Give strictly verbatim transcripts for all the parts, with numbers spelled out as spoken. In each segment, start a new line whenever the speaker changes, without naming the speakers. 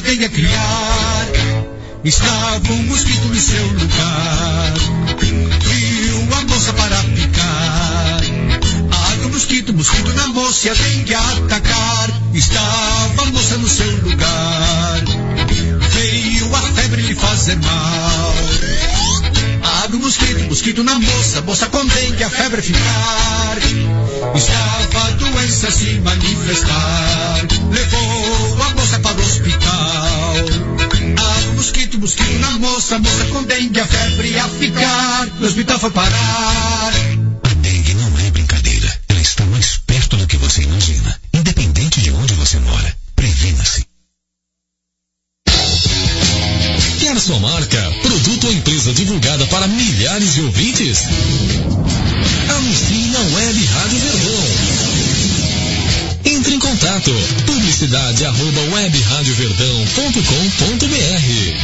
condengue a criar. Estava um mosquito no seu lugar, viu a moça para picar. Água, mosquito, mosquito na moça, e a dengue a atacar. Estava a moça no seu lugar, veio a febre lhe fazer mal. Água, mosquito, mosquito na moça, moça com dengue a febre ficar. Estava a doença se manifestar, levou a moça para o hospital. Água, mosquito, mosquito na moça, moça com dengue a febre a ficar. No hospital foi parar.
A dengue não é brincadeira, ela está mais perto do que você imagina. Independente de onde você mora, previna-se. Quer sua marca, produto ou empresa divulgada para milhares de ouvintes? Anuncie na Web Rádio Verdão. Entre em contato. Publicidade arroba web rádio verdão ponto com ponto b r.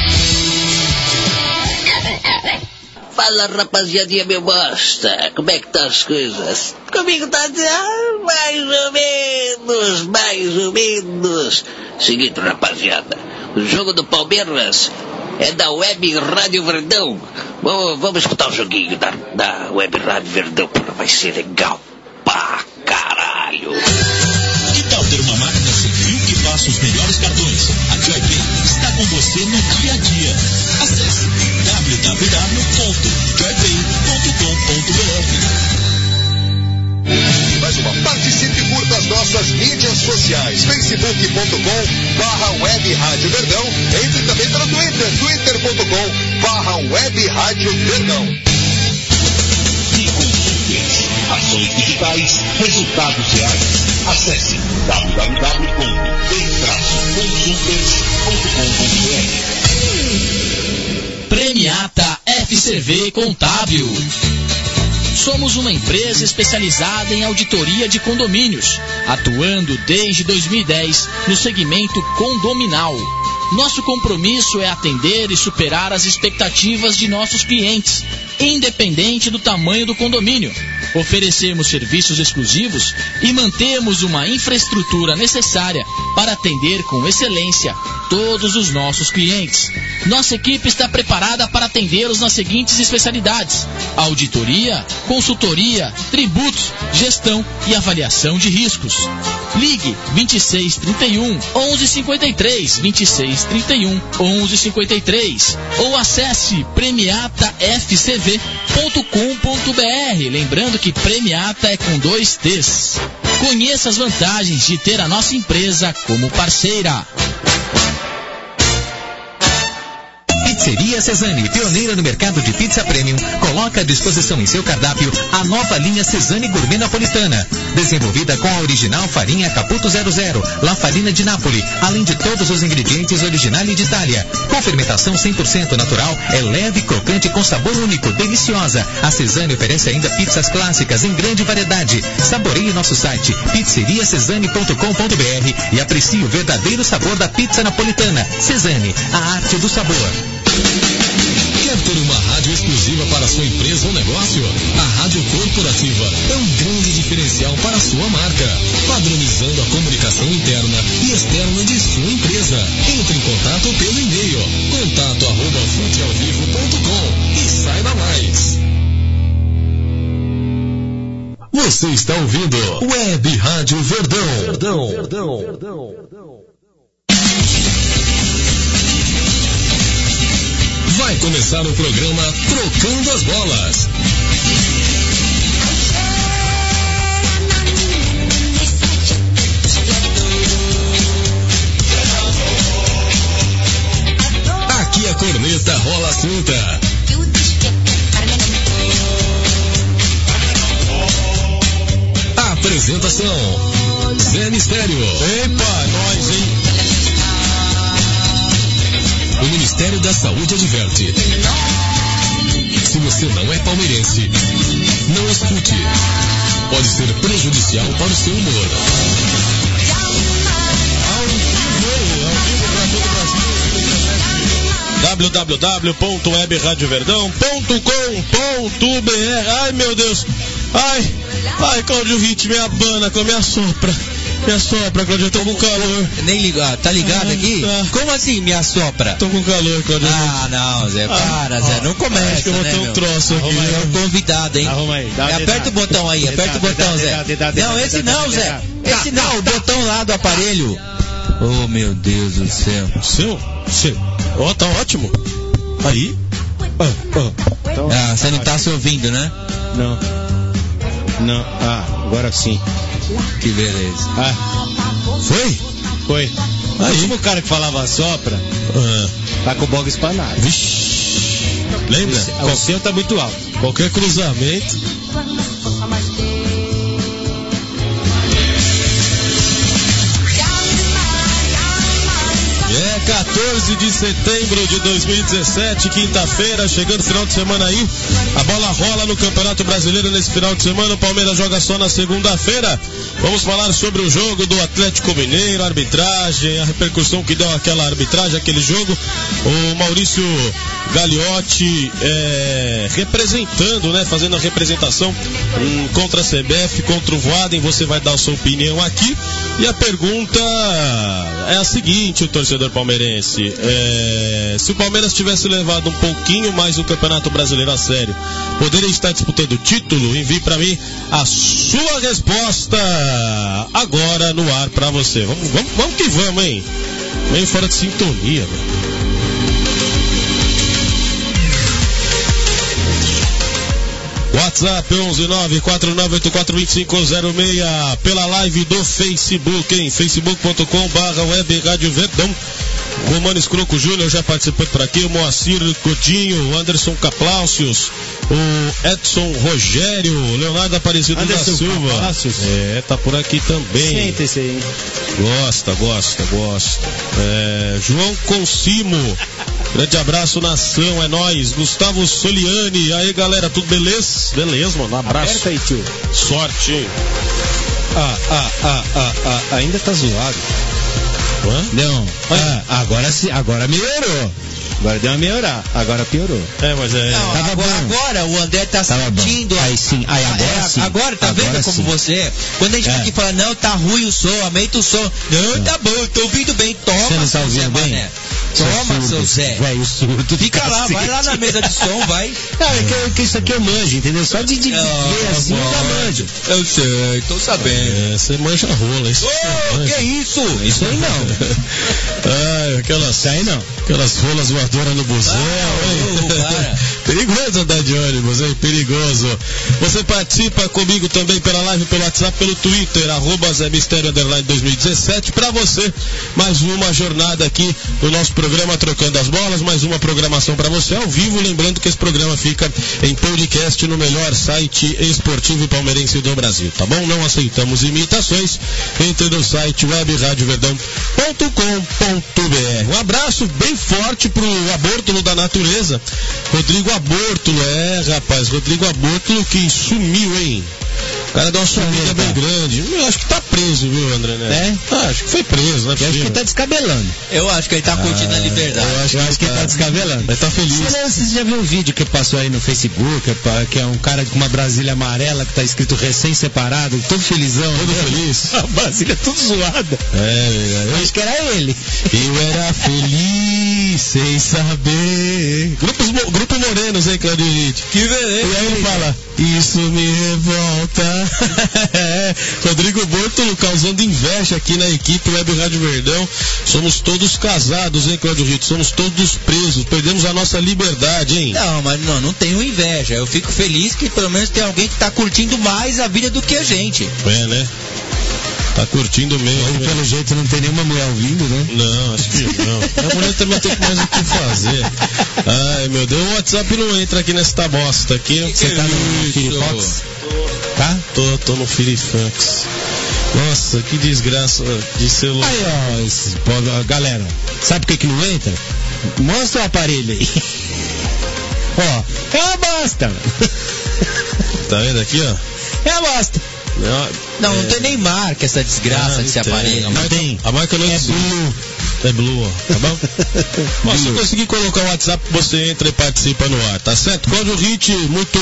Fala, rapaziadinha meu bosta. Como é que tá as coisas? Comigo tá ah, mais ou menos, mais ou menos. Seguinte, rapaziada. O jogo do Palmeiras é da Web Rádio Verdão. Vamos, vamos escutar o joguinho da, da Web Rádio Verdão, porque vai ser legal pra caralho.
Que tal ter uma máquina civil que faça os melhores cartões? A Joypay está com você no dia a dia. Acesse w w w ponto joypay ponto com ponto b r.
Mais uma, participe e curta as nossas mídias sociais, facebook ponto com barra web rádio verdão, entre também pelo Twitter, twitter ponto com barra web rádio verdão.
Consultas, ações digitais, resultados reais. Acesse w w w ponto b consultas ponto com ponto b r.
Premiata F C V Contábil. Somos uma empresa especializada em auditoria de condomínios, atuando desde dois mil e dez no segmento condominal. Nosso compromisso é atender e superar as expectativas de nossos clientes, independente do tamanho do condomínio. Oferecemos serviços exclusivos e mantemos uma infraestrutura necessária para atender com excelência todos os nossos clientes. Nossa equipe está preparada para atendê-los nas seguintes especialidades: auditoria, consultoria, tributos, gestão e avaliação de riscos. Ligue vinte e seis, trinta e um, onze cinquenta e três, vinte e seis, trinta e um, onze cinquenta e três ou acesse premiata f c v ponto com ponto b r. Lembrando que Premiata é com dois T's. Conheça as vantagens de ter a nossa empresa como parceira.
Pizzeria Cesani, pioneira no mercado de pizza premium, coloca à disposição em seu cardápio a nova linha Cesani Gourmet Napolitana, desenvolvida com a original farinha Caputo zero zero, La Farina de Nápoles, além de todos os ingredientes originais de Itália. Com fermentação cem por cento natural, é leve, crocante, com sabor único, deliciosa. A Cesani oferece ainda pizzas clássicas em grande variedade. Saboreie nosso site pizzeria cesani ponto com ponto b r e aprecie o verdadeiro sabor da pizza napolitana. Cesani, a arte do sabor.
Quer ter uma rádio exclusiva para sua empresa ou negócio? A Rádio Corporativa é um grande diferencial para a sua marca, padronizando a comunicação interna e externa de sua empresa. Entre em contato pelo e-mail contato arroba futealvivo ponto com e saiba mais. Você está ouvindo Web Rádio Verdão. Verdão. Verdão. Verdão. Vai começar o programa Trocando as Bolas. Aqui a corneta rola solta. Apresentação: Zé Mistério.
Epa, nós, hein?
O Ministério da Saúde adverte: se você não é palmeirense, não escute. Pode ser prejudicial para o seu humor.
Ao vivo, ao vivo para todo o Brasil. w w w ponto web rádio verdão ponto com ponto b r. Ai, meu Deus. Ai, ai, Claudio Ritt me abana, me assopra. Me assopra, Claudio, eu tô com calor.
Nem ligar, tá ligado
Ah,
aqui?
tá.
Como assim me assopra?
Tô com calor, Claudio.
Ah, não, Zé, para, Zé, não começa,
Acho que eu vou
né,
ter um
meu?
troço aqui.
É um convidado, hein?
Arruma aí, dá uma
Aperta
dedada.
o botão aí, aperta o
Dedada,
botão,
dedada,
Zé.
dedada,
Não,
dedada,
esse
dedada,
não, Zé.
dedada.
Esse não, o botão lá do aparelho. Oh, meu Deus do céu.
Seu? Seu? Ó, tá ótimo. Aí. Ah, ah.
Ah, você não tá se ouvindo, né?
Não. Não. Ah, agora sim.
Que beleza.
Ah,
Foi?
foi. O
Aí.
último cara que falava sopra,
Ah.
tá com o boga espanado.
Vixe. Lembra?
O
Qual-
seu tá muito alto.
qualquer cruzamento. É quatorze de setembro de dois mil e dezessete, quinta-feira, chegando o final de semana aí. A bola rola no Campeonato Brasileiro nesse final de semana. O Palmeiras joga só na segunda-feira. Vamos falar sobre o jogo do Atlético Mineiro, a arbitragem, a repercussão que deu aquela arbitragem, aquele jogo. O Maurício Gagliotti é, representando, né, fazendo a representação hum, contra a C B F, contra o Voaden. Você vai dar a sua opinião aqui. E a pergunta é a seguinte, o torcedor palmeirense. É, se o Palmeiras tivesse levado um pouquinho mais o Campeonato Brasileiro a sério, poderia estar disputando o título? Envie para mim a sua resposta agora no ar para você. Vamos, vamos, vamos que vamos, hein? Meio fora de sintonia, velho. WhatsApp onze nove quatro nove oito quatro dois cinco zero seis, pela live do Facebook, em facebook ponto com barra web Rádio Verdão. O Mano Escroco Júnior já participou por aqui, o Moacir Coutinho, o Anderson Capláucios, o Edson Rogério, o Leonardo Aparecido
Anderson
da Silva.
Capláucios.
É, tá por aqui também.
Senta esse aí, hein?
Gosta, gosta, gosta. É, João Consimo, grande abraço, nação, é nóis. Gustavo Soliani, e aí galera, tudo beleza? Beleza, mano, um abraço.
Aperta aí, tio.
Sorte, hein?
Ah, ah, ah, ah, ah, ainda tá zoado.
Hã?
Não. Ah, agora sim, agora melhorou. Agora deu uma melhorar, agora piorou.
É, mas é.
Não,
Tava
agora,
bom.
agora o André tá
Tava bom.
sentindo. a-
Aí sim, aí agora
É,
sim.
Agora, tá
Agora
vendo como
sim.
você é? Quando a gente
É.
fica aqui falando, não, tá ruim o som, aumenta o som. Não, tá bom, eu tô ouvindo bem. Toma,
Você não tá
seu
ouvindo
Zé
bem?
Mané. Toma, seu Zé.
Velho surdo.
Fica lá,
cacete.
vai lá na mesa de som, vai.
Cara, é que, eu- que isso aqui eu manjo, entendeu? Só de, de ver assim eu já manjo.
Eu sei, tô sabendo.
É, você mancha rola, isso. você
Ô,
manja.
que isso?
Isso aí não.
Ai, aquelas,
Isso aí não.
aquelas rolas voadoras no busão,
Ah, ô,
hein?
para.
Perigoso andar de ônibus, hein? Perigoso. Você participa comigo também pela live, pelo WhatsApp, pelo Twitter, arroba Zé Mistério Underline dois mil e dezessete. Pra você, mais uma jornada aqui no nosso programa Trocando as Bolas, mais uma programação pra você ao vivo. Lembrando que esse programa fica em podcast no melhor site esportivo e palmeirense do Brasil, tá bom? Não aceitamos imitações. Entre no site web rádio verdão ponto com ponto br. Um abraço bem forte pro Abórtulo da Natureza, Rodrigo Abórtulo. É, rapaz, Rodrigo Abórtulo que sumiu, hein? O cara deu uma sumida bem grande. Eu acho que tá preso, viu, André? Né? É? Ah, acho que foi preso, né?
Eu acho que ele tá descabelando.
Eu acho que ele tá curtindo a liberdade.
Eu acho,
Eu acho que ele tá descabelando.
Ele tá feliz.
Você, você já viu um vídeo que passou aí no Facebook, é pa- que é um cara com uma Brasília amarela que tá escrito recém-separado, todo felizão.
Todo
né?
feliz.
A Brasília tudo zoada.
É,
Eu acho que era ele.
eu era feliz sem saber. Grupos, Mo- Grupo Morenos, hein, Claudio Gente?
Que beleza.
E aí ele fala, isso me revolta. É, Rodrigo Bórtolo causando inveja aqui na equipe Web Rádio Verdão. Somos todos casados, hein, Claudio Rito? Somos todos presos. Perdemos a nossa liberdade, hein?
Não, mas não, não tenho inveja. Eu fico feliz que pelo menos tem alguém que tá curtindo mais a vida do que a gente.
É, né? Tá curtindo mesmo.
Ou,
né?
pelo jeito não tem nenhuma mulher ouvindo, né?
Não, acho que não. A mulher também tem mais o que fazer. Ai, meu Deus, o WhatsApp não entra aqui nesta bosta aqui.
Você tá no
Isso.
Firefox? Tá?
Tô, tô no Firifax. Nossa, que desgraça de celular.
Aí, ó, esse, pô, ó, galera, sabe por que que não entra? Mostra o aparelho aí. Ó, é uma bosta.
Tá vendo aqui, ó?
É uma bosta.
Não,
Não, não
é,
tem nem marca essa desgraça
Ah,
desse
tem.
aparelho.
A marca,
tem.
a marca não
É
existe.
Blue.
É Blue, tá bom? Bom, se eu conseguir colocar o WhatsApp, você entra e participa no ar, tá certo? Cláudio Ritt, muito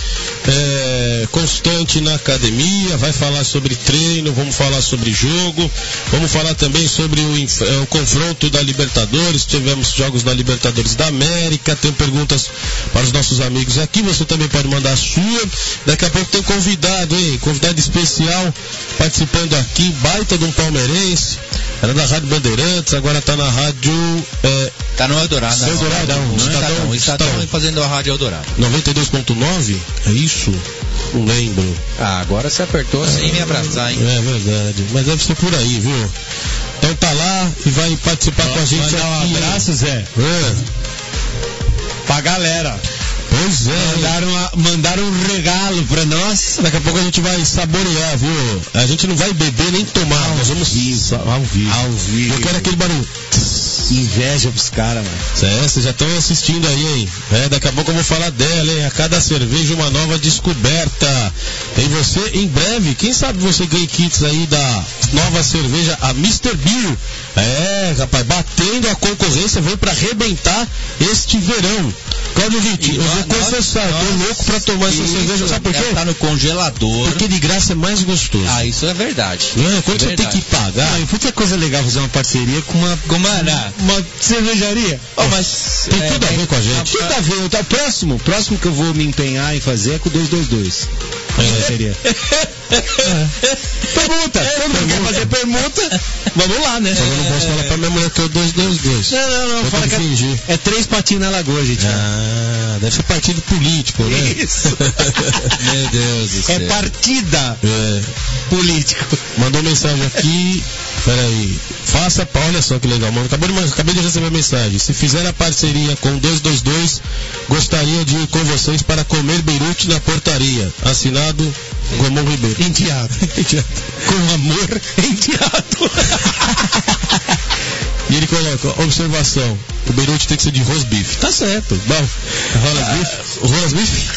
é, constante na academia, vai falar sobre treino, vamos falar sobre jogo, vamos falar também sobre o, é, o confronto da Libertadores, tivemos jogos da Libertadores da América, tem perguntas para os nossos amigos aqui, você também pode mandar a sua, daqui a pouco tem convidado, hein? Convidado especial participando aqui, baita de um palmeirense, era da Rádio Bandeirantes, agora tá na rádio... É,
tá no Eldorado.
Não, Eldorado, não,
não,
Estadão,
Estadão, Estadão fazendo a Rádio Eldorado.
noventa e dois ponto nove? É isso? Não lembro.
Ah, agora você apertou é, sem me abraçar, hein?
É verdade, mas deve ser por aí, viu? Então tá lá e vai participar Nossa, com a gente aqui.
Um abraço, Zé.
É.
Pra galera.
Pois é.
Mandaram, a, mandaram um regalo pra nós.
Daqui a pouco a gente vai saborear, viu? A gente não vai beber nem tomar. Ao nós vamos
vivo. Ao vivo.
Ao vivo. Eu quero aquele barulho.
Inveja pros caras, mano.
É, vocês já estão assistindo aí, hein? É, daqui a pouco eu vou falar dela, hein? A cada cerveja uma nova descoberta. Tem você em breve. Quem sabe você ganha kits aí da nova cerveja, a mister Beer. É, rapaz, batendo a concorrência, veio pra arrebentar este verão. Cláudio Ritt, eu vou confessar, nós, tô louco pra tomar essa cerveja. Sabe por quê?
Tá no congelador.
Porque de graça é mais gostoso.
Ah, isso é verdade.
É, quando
é
você
verdade.
tem que pagar.
Ah, e puta coisa legal fazer uma parceria com uma, com uma, uma, uma cervejaria.
Oh, mas tem é, tudo a ver com a gente.
Tudo a ver. Então, o próximo, o próximo que eu vou me empenhar em fazer é com o dois dois dois. É, seria. É. Permuta. Todo mundo quer fazer permuta. Vamos lá, né?
Só eu não posso falar pra minha mulher que é o dois dois dois.
Não, não, não. Fala que é, é três patinhos na lagoa, gente.
Ah, deve ser partido político, né?
Isso.
Meu Deus do céu.
É partida
é.
político.
Mandou mensagem aqui. Peraí. Faça, olha só que legal, mano. Acabou de, acabei de receber a mensagem. Se fizer a parceria com o dois dois dois, gostaria de ir com vocês para comer beirute na portaria. Assinado Gomão Ribeiro.
Enteado.
Com amor, enteado. E ele coloca, observação, o beirute tem que ser de rosbife. Tá certo. Bom, rosbife. Ah, rosbife?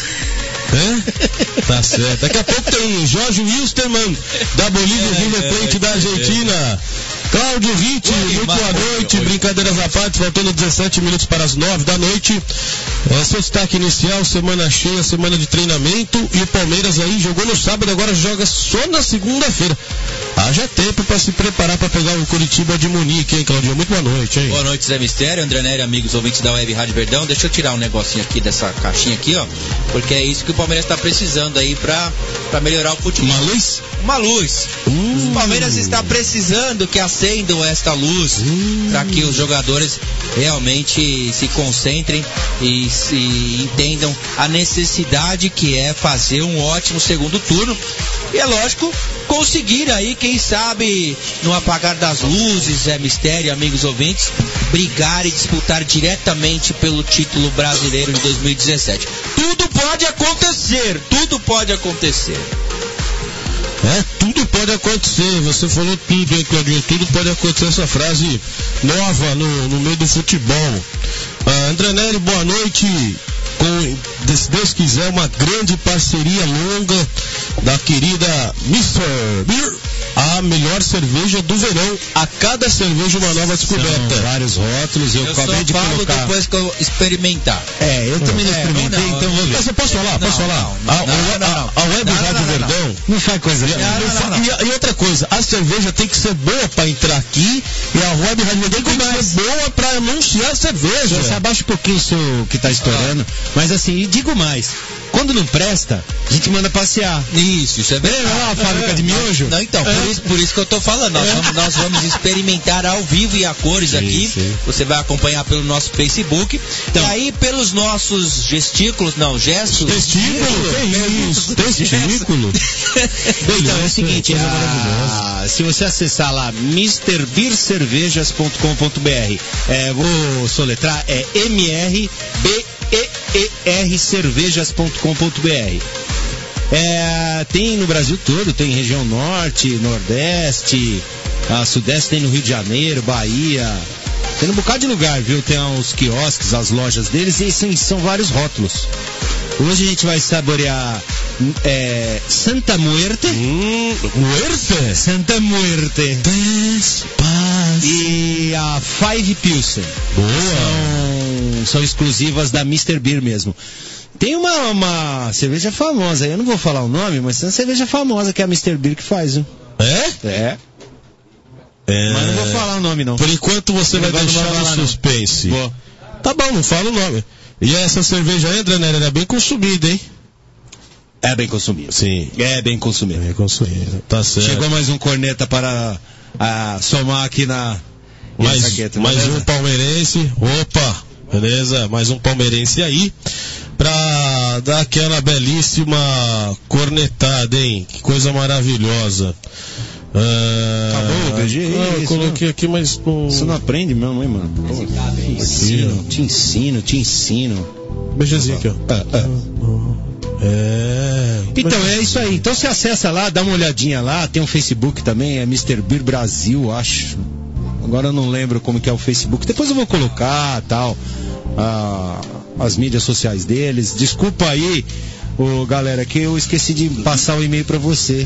É? Tá certo. Daqui a pouco tem Jorge Wilstermann, da Bolívia, é, River Plate é, da Argentina. É, é. Cláudio Ritt, muito boa noite. Brincadeiras à parte, faltando dezessete minutos para as nove da noite. É, seu destaque inicial, semana cheia, semana de treinamento. E o Palmeiras aí jogou no sábado, agora joga só na segunda-feira. Haja tempo para se preparar para pegar o Curitiba de Munique, hein, Claudio? Muito boa noite, hein?
Boa noite, Zé Mistério, André Nery, amigos ouvintes da Web Rádio Verdão. Deixa eu tirar um negocinho aqui dessa caixinha aqui, ó. Porque é isso que o Palmeiras está precisando aí para melhorar o futebol.
Uma luz?
Uma luz. Uh. O Palmeiras está precisando que acendam esta luz uh. para que os jogadores realmente se concentrem e se entendam a necessidade que é fazer um ótimo segundo turno. E é lógico, conseguir aí, quem sabe, no apagar das luzes, é mistério, amigos ouvintes, brigar e disputar diretamente pelo título brasileiro de dois mil e dezessete. Tudo pode acontecer, tudo pode acontecer.
É, tudo pode acontecer, você falou tudo, hein, Claudinho? Tudo pode acontecer, essa frase nova no, no meio do futebol. Ah, André Nery, boa noite. Com, se Deus quiser, uma grande parceria longa da querida mister Beer, a melhor cerveja do verão. A cada cerveja uma nova descoberta.
São vários rótulos, eu,
eu
acabei
só
de
falo
colocar.
Depois que eu experimentar.
É, eu também não
é,
experimentei,
não,
então vou ver.
Mas eu posso falar?
Não,
posso falar?
Não, não,
a,
não, não, não.
a Web Rádio Verdão
não faz coisa.
Não, não, não, não. E, e outra coisa, a cerveja tem que ser boa para entrar aqui e a Web Rádio Verdão tem que mais. ser boa para anunciar a cerveja.
Você abaixa um pouquinho o seu que tá estourando, ah. mas assim, e digo mais. Quando não presta, a gente manda passear.
Isso, isso é verdade.
É lá a fábrica é, de miojo?
Não, então, é. por, isso, por isso que eu tô falando. Nós, é. vamos, nós vamos experimentar ao vivo e a cores aqui. Sim, sim. Você vai acompanhar pelo nosso Facebook. Então, e aí, pelos nossos gestículos, não, gestos.
Testículo? É isso, testículo.
Então, é o seguinte, a, se você acessar lá mister beer cervejas ponto com ponto b r, é, vou soletrar, é M R B E E R cervejas ponto com ponto b r. É, tem no Brasil todo, tem região norte, nordeste, a sudeste, tem no Rio de Janeiro, Bahia, tem um bocado de lugar, viu? Tem os quiosques, as lojas deles, e são, são vários rótulos. Hoje a gente vai saborear é, Santa Muerte.
Hum, Muerte?
Santa Muerte.
Despacito.
e a Five Pilsen.
Boa.
São, são exclusivas da mister Beer mesmo. Tem uma, uma cerveja famosa, eu não vou falar o nome, mas tem uma cerveja famosa que é a mister Beer que faz, viu?
É?
É.
É...
Mas não vou falar o nome, não.
Por enquanto você vai deixar no suspense.
Boa.
Tá bom, não fala o nome. E essa cerveja aí, André Nery, é bem consumida, hein?
É bem consumida.
Sim.
É bem consumida.
É bem consumida. Tá certo.
Chegou mais um corneta para a, somar aqui na...
Mais,
saqueta,
mais
beleza?
um palmeirense. Opa, beleza? Mais um palmeirense aí. Pra dar aquela belíssima cornetada, hein? Que coisa maravilhosa. Ah,
Acabou, B G?
Não, eu
Isso,
coloquei aqui, mas não...
Você não aprende mesmo, hein, mano? Pô, te ensino, te ensino, te ensino.
BGzinho aqui, ó.
Ah, ah.
É...
Então é isso aí. Então você acessa lá, dá uma olhadinha lá. Tem um Facebook também, é mister Beer Brasil, acho. Agora eu não lembro como que é o Facebook. Depois eu vou colocar, tal, ah, as mídias sociais deles. Desculpa aí, ô, galera, que eu esqueci de passar o e-mail pra você.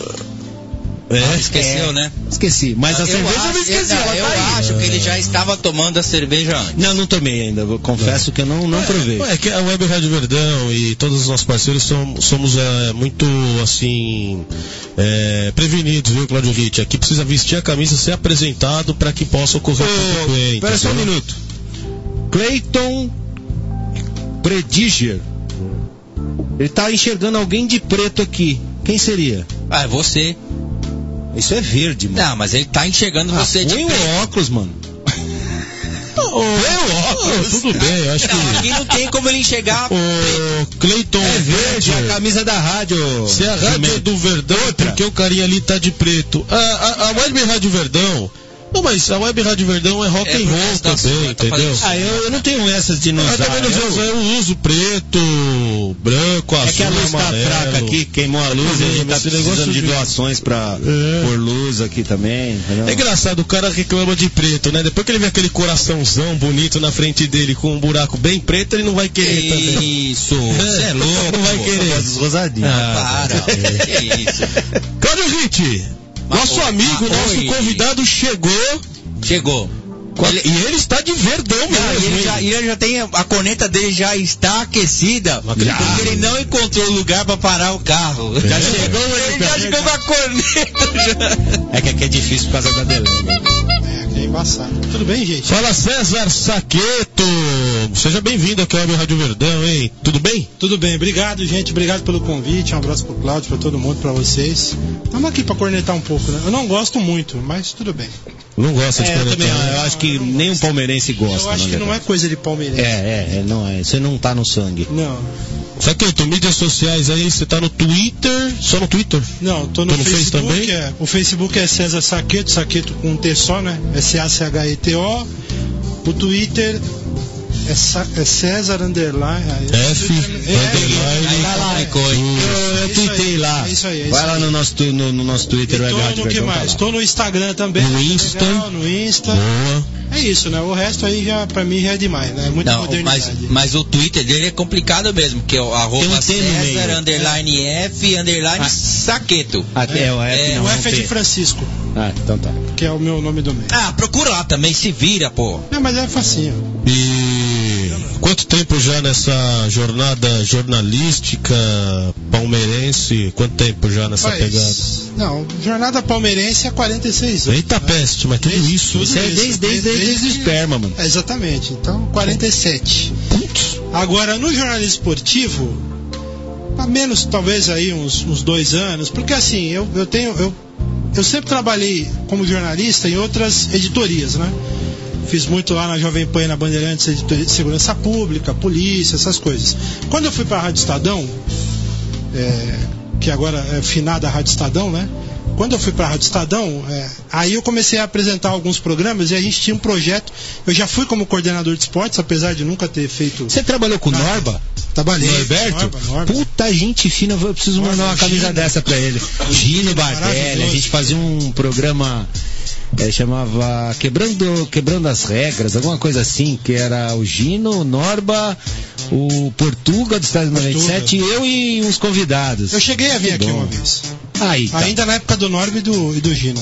É, ah, esqueceu, é, né?
Esqueci, mas a
eu
cerveja
acho,
eu não esqueci.
Eu, eu
tá
acho que ele já estava tomando a cerveja antes.
Não, não tomei ainda. Eu confesso que eu não, não provei.
É, é que a Web Rádio Verdão e todos os nossos parceiros somos, somos é, muito, assim, é, prevenidos, viu, Claudio Ritt? Aqui precisa vestir a camisa, ser apresentado para que possa ocorrer
oh,
o cliente.
Espera só um minuto. Clayton Prediger. Ele tá enxergando alguém de preto aqui. Quem seria?
Ah, é você.
Isso é verde, mano.
Não, mas ele tá enxergando ah, você de
preto. Põe o óculos, mano.
Oh, oh, óculos. Tudo bem, eu acho
não,
que...
Aqui não tem como ele enxergar...
O Clayton
é verde, a camisa da rádio.
Se a rádio é do Verdão, outra, porque o carinha ali tá de preto. A, a, a Web Rádio Verdão... Não, mas a Web Rádio Verdão é rock é, and roll também, sua, entendeu?
Ah, eu, eu não tenho essas de não usar.
Eu, eu, eu uso preto, branco, azul,
é que a luz
amarelo.
Tá fraca aqui, queimou a luz, e a gente tá precisando de doações pra é. pôr luz aqui também. Entendeu?
É engraçado, o cara reclama de preto, né? Depois que ele vê aquele coraçãozão bonito na frente dele com um buraco bem preto, ele não vai querer
que
também.
Isso, você é louco.
Não vai
pô,
querer.
Os rosadinhos.
Ah, para. Que isso.
Cláudio Ritt, nosso amigo,
ah,
nosso
oi.
convidado chegou.
Chegou.
Ele, e ele está de verdão mesmo.
E ele, já, ele já tem, a corneta dele já está aquecida. Já. Porque ele não encontrou lugar para parar o carro.
É.
Já chegou, ele já chegou com a corneta. Já.
É que aqui é difícil por causa da delay.
É, aqui é embaçado. Tudo bem, gente?
Fala, César Saqueto. Seja bem-vindo aqui ao Web Rádio Verdão, hein? Tudo bem?
Tudo bem, obrigado, gente. Obrigado pelo convite. Um abraço pro Cláudio, pra todo mundo, pra vocês. Estamos aqui para cornetar um pouco, né? Eu não gosto muito, mas tudo bem.
Não gosta de
é,
cornetar?
Eu, também, eu acho que nenhum palmeirense gosta.
Eu acho que não é coisa de palmeirense.
É, é, é, não é. Você não tá no sangue.
Não.
Saqueto, mídias sociais aí, você tá no Twitter? Só no Twitter?
Não, tô no,
tô no
Facebook.
Face também?
É, o Facebook é César Saqueto, Saqueto com um T só, né? S A C H E T O. O Twitter é, Sa é César Underline.
F Underline.
Vai lá, eu, eu tuitei lá.
É isso aí. É isso
Vai lá
aí.
no nosso, no, no nosso Twitter.
E tô no que mais? Tô no Instagram também.
No Insta.
Legal, no Insta.
Boa.
É isso, né? O resto aí já, pra mim, já é demais, né? É muita
não,
modernidade.
Mas, mas o Twitter dele é complicado mesmo, que é o arroba
um
César, underline F, underline
ah.
Saqueto.
Ah, é, o F,
é,
não,
o F é de
P.
Francisco.
Ah, então tá.
Que é o meu nome do meio.
Ah, procura lá também, se vira, pô.
Não, mas é facinho.
E quanto tempo já nessa jornada jornalística palmeirense? Quanto tempo já nessa
Mas,
pegada?
Não, jornada palmeirense é quarenta e seis anos.
Eita, né? Peste, mas tudo
desde,
isso.
Tudo
Isso é desde, desde, desde, desde o esperma, mano.
É, exatamente, então quarenta e sete.
Putz.
Agora, no jornalismo esportivo, a menos talvez aí uns, uns dois anos, porque assim, eu, eu tenho. Eu, eu sempre trabalhei como jornalista em outras editorias, né? Fiz muito lá na Jovem Pan e na Bandeirantes, editoria de segurança pública, polícia, essas coisas. Quando eu fui para a Rádio Estadão, é, que agora é finada a Rádio Estadão, né? Quando eu fui para a Rádio Estadão, é, aí eu comecei a apresentar alguns programas e a gente tinha um projeto. Eu já fui como coordenador de esportes, apesar de nunca ter feito.
Você trabalhou com o Norba?
Trabalhei.
Norberto?
Norba, Norba.
Puta gente fina, eu preciso
Norba,
mandar uma camisa
Gino.
dessa pra ele. Gino Bardelli, a
Maravilhoso.
gente fazia um programa. É, chamava Quebrando, Quebrando as Regras, alguma coisa assim, que era o Gino, o Norba, o Portuga do Estado noventa e sete e eu e uns convidados.
Eu cheguei a vir
Que
aqui
bom.
uma vez.
Aí, tá.
Ainda na época do Norba e do, e do Gino.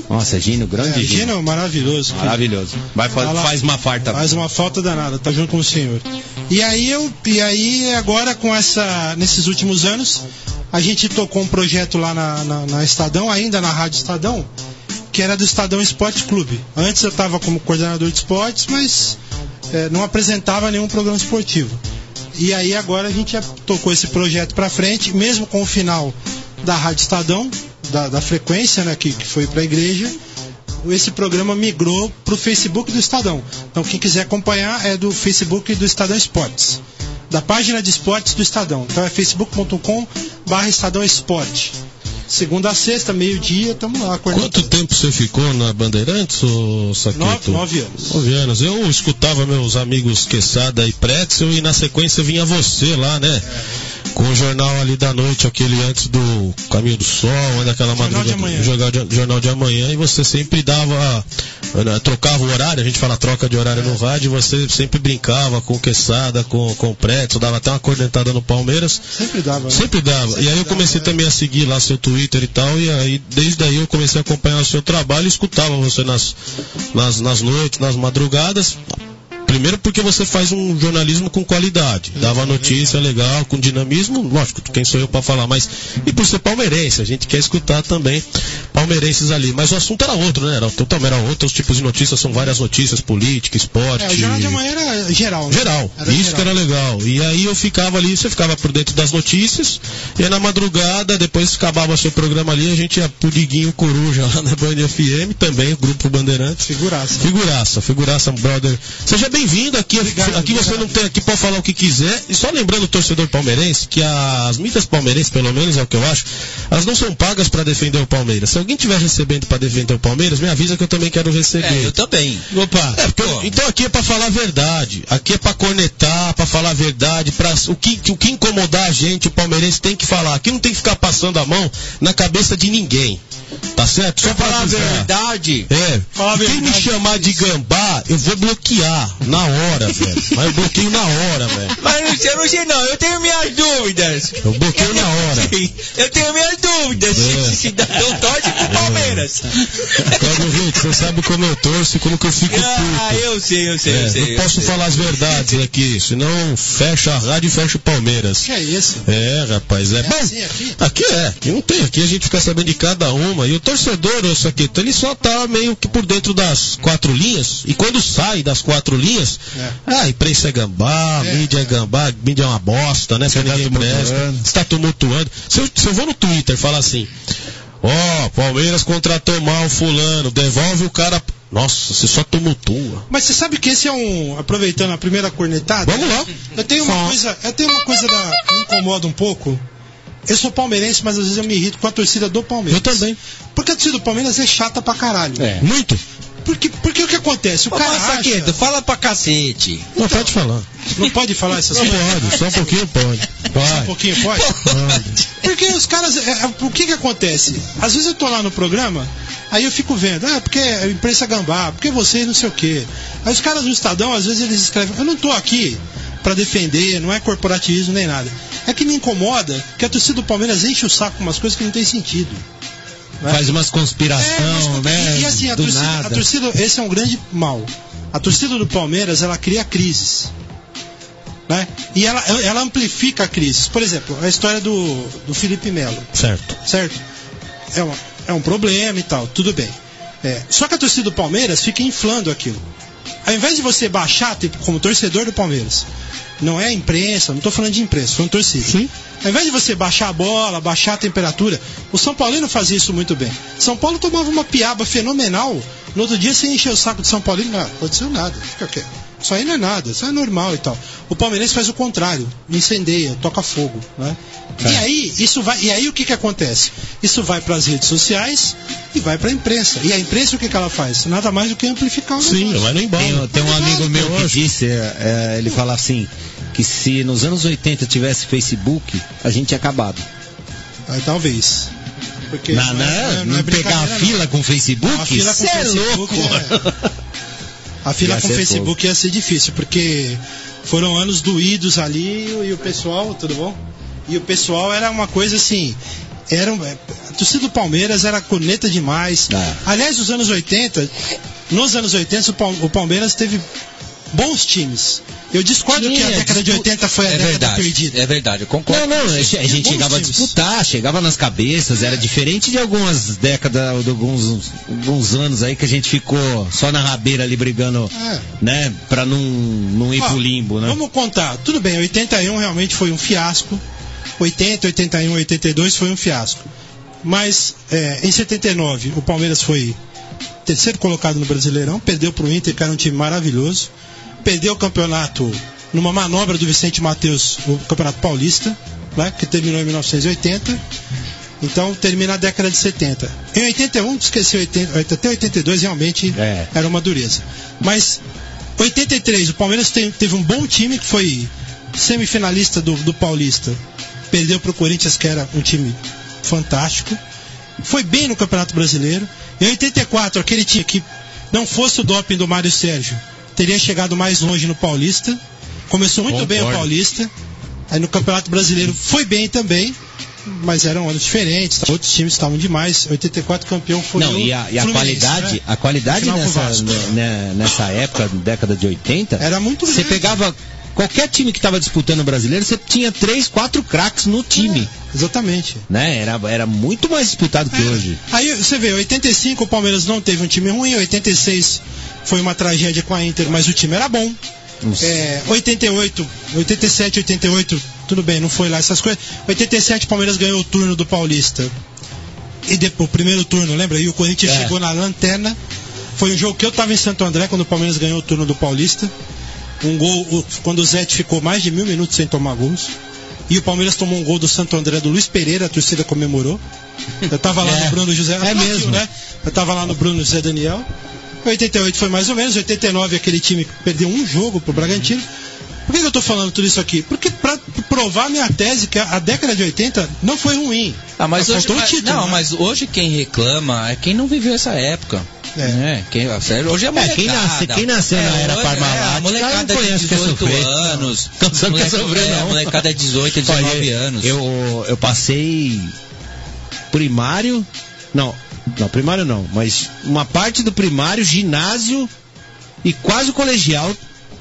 Nossa, Gino, grande
é,
Gino.
Gino, maravilhoso.
Maravilhoso. Vai, faz,
Ela,
faz uma farta.
Faz uma falta danada, tá junto com o senhor. E aí eu, e aí agora com essa, nesses últimos anos, a gente tocou um projeto lá na, na, na Estadão, ainda na Rádio Estadão, que era do Estadão Esporte Clube. Antes eu estava como coordenador de esportes, mas é, não apresentava nenhum programa esportivo. E aí agora a gente já tocou esse projeto para frente, mesmo com o final da Rádio Estadão, da, da frequência, né, que, que foi para a igreja. Esse programa migrou para o Facebook do Estadão. Então quem quiser acompanhar é do Facebook do Estadão Esportes, da página de esportes do Estadão. Então é facebook ponto com barra Estadão Esporte. Segunda a sexta, meio-dia, estamos lá.
Quanto tempo você ficou na Bandeirantes, ô Saqueto?
Nove, nove anos.
Nove anos. Eu escutava meus amigos Quesada e Pretzel e na sequência vinha você lá, né? É. Com o jornal ali da noite, aquele antes do Caminho do Sol, daquela
Jornal de Amanhã.
Jornal de, jornal de Amanhã, e você sempre dava, trocava o horário, a gente fala troca de horário é. no rádio, e você sempre brincava com o Quesada, com, com o Pretzel, dava até uma cornetada no Palmeiras.
Sempre dava. Né?
Sempre dava. Sempre e aí eu comecei dava, também é. a seguir lá seu Twitter e tal, e aí desde aí eu comecei a acompanhar o seu trabalho e escutava você nas, nas, nas noites, nas madrugadas. Primeiro porque você faz um jornalismo com qualidade, dava notícia legal, com dinamismo, lógico, quem sou eu para falar, mas e por ser palmeirense, a gente quer escutar também palmeirenses ali, mas o assunto era outro, né? Era, totalmente era outro, os tipos de notícias, são várias notícias, política, esporte.
É, o Jornal de Amanhã era geral. Né?
Geral,
era
isso
geral.
que era legal. E aí eu ficava ali, você ficava por dentro das notícias, e aí na madrugada, depois acabava seu programa ali, a gente ia pro Diguinho Coruja lá na Band F M, também, o Grupo Bandeirantes.
Figuraça.
Figuraça, figuraça, brother. Seja bem-vindo aqui, obrigado, aqui obrigado. Você não tem aqui, pode falar o que quiser, e só lembrando o torcedor palmeirense, que as mídias palmeirenses, pelo menos é o que eu acho, elas não são pagas para defender o Palmeiras. Se alguém estiver recebendo para defender o Palmeiras, me avisa que eu também quero receber.
É, eu também.
Opa, é, porque eu, então aqui é para falar a verdade, aqui é para cornetar, para falar a verdade, para o que, o que incomodar a gente, o palmeirense tem que falar, aqui não tem que ficar passando a mão na cabeça de ninguém. Tá certo? Só falar a verdade. É. Fala quem verdade. Me chamar de gambá, eu vou bloquear na hora, velho. Mas eu bloqueio na hora, velho.
Mas eu não sei não, eu tenho minhas dúvidas.
Eu bloqueio na hora.
Eu tenho minhas dúvidas. É. Cidadão torce pro Palmeiras.
Cláudio Vitor, você sabe como eu torço e como que eu fico puto.
Ah, eu sei, eu sei,
é,
eu sei.
Não
eu
posso
sei.
falar as verdades aqui, senão fecha a rádio e fecha o Palmeiras.
Que é isso?
É, rapaz, é. é Bom, assim aqui? aqui é, aqui não tem, aqui a gente fica sabendo de cada uma. E o torcedor, isso aqui, ele só tá meio que por dentro das quatro linhas, e quando sai das quatro linhas, é. ah, a imprensa é gambá, é, mídia é gambá, mídia é uma bosta, né? Você ninguém presta, está tumultuando. Se eu, se eu vou no Twitter e falar assim, ó, oh, Palmeiras contratou mal fulano, devolve o cara. Nossa, você só tumultua.
Mas você sabe que esse é um, aproveitando a primeira cornetada.
Vamos lá.
Eu tenho uma Fala. coisa, eu tenho uma coisa da, que me incomoda um pouco. Eu sou palmeirense, mas às vezes eu me irrito com a torcida do Palmeiras.
Eu também.
Porque a torcida do Palmeiras é chata pra caralho.
É. Muito.
Porque, porque o que acontece? O
Ô,
cara acha...
Saqueto, fala pra cacete.
Não, então, pode falar.
Não pode falar essas
não
coisas?
Pode, só um pouquinho pode. Vai.
Só um pouquinho pode? Pode. Porque os caras... É, o que que acontece? Às vezes eu tô lá no programa, aí eu fico vendo, ah, porque a imprensa gambá, porque vocês não sei o quê. Aí os caras no Estadão, às vezes eles escrevem, eu não tô aqui pra defender, não é corporativismo nem nada. É que me incomoda que a torcida do Palmeiras enche o saco com umas coisas que não tem sentido. Né?
Faz umas conspiração, é, né?
E, e assim, a
do
torcida,
nada.
a torcida, esse é um grande mal. A torcida do Palmeiras, ela cria crises. Né? E ela, ela amplifica crises. Por exemplo, a história do, do Felipe Melo.
Certo.
Certo? É, uma, é um problema e tal, tudo bem. É, só que a torcida do Palmeiras fica inflando aquilo. Ao invés de você baixar, tipo, como torcedor do Palmeiras, não é a imprensa, não estou falando de imprensa, estou falando torcida.
Sim.
Ao invés de você baixar a bola, baixar a temperatura, o São Paulino fazia isso muito bem. São Paulo tomava uma piaba fenomenal, no outro dia você encheu o saco de São Paulino, não aconteceu nada, fica quieto. Isso aí não é nada, isso é normal e tal. O palmeirense faz o contrário, incendeia, toca fogo, né? É. E aí, isso vai, e aí o que que acontece? Isso vai para as redes sociais e vai para a imprensa. E a imprensa o que que ela faz? Nada mais do que amplificar o
Sim, vai no embalo.
Tem, tem um amigo meu que disse, é, ele fala assim, que se nos anos oitenta tivesse Facebook, a gente tinha acabado.
Aí talvez. Porque
não, não, é, não, não é pegar a fila não. com o Facebook?
Não, a fila com
Cê é
Facebook
louco.
É... A fila ia com o Facebook fogo. Ia ser difícil, porque foram anos doídos ali e o pessoal, tudo bom? E o pessoal era uma coisa assim, Era, a torcida do Palmeiras era corneta demais.
É.
Aliás, nos anos oitenta, nos anos oitenta, o Pal- o Palmeiras teve bons times. Eu discordo
Tinha,
que a década de
dispu-
oitenta foi a
é
década
verdade,
perdida.
É verdade, eu concordo.
Não, não,
com
a
você.
gente
Bons
chegava a
times.
disputar, chegava nas cabeças, era diferente de algumas décadas, de alguns, alguns anos aí que a gente ficou só na rabeira ali brigando,
É.
né, pra não, não ir
Ó,
pro limbo, né?
Vamos contar. Tudo bem, oitenta e um realmente foi um fiasco. oitenta, oitenta e um, oitenta e dois foi um fiasco. Mas é, em setenta e nove o Palmeiras foi terceiro colocado no Brasileirão, perdeu pro Inter, que era um time maravilhoso. Perdeu o campeonato numa manobra do Vicente Matheus, o Campeonato Paulista, né, que terminou em mil novecentos e oitenta. Então termina a década de setenta. Em oitenta e um, esqueci, oitenta, até oitenta e dois realmente
É.
era uma dureza. Mas oitenta e três, o Palmeiras tem- teve um bom time que foi semifinalista do, do Paulista. Perdeu para o Corinthians, que era um time fantástico. Foi bem no Campeonato Brasileiro. Em oitenta e quatro, aquele time que não fosse o doping do Mário Sérgio, teria chegado mais longe no Paulista. Começou muito bem o
Concordo.
Paulista. Aí no Campeonato Brasileiro foi bem também, mas eram anos diferentes. Outros times estavam demais. oitenta e quatro campeão foi
Não,
o
e a, e a
Fluminense,
qualidade,
né?
a qualidade
Final pro
nessa,
Vasco.
né, nessa época, década de oitenta,
Era muito
você
grande.
pegava qualquer time que estava disputando o brasileiro, você tinha três, quatro craques no time,
É, exatamente.
né? Era, era muito mais disputado que
É.
hoje.
Aí você vê, oitenta e cinco o Palmeiras não teve um time ruim, oitenta e seis foi uma tragédia com a Inter, mas o time era bom.
Nossa.
É, oitenta e oito, oitenta e sete, oitenta e oito, tudo bem, não foi lá essas coisas. oitenta e sete o Palmeiras ganhou o turno do Paulista. E depois, o primeiro turno, lembra? E o Corinthians
É.
chegou na lanterna. Foi um jogo que eu estava em Santo André quando o Palmeiras ganhou o turno do Paulista. Um gol, o- quando o Zete ficou mais de mil minutos sem tomar gols. E o Palmeiras tomou um gol do Santo André do Luiz Pereira, a torcida comemorou. Eu tava lá
É.
no Bruno José.
É
aplaudiu,
mesmo.
né? Eu tava lá no Bruno José Daniel. oitenta e oito foi mais ou menos. oitenta e nove aquele time que perdeu um jogo pro Bragantino. Por que que eu tô falando tudo isso aqui? Porque pra provar a minha tese que a, a década de oitenta não foi ruim.
Ah, mas
Só
hoje,
faltou o
mas-
título,
não,
né?
mas hoje quem reclama é quem não viveu essa época.
É.
É. Quem, sério, hoje é
É,
molecada.
quem nasce- quem nasceu na era
hoje
Parmalat,
é, a molecada
não conhece
de
o que é
dezoito
sofrer.
anos.
Não sabe o que é
Moleque-
sofrer,
é,
não.
molecada de dezoito, dezenove
Olha,
anos.
Eu, eu passei primário, não, não, primário não, mas uma parte do primário, ginásio e quase o colegial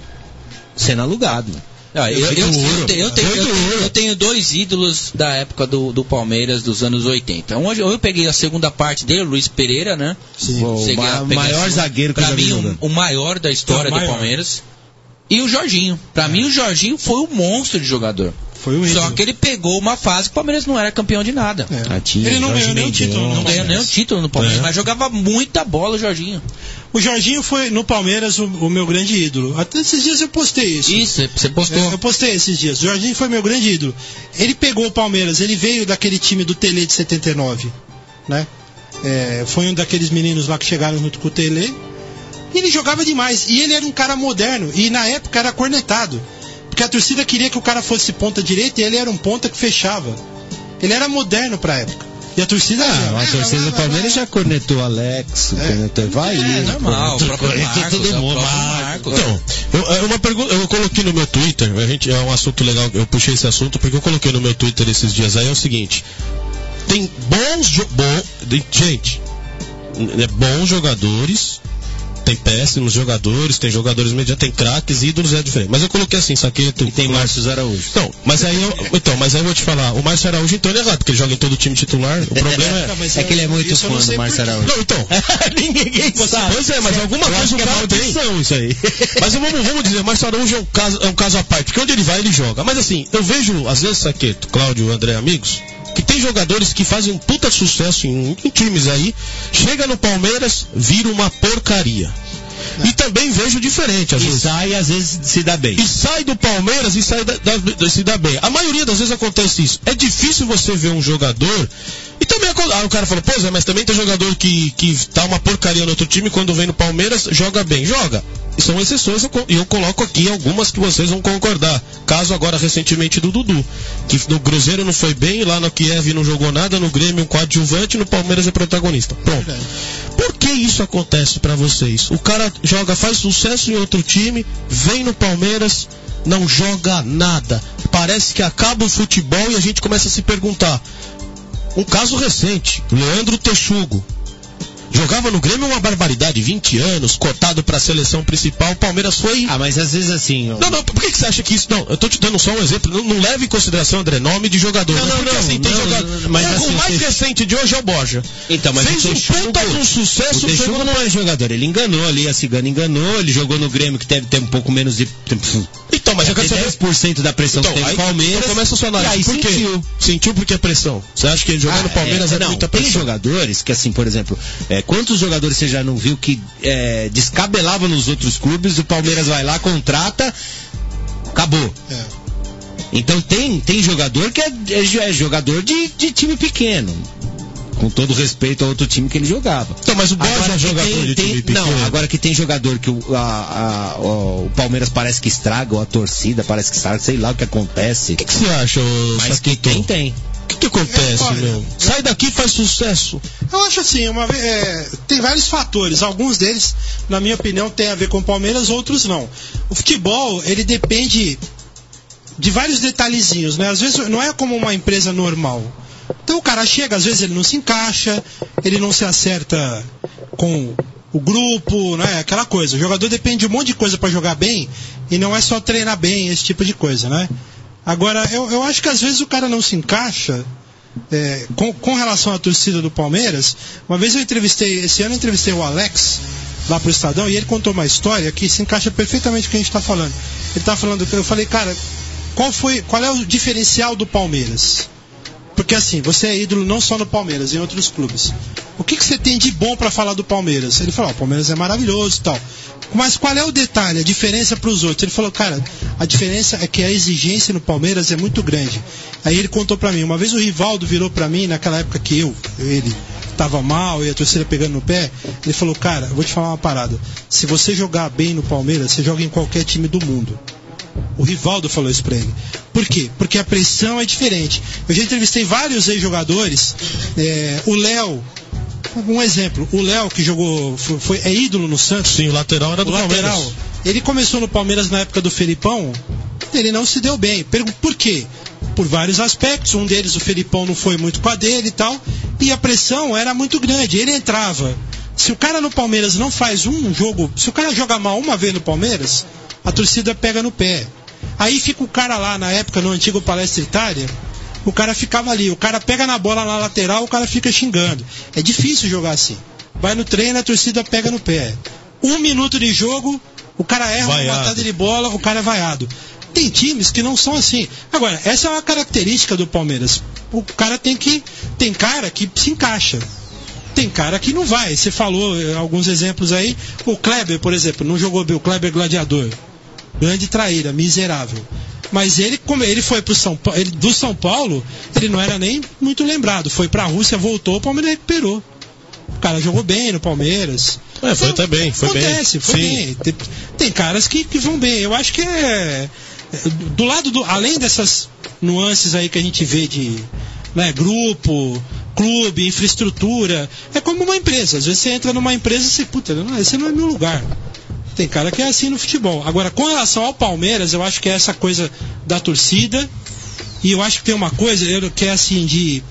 sendo alugado.
Ah, eu, eu,
Foi
eu,
duro.
eu tenho, eu, tenho,
Foi
eu, tenho,
duro.
eu tenho dois ídolos da época do, do Palmeiras dos anos oitenta. Um, eu peguei a segunda parte dele, o Luiz Pereira, né?
Sim.
O
Cheguei
ma-
a pegar
maior
a segunda-
zagueiro que eu
pra
já vi
mim,
jogando.
o, o maior da história
É, o
do
maior.
Palmeiras. E o Jorginho. Pra mim, o Jorginho foi um monstro de jogador.
Foi o ídolo.
Só que ele pegou uma fase que o Palmeiras não era campeão de nada.
É.
Ah, tinha
Ele não
Jorge
ganhou nenhum
Mendes,
título no
Não ganhou
Palmeiras.
nenhum título no Palmeiras,
É.
mas jogava muita bola o Jorginho.
O Jorginho foi no Palmeiras o, o meu grande ídolo. Até esses dias eu postei isso.
Isso, você postou.
É, eu postei esses dias. O Jorginho foi meu grande ídolo. Ele pegou o Palmeiras, ele veio daquele time do Tele de setenta e nove, né? É, foi um daqueles meninos lá que chegaram junto com o Tele. E ele jogava demais. E ele era um cara moderno. E na época era cornetado. Porque a torcida queria que o cara fosse ponta direita e ele era um ponta que fechava. Ele era moderno pra época. E a torcida...
Ah, a torcida do Palmeiras já cornetou Alex,
É.
cornetou Evair,
É, normal, o próprio
cornetou
Marcos,
todo
é o
mundo.
próprio
Marcos.
Marcos.
Então, eu, é uma pergunta, eu coloquei no meu Twitter, a gente, é um assunto legal, eu puxei esse assunto porque eu coloquei no meu Twitter esses dias aí, é o seguinte, tem bons, jo- bom, de- gente, é, bons jogadores, tem péssimos jogadores, tem jogadores medianos, tem craques, ídolos, é diferente. Mas eu coloquei assim, Saqueto.
E tem Márcio Araújo.
Então, mas aí eu, então, mas aí eu vou te falar, o Márcio Araújo então ele é errado, porque ele joga em todo time titular, o problema é...
Não, mas
É que ele é muito
isso eu não
fã
sei
do Márcio
por quê.
Araújo.
Não, então.
Ninguém sabe.
Pois é, mas alguma
Eu
coisa
acho
o
que é
cara tem.
maldição isso aí.
Mas vamos, vamos dizer, o Márcio Araújo é um, caso, é um caso à parte, porque onde ele vai, ele joga. Mas assim, eu vejo, às vezes, Saqueto, Cláudio, André, amigos, que tem jogadores que fazem um puta sucesso em, em times aí, chega no Palmeiras, vira uma porcaria. E também vejo diferente, às
E
vezes.
sai, às vezes, se dá bem.
E sai do Palmeiras e sai da, da, se dá bem. A maioria das vezes acontece isso. É difícil você ver um jogador. E também ah, o cara fala, pô, Zé, mas também tem jogador que, que tá uma porcaria no outro time, quando vem no Palmeiras, joga bem. Joga. E são exceções, eu, eu coloco aqui algumas que vocês vão concordar. Caso agora recentemente do Dudu, que no Cruzeiro não foi bem, lá no Kiev não jogou nada, no Grêmio um coadjuvante, no Palmeiras é protagonista. Pronto. Por que isso acontece pra vocês? O cara joga, faz sucesso em outro time, vem no Palmeiras, não joga nada. Parece que acaba o futebol e a gente começa a se perguntar: Um caso recente, Leandro Texugo. Jogava no Grêmio uma barbaridade, vinte anos, cotado pra seleção principal, o Palmeiras foi...
Ah, mas às vezes assim... Ó...
Não, não, por que, que você acha que isso... Não, eu tô te dando só um exemplo, não, não leve em consideração, André, nome de jogador.
Não,
mas
não,
porque,
não,
assim, tem
não,
jogador...
não, não, mas
o
assim,
mais
você...
recente de hoje é o Borja.
Então, mas
fez
o
um
Texugo,
puta de um sucesso...
O Texugo não é jogador, ele enganou ali, a Cigana enganou, ele jogou no Grêmio que deve ter um pouco menos de...
Então, mas eu quero saber...
dez por cento da pressão
então,
que teve
aí,
o Palmeiras...
Então começa a sua análise.
Aí
por quê?
sentiu.
Sentiu porque é pressão. Você acha que ele jogar ah, no Palmeiras é, é
não,
muita pressão?
Tem jogadores que, assim, por exemplo, é, quantos jogadores você já não viu que é, descabelava nos outros clubes, o Palmeiras vai lá, contrata, acabou. É. Então tem, tem jogador que é, é, é jogador de, de time pequeno. Com todo respeito ao outro time que ele jogava.
Então, mas o Borja é jogador
tem,
de
tem,
time pequeno.
Não, agora que tem jogador que o, a, a, o, o Palmeiras parece que estraga, ou a torcida parece que estraga, sei lá o que acontece.
O que, que você acha,
Mas
Saquito?
que tem, tem.
O que, que acontece, é, meu? Sai daqui e faz sucesso.
Eu acho assim, uma, é, tem vários fatores. Alguns deles, na minha opinião, tem a ver com o Palmeiras, outros não. O futebol, ele depende de vários detalhezinhos, né? Às vezes não é como uma empresa normal. Então o cara chega, às vezes ele não se encaixa, ele não se acerta com o grupo, né? Aquela coisa. O jogador depende de um monte de coisa para jogar bem e não é só treinar bem, esse tipo de coisa, né? Agora, eu, eu acho que às vezes o cara não se encaixa é, com, com relação à torcida do Palmeiras. Uma vez eu entrevistei, esse ano eu entrevistei o Alex lá pro Estadão e ele contou uma história que se encaixa perfeitamente com o que a gente está falando. Ele tá falando, eu falei, cara, qual foi, qual é o diferencial do Palmeiras? Porque assim, você é ídolo não só no Palmeiras, em outros clubes. O que, que você tem de bom para falar do Palmeiras? Ele falou, oh, o Palmeiras é maravilhoso e tal. Mas qual é o detalhe, a diferença para os outros? Ele falou, cara, a diferença é que a exigência no Palmeiras é muito grande. Aí ele contou para mim, uma vez o Rivaldo virou para mim, naquela época que eu, ele estava mal e a torcida pegando no pé, ele falou, cara, eu vou te falar uma parada. Se você jogar bem no Palmeiras, você joga em qualquer time do mundo. O Rivaldo falou isso pra ele. Por quê? Porque a pressão é diferente. Eu já entrevistei vários ex-jogadores. É, o Léo, um exemplo. O Léo que jogou, foi, foi, é ídolo no Santos.
Sim, o lateral era do
o lateral,
Palmeiras.
Ele começou no Palmeiras na época do Felipão. Ele não se deu bem. Por quê? Por vários aspectos. Um deles, o Felipão não foi muito com a dele e tal. E a pressão era muito grande. Ele entrava. Se o cara no Palmeiras não faz um jogo, se o cara joga mal uma vez no Palmeiras, a torcida pega no pé. Aí fica o cara lá, na época, no antigo Palestra Itália, o cara ficava ali, o cara pega na bola na lateral, o cara fica xingando. É difícil jogar assim. Vai no treino, a torcida pega no pé. Um minuto de jogo, o cara erra uma batada de bola, o cara é vaiado. Tem times que não são assim. Agora, essa é uma característica do Palmeiras. O cara tem que... Tem cara que se encaixa. Tem cara que não vai. Você falou alguns exemplos aí. O Kleber, por exemplo, não jogou bem. O Kleber Gladiador. Grande traíra, miserável. Mas ele, como ele foi pro São Paulo, ele, do São Paulo, ele não era nem muito lembrado. Foi pra Rússia, voltou, o Palmeiras recuperou. O cara jogou bem no Palmeiras.
É, foi até bem, foi bem.
Acontece, foi
Sim.
bem. Tem, tem caras que, que vão bem. Eu acho que é... Do lado do... Além dessas nuances aí que a gente vê de... Né, grupo, clube, infraestrutura. É como uma empresa. Às vezes você entra numa empresa e você... Puta, não, esse não é meu lugar. Tem cara que é assim no futebol. Agora, com relação ao Palmeiras, eu acho que é essa coisa da torcida. E eu acho que tem uma coisa que é assim de...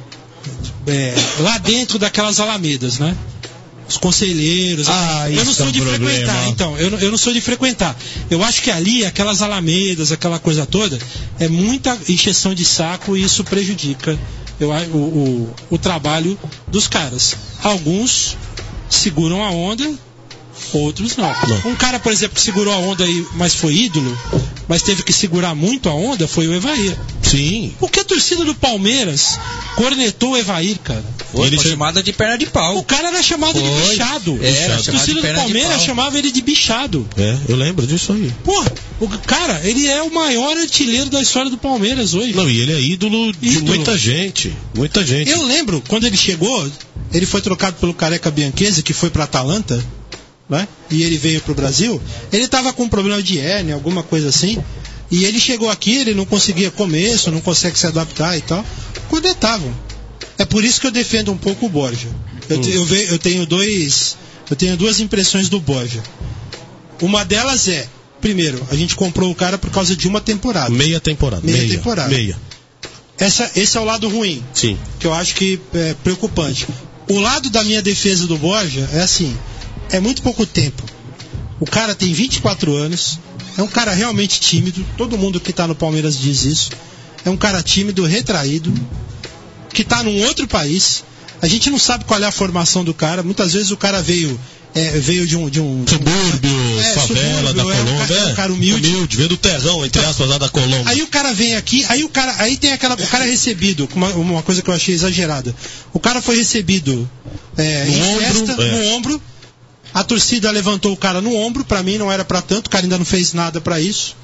É, lá dentro daquelas alamedas, né? Os conselheiros.
Ah,
eu não sou
é um
de
problema.
frequentar, então. Eu, eu não sou de frequentar. Eu acho que ali, aquelas alamedas, aquela coisa toda, é muita encheção de saco e isso prejudica eu, o, o, o trabalho dos caras. Alguns seguram a onda, outros não. não. Um cara, por exemplo, que segurou a onda aí, mas foi ídolo, mas teve que segurar muito a onda, foi o Evair.
Sim.
Por que a torcida do Palmeiras cornetou o Evair, cara?
Foi, ele foi chamada de perna de pau.
O cara era chamado foi. de bichado.
Era,
a torcida do Palmeiras chamava ele de bichado.
É, eu lembro disso aí.
Porra, o cara, ele é o maior artilheiro da história do Palmeiras hoje.
Não, e ele é ídolo de ídolo. muita gente. Muita gente.
Eu lembro, quando ele chegou, ele foi trocado pelo Careca Bianchese, que foi pra Atalanta, né? E ele veio pro Brasil. Ele tava com um problema de hérnia, alguma coisa assim. E ele chegou aqui, ele não conseguia começo, não consegue se adaptar e tal. Cornetavam. É por isso que eu defendo um pouco o Borja. Eu, hum. te, eu, ve, eu tenho dois. Eu tenho duas impressões do Borja. Uma delas é, primeiro, a gente comprou o cara por causa de uma temporada.
Meia temporada.
Meia,
meia
temporada.
Meia.
essa, esse é o lado ruim.
Sim.
Que eu acho que é preocupante. O lado da minha defesa do Borja é assim, é muito pouco tempo. O cara tem vinte e quatro anos, é um cara realmente tímido, todo mundo que tá no Palmeiras diz isso. É um cara tímido, retraído, que tá num outro país. A gente não sabe qual é a formação do cara. Muitas vezes o cara veio, é, veio de um... De um
subúrbio,
é,
favela
subúrbio,
da
é,
Colômbia.
É um cara humilde.
Humilde, veio do terrão, entre aspas, lá da Colômbia.
Aí o cara vem aqui, aí o cara, aí tem aquela, o cara é recebido, uma, uma coisa que eu achei exagerada. O cara foi recebido é,
no
em
ombro,
festa,
é.
no ombro. A torcida levantou o cara no ombro, pra mim não era pra tanto, o cara ainda não fez nada pra isso.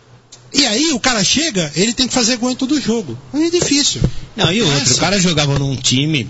E aí o cara chega, ele tem que fazer gol em todo jogo. Aí é difícil.
Não, e outro,
Essa.
o cara jogava num time.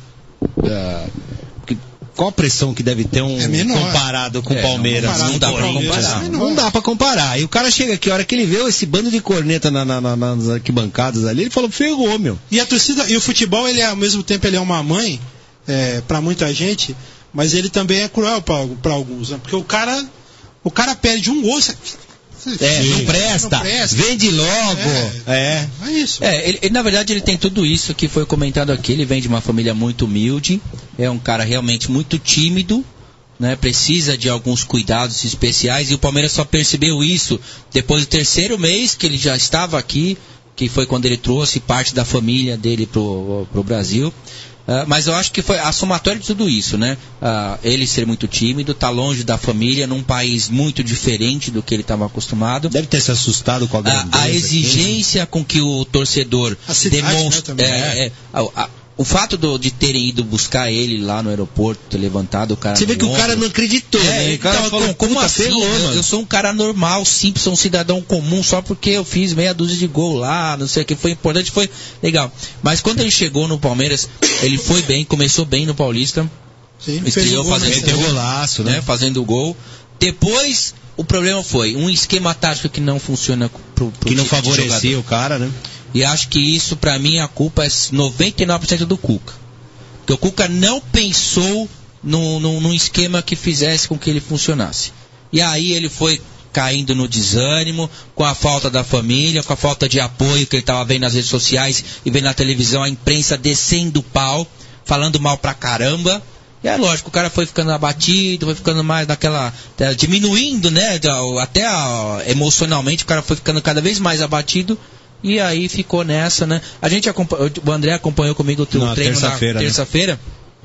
Uh, que, qual a pressão que deve ter um
É menor.
comparado com o
É,
Palmeiras?
não,
Não,
dá pra
Palmeiras
comparar.
é menor. Não dá pra comparar. E o cara chega aqui, a hora que ele vê esse bando de corneta na, na, na, nas arquibancadas ali, ele falou, ferrou, meu.
E a torcida, e o futebol, ele é, ao mesmo tempo, ele é uma mãe, é, pra muita gente, mas ele também é cruel pra, pra alguns, né? Porque o cara, o cara perde um gol. Você...
É,
Sim,
não presta,
não presta.
vende logo. É,
é. É isso.
É, ele, ele, na verdade ele tem tudo isso que foi comentado aqui. Ele vem de uma família muito humilde, é um cara realmente muito tímido, né? Precisa de alguns cuidados especiais e o Palmeiras só percebeu isso depois do terceiro mês que ele já estava aqui, que foi quando ele trouxe parte da família dele pro, pro Brasil. Uh, mas eu acho que foi a somatória de tudo isso, né? Uh, ele ser muito tímido, tá longe da família, num país muito diferente do que ele estava acostumado.
Deve ter se assustado com a grandeza.
A, a exigência aqui, com que o torcedor demonstra... Né, é, é, a, a, o fato do, de terem ido buscar ele lá no aeroporto, ter levantado o cara.
Você vê que ombro, o cara não acreditou,
é,
né? O cara
então,
falou,
como assim?
Ferrou,
eu, eu sou um cara normal, simples, sou um cidadão comum, só porque eu fiz meia dúzia de gol lá, não sei o que, foi importante, foi legal. Mas quando ele chegou no Palmeiras, ele foi bem, começou bem no Paulista.
Sim,
estreou fazendo
gol, golaço, né?
né? Fazendo o gol. Depois, o problema foi um esquema tático que não funciona pro, pro
que não favorecia o cara, né?
E acho que isso, pra mim, a culpa é noventa e nove por cento do Cuca. Porque o Cuca não pensou num, num, num esquema que fizesse com que ele funcionasse. E aí ele foi caindo no desânimo, com a falta da família, com a falta de apoio que ele estava vendo nas redes sociais e vendo na televisão, a imprensa descendo o pau, falando mal pra caramba. E é lógico, o cara foi ficando abatido, foi ficando mais naquela... diminuindo, né? Até emocionalmente, o cara foi ficando cada vez mais abatido. E aí ficou nessa, né? A gente acompanhou, o André acompanhou comigo o teu
na
treino
terça-feira,
na terça-feira. Né?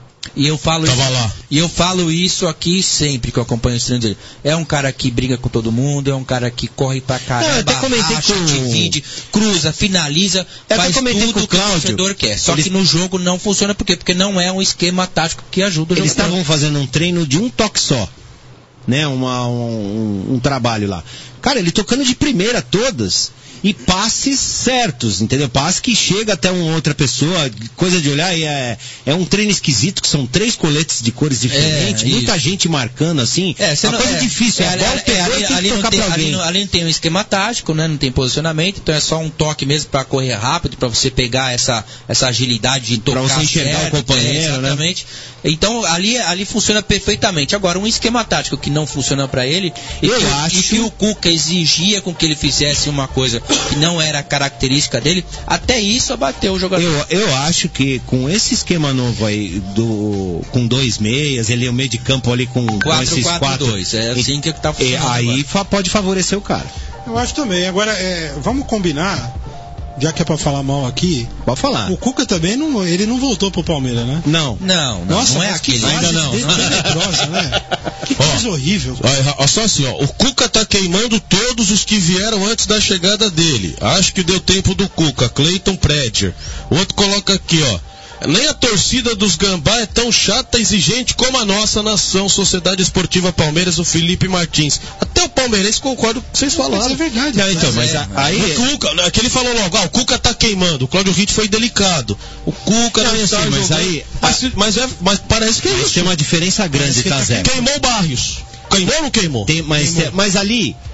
E eu falo
Tava
isso,
lá.
E eu falo isso aqui sempre que eu acompanho os treinos dele. É um cara que briga com todo mundo, é um cara que corre pra caramba,
não, eu até comentei
racha,
com...
divide, cruza, finaliza,
eu
faz
tudo
com
que o,
que o torcedor quer. Só
Eles...
que no jogo não funciona, por quê? Porque não é um esquema tático que ajuda o
Eles
jogador.
estavam fazendo um treino de um toque só, né? Uma, um, um trabalho lá. Cara, ele tocando de primeira todas... E passes certos, entendeu? Passe que chega até uma outra pessoa, coisa de olhar, e é, é um treino esquisito, que são três coletes de cores diferentes,
É,
muita
isso.
gente marcando assim.
É,
uma
não,
coisa
é,
difícil,
é,
a bola
é,
pegou,
ali,
tem que
ali, não
tocar
tem,
pra
ali,
alguém.
não, ali não tem um esquema tático, né? Não tem posicionamento, então é só um toque mesmo para correr rápido, para você pegar essa, essa agilidade de tocar
pra você enxergar
certo,
o companheiro,
é, exatamente. Né? Então ali, ali funciona perfeitamente. Agora, um esquema tático que não funciona para ele, e
eu
que,
acho
e que o Cuca exigia com que ele fizesse uma coisa que não era característica dele, até isso abateu o jogador.
Eu, eu acho que com esse esquema novo aí, do, com dois meias, ele é o meio de campo ali com, com esses quatro.
dois, é assim que tá funcionando.
E, aí fa, pode favorecer o cara.
Eu acho também. Agora, é, vamos combinar, já que é pra falar mal aqui.
Pode falar.
O Cuca também não, ele não voltou pro Palmeiras, né?
Não.
Não, não,
Nossa,
não é
mas que
aquele.
fase
Ainda não.
tenebrosa, né? Que coisa
Ó,
horrível.
Olha, olha só assim, ó, o Cuca tá queimando todos os que vieram antes da chegada dele. Acho que deu tempo do Cuca, Cleiton Prediger. O outro coloca aqui, ó. Nem a torcida dos Gambá é tão chata e exigente como a nossa nação, Sociedade Esportiva Palmeiras, o Felipe Martins. Até o palmeirense concorda com o que vocês falaram.
Mas é verdade.
Não, então, mas
é,
a- aí...
O Cuca, aqui ele falou logo, ah, o Cuca tá queimando, o Cláudio Ritt foi delicado. O Cuca
Não,
não,
eu
está
sei, mas
jogando.
aí-
Mas, mas, é, mas parece que é
Mas
isso.
tem uma diferença grande, tá, Zé?
Queimou o Barrios. Queimou ou não queimou?
Tem, mas,
Queimou.
mas ali,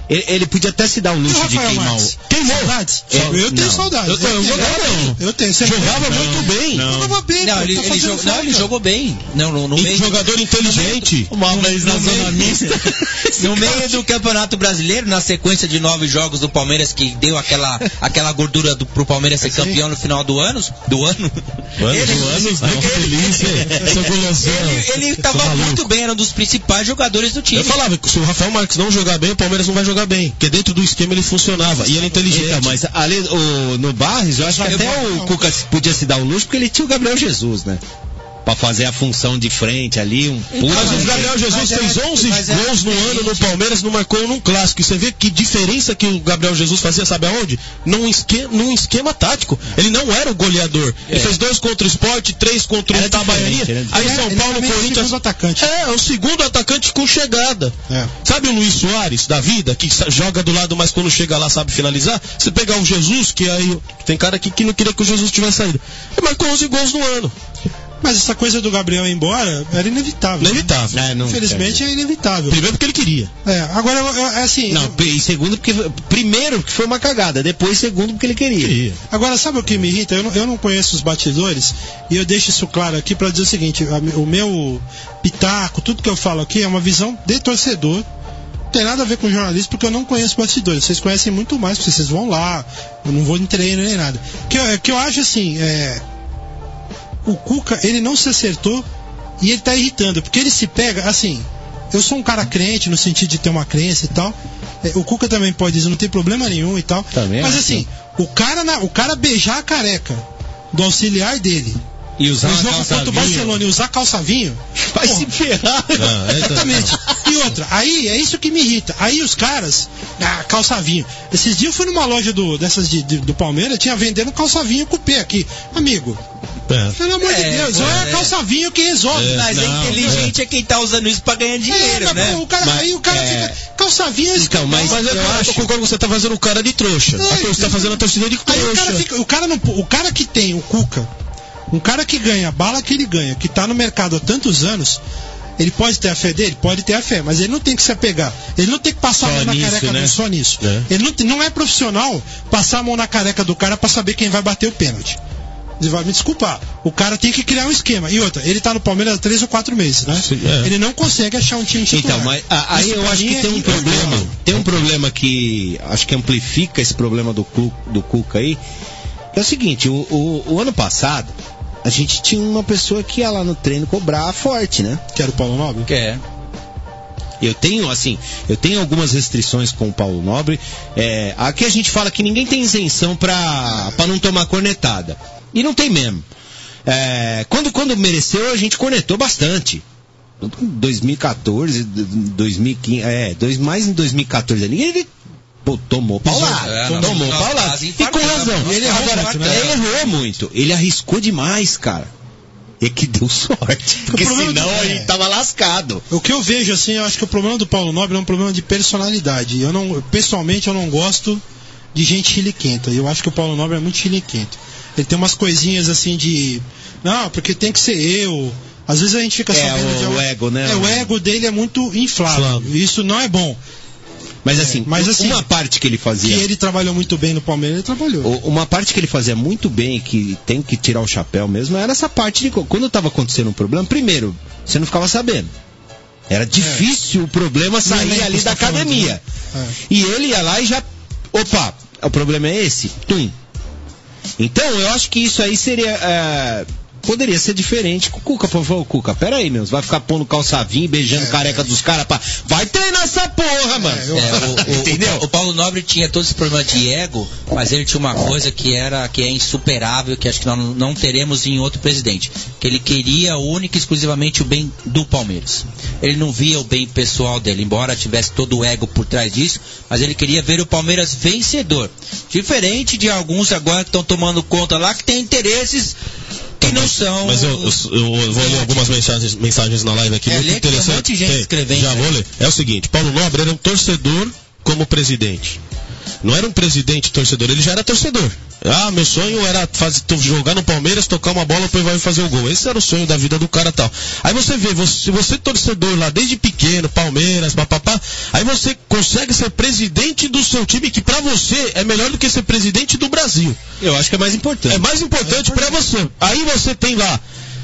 Ele, ele podia até se dar o luxo de queimar o...
Queimou? Saudades?
É,
eu tenho
não.
saudades.
Eu, eu, eu jogava não.
Eu tenho. Você
Jogava
não,
muito bem.
Não. Jogava bem.
Não,
pô,
ele,
tá
ele,
fazendo
jogou, não,
falta.
ele jogou bem. Não, no, no
E
meio,
jogador inteligente.
Uma vez na zona mista.
no meio do Campeonato Brasileiro, na sequência de nove jogos do Palmeiras, que deu aquela, aquela gordura do, pro Palmeiras ser campeão no final do ano. Do ano.
Mano,
Ele-
do ano,
ele-
não, feliz, seu golosinho.
Ele, ele tava
Tô maluco.
muito bem, era um dos principais jogadores do time.
Eu falava que se o Rafael Marques não jogar bem, o Palmeiras não vai jogar bem. Porque dentro do esquema ele funcionava. E ele é inteligente.
Então, mas ali, o, no Barres, eu acho que
Eu
até
vou-
o Cuca podia se dar o luxo, porque ele tinha o Gabriel Jesus, né? Pra fazer a função de frente ali, um pulo.
Mas o Gabriel Jesus
mas
fez
era-
onze
mas era
gols no ano no
diferente.
Palmeiras, não marcou um num clássico. E você vê que diferença que o Gabriel Jesus fazia, sabe aonde? Num esquema, num esquema tático. Ele não era o goleador. Ele
É.
fez dois contra o Sport, três contra o
Era
Itabaianinha.
diferente, era
Aí
Ele
São
é- ele
Paulo,
também é o
Corinthians.
segundo atacante.
É, o segundo atacante com chegada.
É.
Sabe o Luiz Soares da vida, que sa- joga do lado, mas quando chega lá sabe finalizar? Você pegar o Jesus, que aí tem cara aqui que não queria que o Jesus tivesse saído. Ele marcou onze gols no ano.
Mas essa coisa do Gabriel ir embora era inevitável.
Inevitável.
É, não-
Infelizmente é inevitável.
Primeiro porque ele queria.
É, agora, eu- eu- é assim.
Não,
eu-
e segundo porque... Primeiro porque foi uma cagada, depois segundo porque ele queria.
Queria.
Agora, sabe o que me irrita? Eu não, eu não conheço os batidores e eu deixo isso claro aqui pra dizer o seguinte: a- o meu pitaco, tudo que eu falo aqui é uma visão de torcedor. Não tem nada a ver com jornalismo porque eu não conheço bastidores. Vocês conhecem muito mais, porque vocês vão lá. Eu não vou em treino nem nada. Que eu, que eu acho assim: é, o Cuca, ele não se acertou e ele tá irritando, porque ele se pega assim. Eu sou um cara crente no sentido de ter uma crença e tal. É, o Cuca também pode dizer, não tem problema nenhum e tal.
Também
Mas
acho.
assim, o cara, na- o cara beijar a careca do auxiliar dele
E usar
no
uma
jogo
calça
contra o
vinho.
Barcelona e usar calça vinho,
Vai
porra,
se ferrar.
Não, é-
exatamente. E outra, aí é isso que me irrita. Aí os caras, ah, calça vinho. Esses dias eu fui numa loja do, dessas de, de- do Palmeiras, tinha vendendo calça vinho cupê aqui. Amigo,
É.
pelo amor de
É,
Deus,
pô,
não é a
é.
calça vinho que resolve.
É.
Mas é
Não,
inteligente é quem tá usando isso pra ganhar dinheiro,
É, mas,
né?
pô, o cara,
Mas,
aí o cara
é,
fica. Calça vinho,
Então, mas
Mas eu,
eu
eu
acho-
concordo que você tá fazendo o cara de trouxa.
É,
A torcida tá fazendo a torcida de
Aí o cara,
trouxa.
fica, o, cara não, o cara que tem o Cuca, um cara que ganha a bala que ele ganha, que tá no mercado há tantos anos, ele pode ter a fé dele? Pode ter a fé, mas ele não tem que se apegar. Ele não tem que passar
Só
a mão na
nisso,
careca
né?
dele, só nisso.
É.
Ele não, tem- não é profissional passar a mão na careca do cara pra saber quem vai bater o pênalti. Ele vai me desculpar. O cara tem que criar um esquema. E outra, ele tá no Palmeiras há três ou quatro meses, né?
Sim, é.
Ele não consegue achar um time titular.
Então, mas a- aí
Isso
eu
pra
acho
mim
que
é
tem um
inacreditável.
problema. Tem um problema que acho que amplifica esse problema do, Cu- do Cuca aí. É o seguinte, o, o- o ano passado, a gente tinha uma pessoa que ia lá no treino cobrar forte, né?
Que era o Paulo Nobre?
Que é.
Eu tenho, assim, eu tenho algumas restrições com o Paulo Nobre. É, aqui a gente fala que ninguém tem isenção pra, pra não tomar cornetada. E não tem mesmo. É, quando, quando mereceu, a gente cornetou bastante. dois mil e quatorze, dois mil e quinze, é, dois, mais em dois mil e quatorze ali, ele pô, tomou paulada.
É, nós-
tomou
nós
paulada.
quase
E com
infartamos,
razão.
nós
Ele,
quase
agora,
infartamos.
ele errou muito. Ele arriscou demais, cara. E que deu sorte. Porque
problema
senão
do-
a
é.
gente tava lascado.
O que eu vejo assim, eu acho que o problema do Paulo Nobre é um problema de personalidade. Eu não, pessoalmente, eu não gosto de gente chiliquenta. Eu acho que o Paulo Nobre é muito chiliquento. Ele tem umas coisinhas assim de, não, porque tem que ser eu. Às vezes a gente fica
É,
sabendo
o-
de
o ego, né?
É, o ego dele é muito inflado.
Inflado.
Isso não é bom.
Mas assim,
mas, assim,
uma parte que ele
Que
fazia.
ele trabalhou muito bem no Palmeiras, ele trabalhou.
O- Uma parte que ele fazia muito bem, que tem que tirar o chapéu mesmo, era essa parte de. co- Quando estava acontecendo um problema, primeiro, você não ficava sabendo. Era difícil o problema sair
elenco
ali
você
da
tá falando,
academia.
né?
E ele ia lá e já. Opa, o problema é esse? Tum. Então, eu acho que isso aí seria. é, Poderia ser diferente com o Cuca. Falou, Cuca, pera aí, meu. Você vai ficar pondo calçavinho e beijando
É,
careca
é.
dos caras pra. Vai treinar essa porra, mano.
eu-
É, o, o-
Entendeu?
o Paulo Nobre tinha todo esse problema de ego, mas ele tinha uma coisa que era que é insuperável, que acho que nós não teremos em outro presidente, que ele queria única e exclusivamente o bem do Palmeiras. Ele não via o bem pessoal dele, embora tivesse todo o ego por trás disso, mas ele queria ver o Palmeiras vencedor. Diferente de alguns agora que estão tomando conta lá, que tem interesses que não são...
Mas eu, eu, eu vou ler algumas mensagens, mensagens na live aqui,
É,
muito
lê que tem um
interessante.
monte de gente
Tem,
escrevendo
já
aí.
vou ler. É o seguinte, Paulo Nobre era um torcedor como presidente. não era um presidente torcedor, ele já era torcedor. Ah, meu sonho era fazer, jogar no Palmeiras, tocar uma bola, depois vai fazer o gol. Esse era o sonho da vida do cara tal. Aí você vê, você, você torcedor lá desde pequeno, Palmeiras, papapá, aí você consegue ser presidente do seu time, que pra você é melhor do que ser presidente do Brasil.
Eu acho que é mais importante.
É mais importante pra você. Aí você tem lá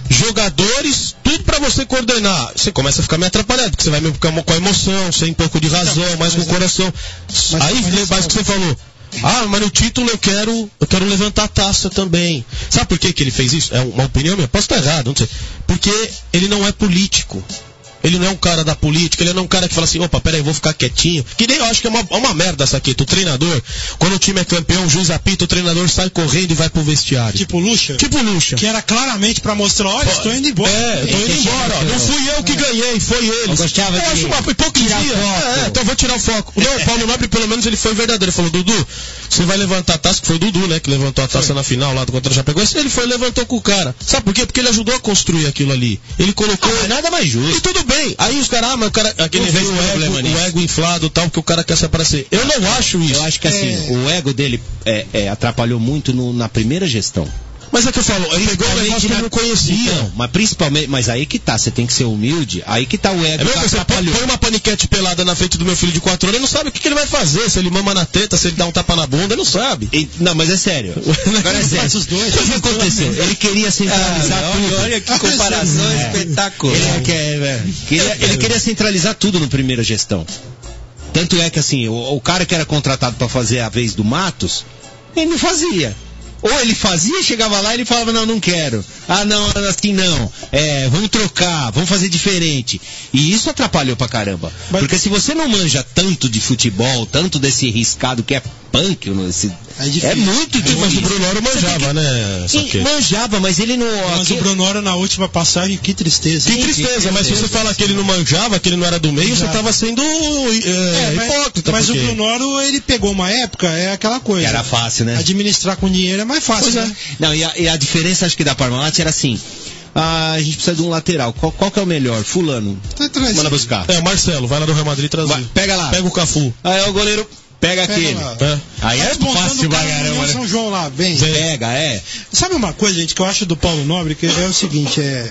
jogadores, tudo pra você coordenar. Você começa a ficar meio atrapalhado, porque você vai meio ficar com a emoção, sem um pouco de razão, não, mais com o coração. Mas, aí, mas, mais o que você falou. Ah, mas no título eu quero, eu quero levantar a taça também. Sabe por que que ele fez isso? É uma opinião minha, posso estar errado, não sei. Porque ele não é político. Ele não é um cara da política, ele não é um cara que fala assim, opa, peraí, vou ficar quietinho. Que nem eu acho que é uma, uma merda essa aqui. O treinador, quando o time é campeão, o juiz apita, o treinador sai correndo e vai pro vestiário.
Tipo Lucha?
Tipo Lucha.
Que era claramente pra mostrar, olha, Pô, estou indo embora.
É, estou indo embora. Ó, não fui eu que ganhei, foi eles. Eu
gostava
eu
de
acho uma hipocrisia. É, então vou tirar o foco. Não, o Paulo Nobre, pelo menos, ele foi verdadeiro. Ele falou, Dudu, você vai levantar a taça, que foi o Dudu, né, que levantou a taça foi. na final lá do contra o Chapecoense. Ele foi e levantou com o cara. Sabe por quê? Porque ele ajudou a construir aquilo ali. Ele colocou...
Ah, nada mais justo.
E tudo bem. Aí os caras, ah, mas o cara, aquele vez o ego, o ego inflado e tal, que o cara quer se aparecer. Eu não acho isso.
Eu acho que assim, é... o ego dele é, é, atrapalhou muito no, na primeira gestão.
Mas é que eu falo, ele pegou um negócio que eu não conhecia. Então,
mas principalmente, mas aí que tá, você tem que ser humilde, aí que tá o ego.
É mesmo,
tá
você põe uma paniquete pelada na frente do meu filho de quatro anos, ele não sabe o que, que ele vai fazer, se ele mama na teta, se ele dá um tapa na bunda, ele não sabe.
E, não, mas é sério. Agora é sério. Os dois, o que aconteceu? Ele queria centralizar ah, tudo. Olha que comparação é. espetacular. Ele, quer, queria, ele queria centralizar tudo na primeira gestão. Tanto é que assim, o, o cara que era contratado para fazer a vez do Matos, ele não fazia. Ou ele fazia, chegava lá e ele falava, não, não quero. Ah, não, assim não. É, vamos trocar, vamos fazer diferente. E isso atrapalhou pra caramba. Mas... Porque se você não manja tanto de futebol, tanto desse riscado que é punk, esse... é, é muito difícil.
Mas o Brunoro manjava, que... né?
E, manjava, mas ele não...
Mas aqui... o Brunoro na última passagem, que tristeza.
Que tristeza, que mas se você fala que ele não manjava, que ele não era do meio, você tava sendo é, é, mas, hipócrita.
Mas
porque...
o Brunoro, ele pegou uma época, é aquela coisa.
Era fácil, né?
Administrar com dinheiro é mais fácil, né?
É. Não, e a, e a diferença, acho que da Parmalat era assim... Ah, a gente precisa de um lateral. Qual, qual que é o melhor? Fulano.
Manda buscar. É, Marcelo, vai lá do Real Madrid trazer. Vai,
pega lá.
Pega o Cafu.
Aí é o goleiro... Pega, pega aquele. É. Aí é fácil,
caramba. São João lá, bem.
Pega, é.
Sabe uma coisa, gente, que eu acho do Paulo Nobre, que é o seguinte, é...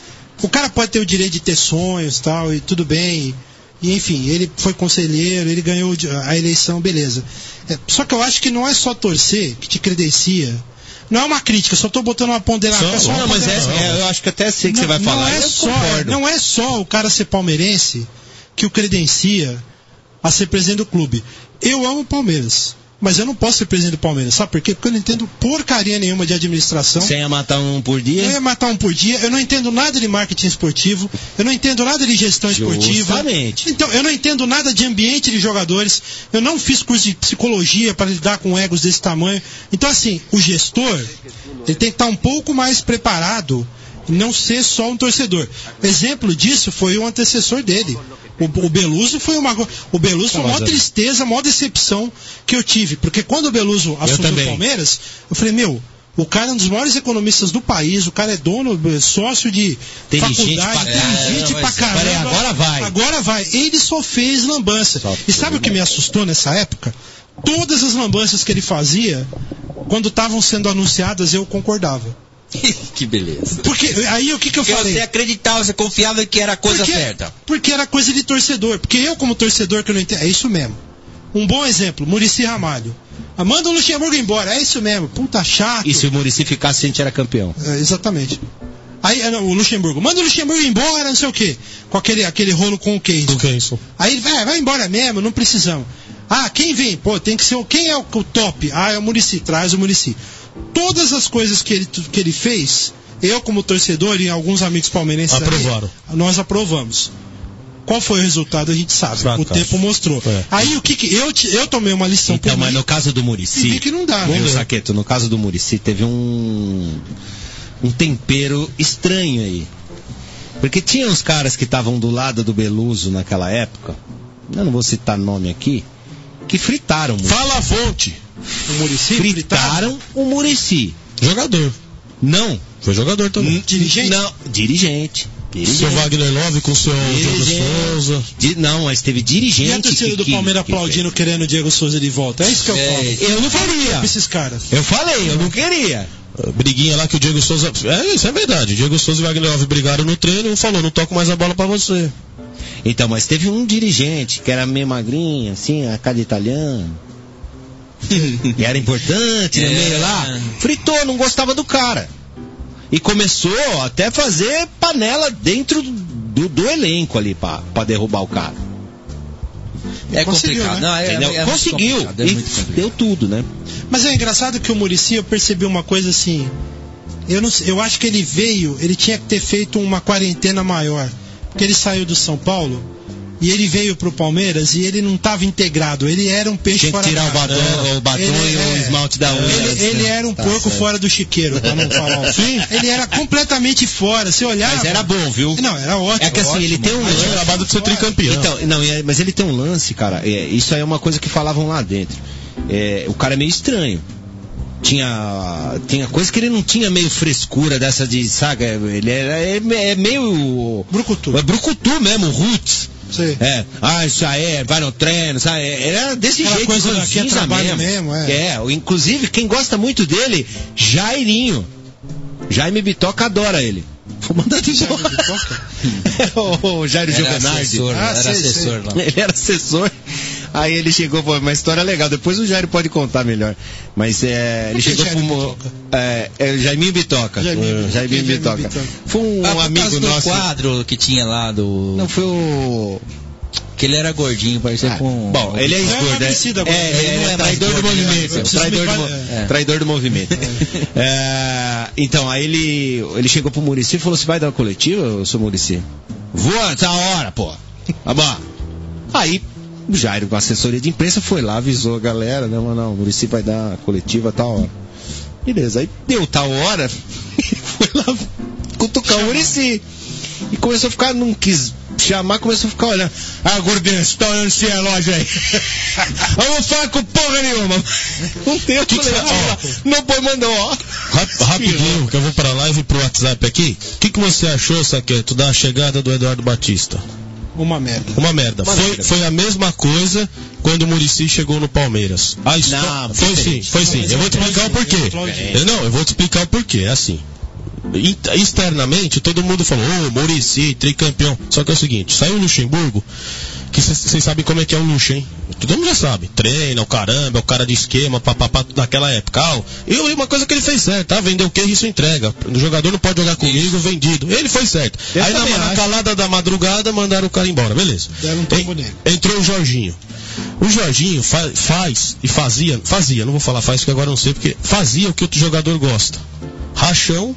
O cara pode ter o direito de ter sonhos e tal, e tudo bem. E, enfim, ele foi conselheiro, ele ganhou a eleição, beleza. É, só que eu acho que não é só torcer que te credencia. Não é uma crítica, só tô botando uma ponderação.
É só uma não, mas é, é, eu acho que até sei que não, você vai
não
falar.
É só, não é só o cara ser palmeirense que o credencia a ser presidente do clube. Eu amo o Palmeiras, mas eu não posso ser presidente do Palmeiras. Sabe por quê? Porque eu não entendo porcaria nenhuma de administração.
Você ia matar um por dia?
Eu ia matar um por dia. Eu não entendo nada de marketing esportivo. Eu não entendo nada de gestão esportiva.
Justamente.
Então, eu não entendo nada de ambiente de jogadores. Eu não fiz curso de psicologia para lidar com egos desse tamanho. Então, assim, o gestor, ele tem que estar um pouco mais preparado e não ser só um torcedor. Exemplo disso foi o antecessor dele. O, o Beluso foi uma o Beluso foi uma maior tristeza, a maior decepção que eu tive, porque quando o Beluso assumiu o Palmeiras, eu falei, meu, o cara é um dos maiores economistas do país, o cara é dono, sócio de
inteligente
faculdade,
pra
inteligente
cara,
pra caramba.
Peraí, agora vai.
Agora vai. Ele só fez lambança. Só e sabe o que me assustou nessa época? Todas as lambanças que ele fazia, quando estavam sendo anunciadas, eu concordava.
Que beleza.
Porque aí o que, que eu
porque
falei?
Você acreditava, você confiava que era a coisa
porque,
certa.
Porque era coisa de torcedor. Porque eu, como torcedor, que eu não entendo. É isso mesmo. Um bom exemplo, Muricy Ramalho. Ah, manda o Luxemburgo embora. É isso mesmo. Puta chato.
E se o Muricy ficasse, a gente era campeão.
É, exatamente. Aí o Luxemburgo, manda o Luxemburgo embora, não sei o quê. Com aquele, aquele rolo com o Keyson.
Com o Keyson.
Aí ele vai, vai embora mesmo, não precisamos. Ah, quem vem? Pô, tem que ser o. Quem é o, o top? Ah, é o Muricy, traz o Muricy. Todas as coisas que ele, que ele fez. Eu, como torcedor, e alguns amigos palmeirenses
aprovaram.
Aí, nós aprovamos. Qual foi o resultado? A gente sabe. Fracasso. O tempo mostrou. É. Aí o que, que eu, eu tomei uma lição.
Então, mas no caso do Muricy.
Vi que não dá,
né? Saqueto, no caso do Muricy teve um um tempero estranho aí. Porque tinha uns caras que estavam do lado do Beluso naquela época. Eu não vou citar nome aqui. Que fritaram.
Fala a fonte.
O Muricy
fritaram o Muricy.
Jogador.
Não.
Foi jogador também.
Dirigente?
Não, dirigente.
Dirigente. Seu Wagner Love com o seu Diego Souza.
Di, não, mas teve dirigente. E
a torcida do Palmeiras que, aplaudindo, que querendo o Diego Souza de volta. É isso que eu é, falo.
Eu não faria.
Esses caras.
Eu falei, eu não queria.
Briguinha lá que o Diego Souza. É, isso é verdade. O Diego Souza e o Wagner Love brigaram no treino e um falou: não toco mais a bola pra você.
Então, mas teve um dirigente que era meio magrinho, assim, a cara de italiano. E era importante, é. no meio lá. Fritou, não gostava do cara. E começou até a fazer panela dentro do, do elenco ali pra, pra derrubar o cara.
É complicado. Né? Não, é, é, é
conseguiu. É e deu tudo, né?
Mas é engraçado que o Muricy, eu percebi uma coisa assim. Eu, não, eu acho que ele veio, ele tinha que ter feito uma quarentena maior. Porque ele saiu do São Paulo e ele veio pro Palmeiras e ele não estava integrado. Ele era um peixe
tinha
fora
que tirar
da
o batom, é, o batom e é, o esmalte da unha.
Ele, ele era um tá porco certo. Fora do chiqueiro, pra não falar assim. Ele era completamente fora. Você olhava.
Mas era bom, viu?
Não, era ótimo.
É que assim,
ótimo,
ele tem um
lance. Tinha acabado de ser tricampeão.
Então, não, mas ele tem um lance, cara. É, isso aí é uma coisa que falavam lá dentro. É, o cara é meio estranho. Tinha, tinha coisa que ele não tinha meio frescura dessa de, sabe? Ele era, é, é meio.
Brucutu.
É brucutu mesmo, roots.
Sim.
É, ah, isso aí, vai no treino, sabe? Era desse
Aquela
jeito.
Coisa que é trabalho mesmo,
mesmo é. é. Inclusive, quem gosta muito dele, Jairinho. Jaime Bitoca adora ele. Vou mandar de embora. O Jairo Juvenal.
Assessor, ah, era sei, assessor
sei. Lá. Ele era assessor. Aí ele chegou, pô, uma história legal. Depois o Jairo pode contar melhor. Mas é, ele chegou pro. É, é, Jaiminho Bitoca. Jaiminho, Jaiminho Bitoca. Bitoca. Foi um ah, amigo
do
nosso.
Quadro que tinha lá do.
Não, foi o.
Que ele era gordinho, parecia ah, com.
Bom, ele é esgordo, é, é, é, é, é traidor do movimento. Traidor do, é. traidor do movimento. É. É, então, aí ele, ele chegou pro Muricy e falou: você vai dar uma coletiva, seu Muricy? Vou antes da hora, pô. Tá bom. Aí o Jairo, com a assessoria de imprensa, foi lá, avisou a galera, né? Mas não, o Muricy vai dar coletiva a tal hora. Beleza, aí deu tal hora, foi lá cutucar o Muricy. E começou a ficar, não quis chamar, começou a ficar olhando. Ah, gordinho, você tá olhando esse relógio aí. Eu não falo com porra nenhuma. Não tem o que você falar. Não pode mandar, ó.
Rapidinho, que eu vou pra live pro WhatsApp aqui. O que, que você achou, Saqueto, da chegada do Eduardo Batista?
Uma merda.
Uma merda. Uma foi, merda. Foi a mesma coisa quando o Muricy chegou no Palmeiras. A histó- não, foi sim, foi sim. Eu vou te explicar o porquê. Eu, não, eu vou te explicar o porquê. É assim. Externamente, todo mundo falou, ô, oh, Muricy, tricampeão. Só que é o seguinte, saiu o Luxemburgo, que vocês sabem como é que é o Luxo, hein? Todo mundo já sabe. Treina, o caramba, é o cara de esquema, papapá, daquela época. Ah, e uma coisa que ele fez certo, tá? Vendeu o que isso entrega. O jogador não pode jogar comigo, vendido. Ele foi certo. Eu Aí na, na calada da madrugada mandaram o cara embora, beleza.
Um
Entrou o Jorginho. O Jorginho fa- faz e fazia, fazia, não vou falar faz porque agora eu não sei, porque fazia o que o jogador gosta. Rachão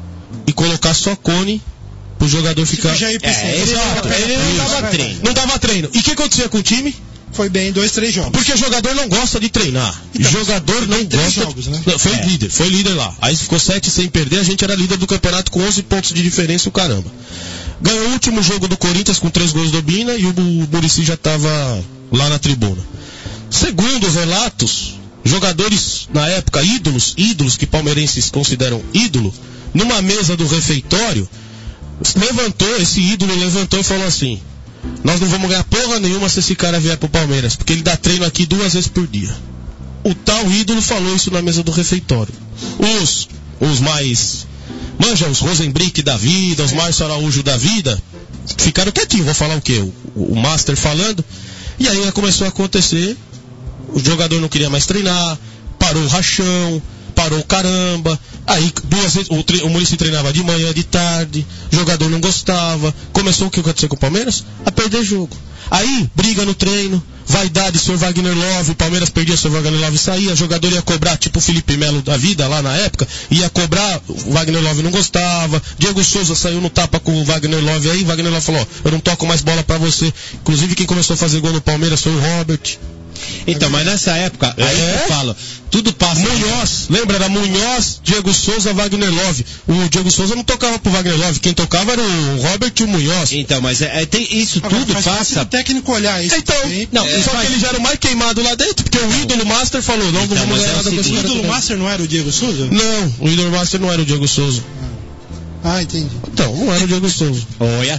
e colocar só cone pro jogador ficar.
Já
é,
ele,
exato, ele não dava treino. Não dava treino. E o que acontecia com o time?
Foi bem em dois, três jogos.
Porque o jogador não gosta de treinar. Então, jogador não gosta.
Jogos, né?
Não, foi
é.
líder, foi líder lá. Aí ficou sete sem perder, a gente era líder do campeonato com onze pontos de diferença, o caramba. Ganhou o último jogo do Corinthians com três gols do Bina e o Muricy já tava lá na tribuna. Segundo os relatos, jogadores na época, ídolos, ídolos que palmeirenses consideram ídolo, numa mesa do refeitório, levantou, esse ídolo levantou e falou assim: nós não vamos ganhar porra nenhuma se esse cara vier pro Palmeiras, porque ele dá treino aqui duas vezes por dia. O tal ídolo falou isso na mesa do refeitório. Os, os mais, manja, os Rosenbrick da vida, os Márcio Araújo da vida, ficaram quietinhos, vou falar o quê? O, o Master falando, e aí começou a acontecer, o jogador não queria mais treinar, parou o rachão, parou o caramba, aí duas vezes, o, tre- o Muricy treinava de manhã, de tarde, o jogador não gostava, começou o que aconteceu com o Palmeiras? A perder jogo. Aí, briga no treino, vaidade, senhor Wagner Love, o Palmeiras perdia, senhor Wagner Love saía, o jogador ia cobrar, tipo o Felipe Melo da vida, lá na época, ia cobrar, o Wagner Love não gostava, Diego Souza saiu no tapa com o Wagner Love aí, o Wagner Love falou, eu não toco mais bola pra você. Inclusive quem começou a fazer gol no Palmeiras foi o Robert.
Então, mas nessa época, é? Aí eu falo, tudo passa.
Munhoz, lembra? Era Munhoz, Diego Souza, Wagner Love. O Diego Souza não tocava pro Wagner Love, quem tocava era o Robert e o Munhoz.
Então, mas é, é, tem isso Agora, tudo passa.
O técnico olhar isso.
Então,
também.
não, é, só faz... que ele já era o mais queimado lá dentro, porque não. O ídolo Master falou, não, então, não vamos ganhar nada com esse
cara. O ídolo Master não era o Diego Souza?
Não, o ídolo Master não era o Diego Souza.
Ah, entendi.
Então, não era o Diego Souza.
Olha.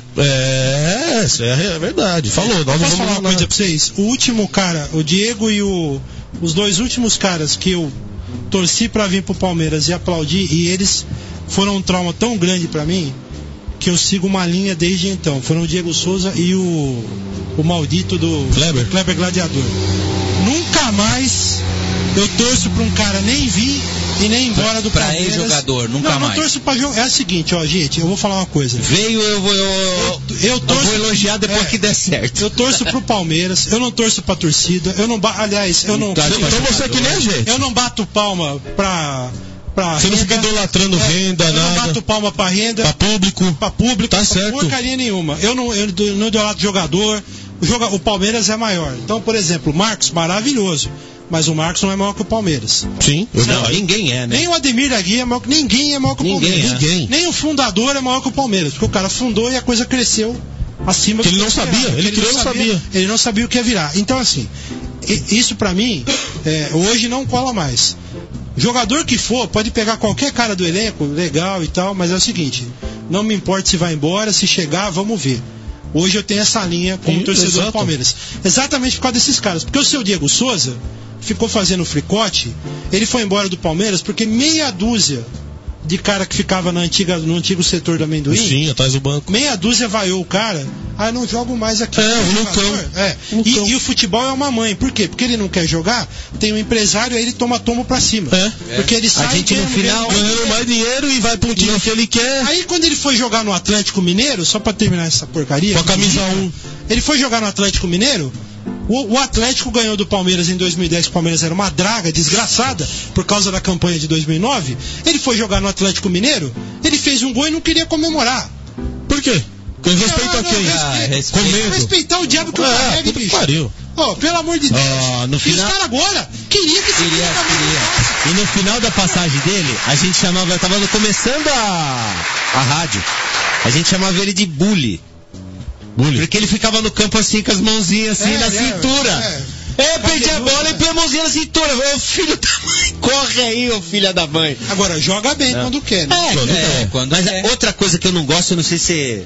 É, isso é verdade. Falou, nós não
Posso
vamos
falar uma coisa pra vocês? O último cara, o Diego e o... Os dois últimos caras que eu torci pra vir pro Palmeiras e aplaudi, e eles foram um trauma tão grande pra mim, que eu sigo uma linha desde então. Foram o Diego Souza e o... O maldito do...
Kleber.
Kleber Gladiador. Nunca mais eu torço pra um cara nem vir e nem ir embora do
pra
Palmeiras.
Pra ex-jogador, nunca
não,
mais.
Não, torço pra jogar. É o seguinte, ó, gente, eu vou falar uma coisa.
Veio, eu vou, eu, eu,
eu, torço,
eu vou elogiar depois é, que der certo.
Eu torço pro Palmeiras, eu não torço pra torcida, eu não, ba... aliás, eu não...
Então você é que nem a gente.
Eu não bato palma pra... Pra
você
renda,
não fica idolatrando é, renda,
eu
nada.
Eu não bato palma pra renda.
Pra público.
Pra público.
Tá certo.
Porcaria nenhuma. Eu não, eu não idolato jogador. O, joga, o Palmeiras é maior. Então, por exemplo, o Marcos, maravilhoso. Mas o Marcos não é maior que o Palmeiras.
Sim.
Não, não, ninguém é, né?
Nem o Ademir da Guia é maior que... Ninguém é maior que o
ninguém
Palmeiras.
É.
Ninguém.
Nem o fundador é maior que o Palmeiras. Porque o cara fundou e a coisa cresceu acima
que
do
ele não sabia. Ele, ele criou não sabia. sabia.
Ele não sabia o que ia virar. Então, assim, isso pra mim, é, hoje não cola mais. Jogador que for, pode pegar qualquer cara do elenco, legal e tal, mas é o seguinte, não me importa se vai embora, se chegar, vamos ver. Hoje eu tenho essa linha como Sim, torcedor exato. do Palmeiras. Exatamente por causa desses caras. Porque o seu Diego Souza ficou fazendo fricote, ele foi embora do Palmeiras porque meia dúzia de cara que ficava na antiga, no antigo setor do amendoim.
Sim, atrás do banco.
Meia dúzia vaiou o cara. Ah, não jogo mais aqui.
É, o Lucão.
É. E, e o futebol é uma mãe. Por quê? Porque ele não quer jogar, tem um empresário, aí ele toma tombo pra cima.
É.
Porque ele sai
a gente no final
ganhando mais dinheiro e vai pro time não. que ele quer.
Aí quando ele foi jogar no Atlético Mineiro, só pra terminar essa porcaria.
Com a camisa um.
Ele foi jogar no Atlético Mineiro. O, o Atlético ganhou do Palmeiras em dois mil e dez, que o Palmeiras era uma draga desgraçada por causa da campanha de dois mil e nove. Ele foi jogar no Atlético Mineiro, ele fez um gol e não queria comemorar.
Por quê? Com respeito a quem?
Ah, respeito, respeitar o diabo que o
é,
carrega, bicho.
Pariu.
Oh, pelo amor de Deus.
Oh, no final...
E os caras agora queria que se
queria, queria. E no final da passagem dele, a gente chamava, tava começando a, a rádio, a gente chamava ele de bully.
Bully.
Porque ele ficava no campo assim, com as mãozinhas assim, é, na é, cintura. É, é perdi a bola e põe a mãozinha na cintura. Ô filho da mãe, corre aí, ô filha da mãe.
Agora, joga bem não. quando quer, né?
É,
quando
é,
quer.
Quando Mas quer. Outra coisa que eu não gosto, eu não sei se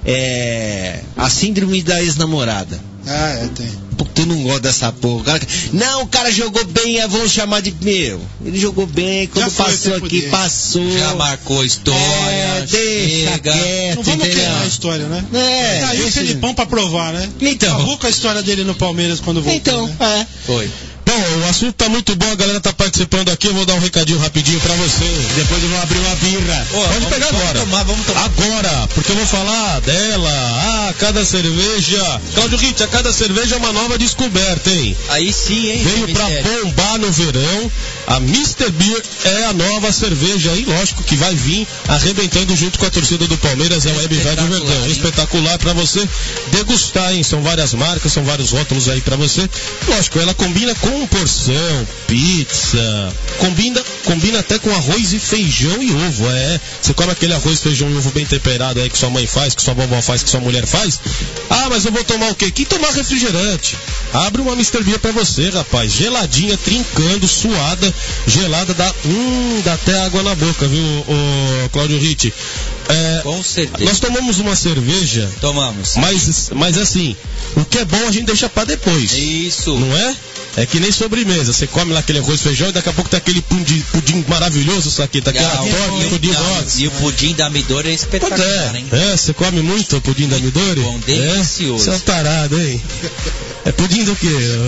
é a síndrome da ex-namorada.
Ah, é, tem.
Tu não gosta dessa porra. O cara... Não, o cara jogou bem, vamos chamar de. Meu, ele jogou bem, quando passou aqui, dele. passou.
Já marcou história. É,
deixa
chega.
quieto,
não vamos
entendeu?
queimar a história, né?
É.
Tá aí o Felipão pra provar, né?
Então.
Acabou com a história dele no Palmeiras quando voltou.
Então,
né?
é.
Foi.
Bom, o assunto tá muito bom, a galera tá participando aqui, eu vou dar um recadinho rapidinho pra você. Depois eu vou abrir uma birra.
Oh,
Pode
vamos,
pegar
vamos
agora.
Tomar, vamos tomar.
Agora, porque eu vou falar dela. Ah, cada cerveja. Cláudio Ritt, a cada cerveja é uma nova descoberta, hein?
Aí sim, hein?
Veio pra bombar no verão. A mister Beer é a nova cerveja aí, lógico que vai vir arrebentando junto com a torcida do Palmeiras, é o Web Rádio Verdão. Hein? Espetacular pra você degustar, hein? São várias marcas, são vários rótulos aí pra você. Lógico, ela combina com porção, pizza, combina, combina até com arroz e feijão e ovo, é. Você come aquele arroz, feijão e ovo bem temperado aí que sua mãe faz, que sua vovó faz, que sua mulher faz. Ah, mas eu vou tomar o quê? Que tomar refrigerante. Abre uma mister Beer pra você, rapaz. Geladinha, trincando, suada, gelada, dá, hum, dá até água na boca, viu, o Cláudio Ritt? É,
com certeza.
Nós tomamos uma cerveja.
Tomamos.
Mas, mas assim, o que é bom a gente deixa pra depois.
Isso.
Não é? É que nem sobremesa. Você come lá aquele arroz, feijão e daqui a pouco tem aquele pudim, pudim maravilhoso, isso aqui. Tá aquela torta, pudim
E o pudim da Midori é espetacular,
é,
hein?
É, você come muito o pudim da Midori?
Bom, delicioso.
Você é um tarado, hein? É pudim do quê?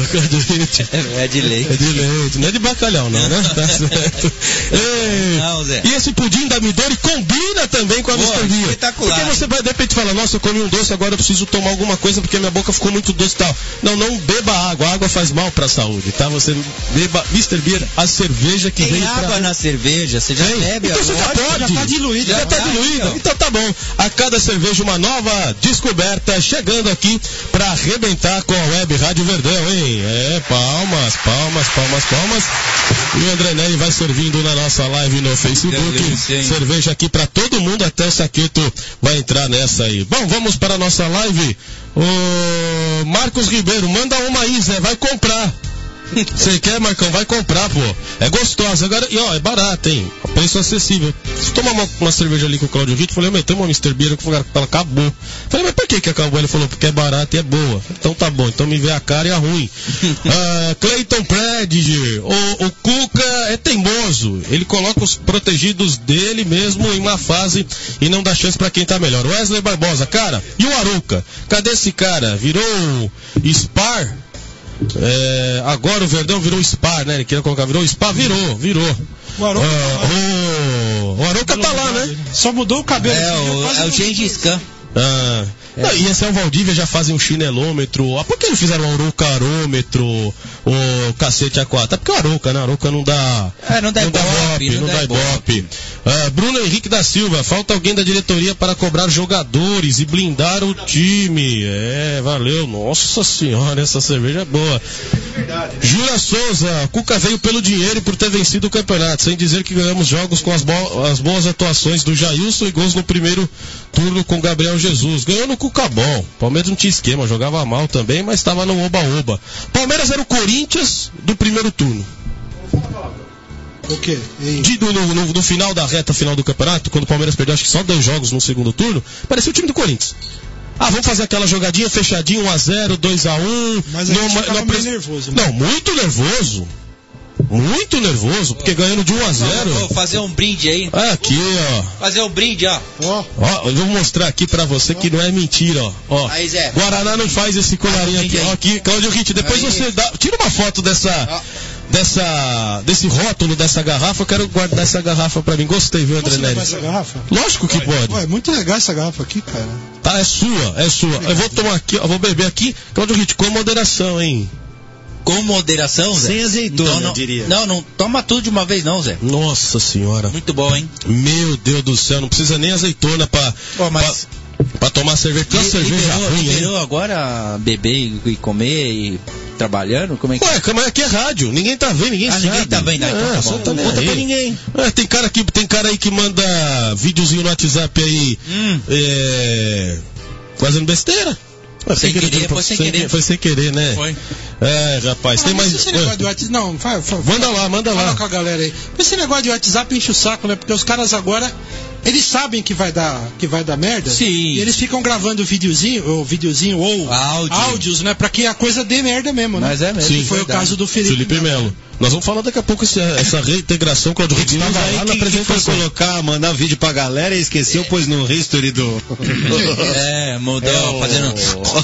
É de leite.
É de leite. Não é de bacalhau, não, né? Tá certo. Ei,
não, Zé.
E esse pudim da Midori combina também com a mister Beer.
Espetacular.
Porque você vai de repente falar, nossa, eu comi um doce, agora eu preciso tomar alguma coisa porque minha boca ficou muito doce e tal. Não, não beba água. A água faz mal pra saúde, tá? Você beba mister Beer, a cerveja que
tem
vem
água
pra...
na cerveja, você já
tem?
bebe.
Então você já pode.
Já tá diluído.
Já, já tá diluído. Então. então tá bom. A cada cerveja uma nova descoberta, chegando aqui pra arrebentar com a Web Rádio Verdão, hein? É, palmas, palmas, palmas, palmas. E o André Neri vai servindo na nossa live no Facebook. Delícia, cerveja aqui pra todo mundo, até o Saqueto vai entrar nessa aí. Bom, vamos para a nossa live. O Marcos Ribeiro, manda uma aí, Zé, vai comprar. Você quer, Marcão? Vai comprar, pô. É gostosa. Agora, e ó, é barato, hein? Preço acessível. Se tomar uma, uma cerveja ali com o Claudio Ritt, falei, meu, tem uma mister Beer que ela acabou. Falei, mas por que que acabou? Ele falou, porque é barato e é boa. Então tá bom, então me vê a cara e a ruim. uh, Clayton Prediger, o, o Cuca é teimoso. Ele coloca os protegidos dele mesmo em uma fase e não dá chance pra quem tá melhor. Wesley Barbosa, cara, e o Arouca? Cadê esse cara? Virou Spar? É, agora o Verdão virou Spar, né? Ele queria colocar, virou Spar, virou, virou.
O Arouca,
uh, o, o Arouca tá lá, né?
Só mudou o cabelo.
É o, é o Gengis Khan.
Ah, é. Não, e esse é o Valdívia, já fazem um chinelômetro. Ah, por que não fizeram um aroucarômetro, o cacete A quatro? É porque o Arouca, né? O Arouca não dá.
É, não dá
não
ibope,
dá ibope,
não,
não
dá
dá ibope. ibope. Ah, Bruno Henrique da Silva, falta alguém da diretoria para cobrar jogadores e blindar o time. É, valeu. Nossa senhora, essa cerveja é boa. Jura Souza, Cuca veio pelo dinheiro e por ter vencido o campeonato, sem dizer que ganhamos jogos com as, bo- as boas atuações do Jailson e gols no primeiro turno com Gabriel Jesus. Ganhou no Cuca bom. Palmeiras não tinha esquema, jogava mal também, mas estava no oba-oba. Palmeiras era o Corinthians do primeiro turno.
O quê?
De, no, no, no final da reta final do campeonato, quando o Palmeiras perdeu acho que só dois jogos no segundo turno, parecia o time do Corinthians. Ah, vamos fazer aquela jogadinha fechadinha, um a zero, dois a um.
Mas a gente tava meio nervoso. Né?
Não, muito nervoso. Muito nervoso, porque ganhando de um a zero.
Vou fazer um brinde aí.
Ah, aqui, ó.
Fazer um brinde, ó.
Ó,
ó eu vou mostrar aqui pra você que não é mentira, ó. ó.
Aí, Zé.
Guaraná não faz esse colarinho
ah,
aqui. Ó, aqui, Cláudio Ritt, depois aí. Você dá. Tira uma foto dessa. Ó. Dessa, desse rótulo dessa garrafa, eu quero guardar essa garrafa pra mim. Gostei, viu, André Nery?
Essa garrafa?
Lógico que pode.
Ué, é muito legal essa garrafa aqui, cara.
Tá, é sua, é sua. Eu vou tomar aqui, eu vou beber aqui. Cláudio Ritt, com moderação, hein?
Com moderação, Zé?
Sem azeitona,
então, não,
eu diria.
Não, não toma tudo de uma vez não, Zé.
Nossa senhora.
Muito bom, hein?
Meu Deus do céu, não precisa nem azeitona pra...
Pô, mas...
pra... Pra tomar cerveja, que cerveja
liberou,
ruim,
liberou agora beber e, e comer e trabalhando? Como é que...
Ué, mas aqui é rádio, ninguém tá vendo, ninguém
ah,
sabe.
ninguém tá vendo,
é,
então tá
só
bom.
tá
Não conta
aí.
Pra ninguém.
É, tem, cara aqui, tem cara aí que manda videozinho no WhatsApp aí,
hum.
é, fazendo besteira.
Sem, sem querer, querer, foi sem, sem querer.
Foi sem querer, né?
Foi.
É, rapaz,
ah,
tem mais...
Esse negócio de WhatsApp... Não, vai, vai,
manda lá, manda
fala
lá.
Fala com a galera aí. Esse negócio de WhatsApp enche o saco, né? Porque os caras agora... Eles sabem que vai dar, que vai dar merda.
Sim.
E eles ficam gravando videozinho, ou videozinho, ou
Áudio.
áudios, né? Pra que a coisa dê merda mesmo, né?
Mas é mesmo.
Sim, foi verdade. O caso do Felipe,
Felipe Melo. Melo. Nós vamos falar daqui a pouco essa, essa reintegração que o Claudio Ritt estava lá na apresentação.
Foi colocar, mandar vídeo pra galera e esqueceu, pôs no history do...
É, mudou, é, fazendo...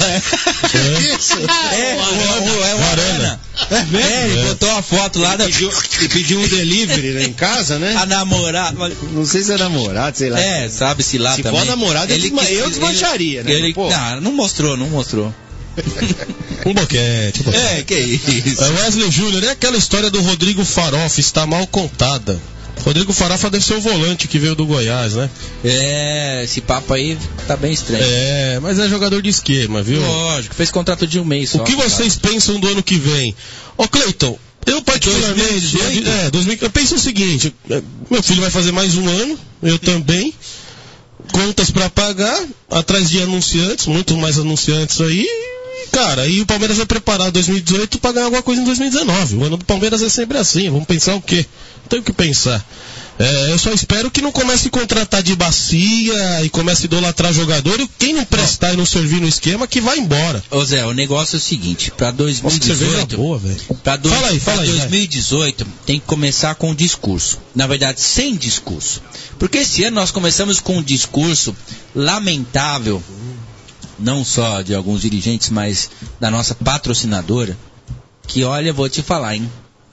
É, isso.
É, o, é o Arana.
É mesmo?
É, ele
é.
botou a foto lá...
E pediu, e pediu um delivery né, em casa, né?
A namorada...
Não sei se é namorado, sei lá.
É, sabe-se lá
se
também.
Se for namorado,
ele
eu, eu desmancharia, né?
Ele, não, não mostrou, não mostrou.
Um boquete, um boquete.
É, que isso.
É Wesley Júnior, é aquela história do Rodrigo Farofa, está mal contada. Rodrigo Farofa deve ser o volante que veio do Goiás, né?
É, esse papo aí tá bem estranho.
É, mas é jogador de esquema, viu?
Lógico, fez contrato de um mês só.
O que vocês cara. pensam do ano que vem? Ô, Cleiton, eu particularmente... É, dois mil, eu penso o seguinte, meu filho vai fazer mais um ano, eu também... Contas pra pagar, atrás de anunciantes, muito mais anunciantes aí, cara, e o Palmeiras vai preparar dois mil e dezoito pra ganhar alguma coisa em dois mil e dezenove. O ano do Palmeiras é sempre assim, vamos pensar o quê? Não tem o que pensar. É, eu só espero que não comece a contratar de bacia e comece a idolatrar jogador e quem não prestar e não servir no esquema que vai embora.
Ô Zé, o negócio é o seguinte, pra dois mil e dezoito,
boa,
pra, do,
fala aí, fala
pra
aí,
dois mil e dezoito vai. Tem que começar com um discurso. Na verdade, sem discurso. Porque esse ano nós começamos com um discurso lamentável, não só de alguns dirigentes, mas da nossa patrocinadora, que olha, vou te falar, hein?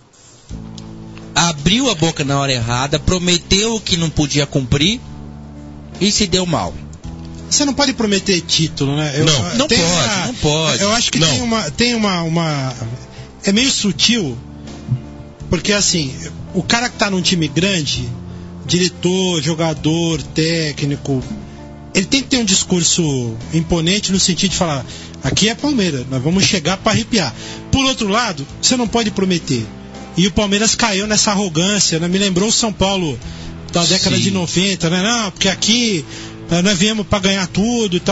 Abriu a boca na hora errada, prometeu o que não podia cumprir e se deu mal.
Você não pode prometer título, né? Eu,
não, não pode,
uma,
não pode.
Eu acho que
não.
tem, uma, tem uma, uma... É meio sutil, porque assim, o cara que tá num time grande, diretor, jogador, técnico, ele tem que ter um discurso imponente no sentido de falar, aqui é Palmeiras, nós vamos chegar para arrepiar. Por outro lado, você não pode prometer. E o Palmeiras caiu nessa arrogância, né? Me lembrou o São Paulo da década Sim. de noventa, né? Não, porque aqui nós viemos para ganhar tudo e tal.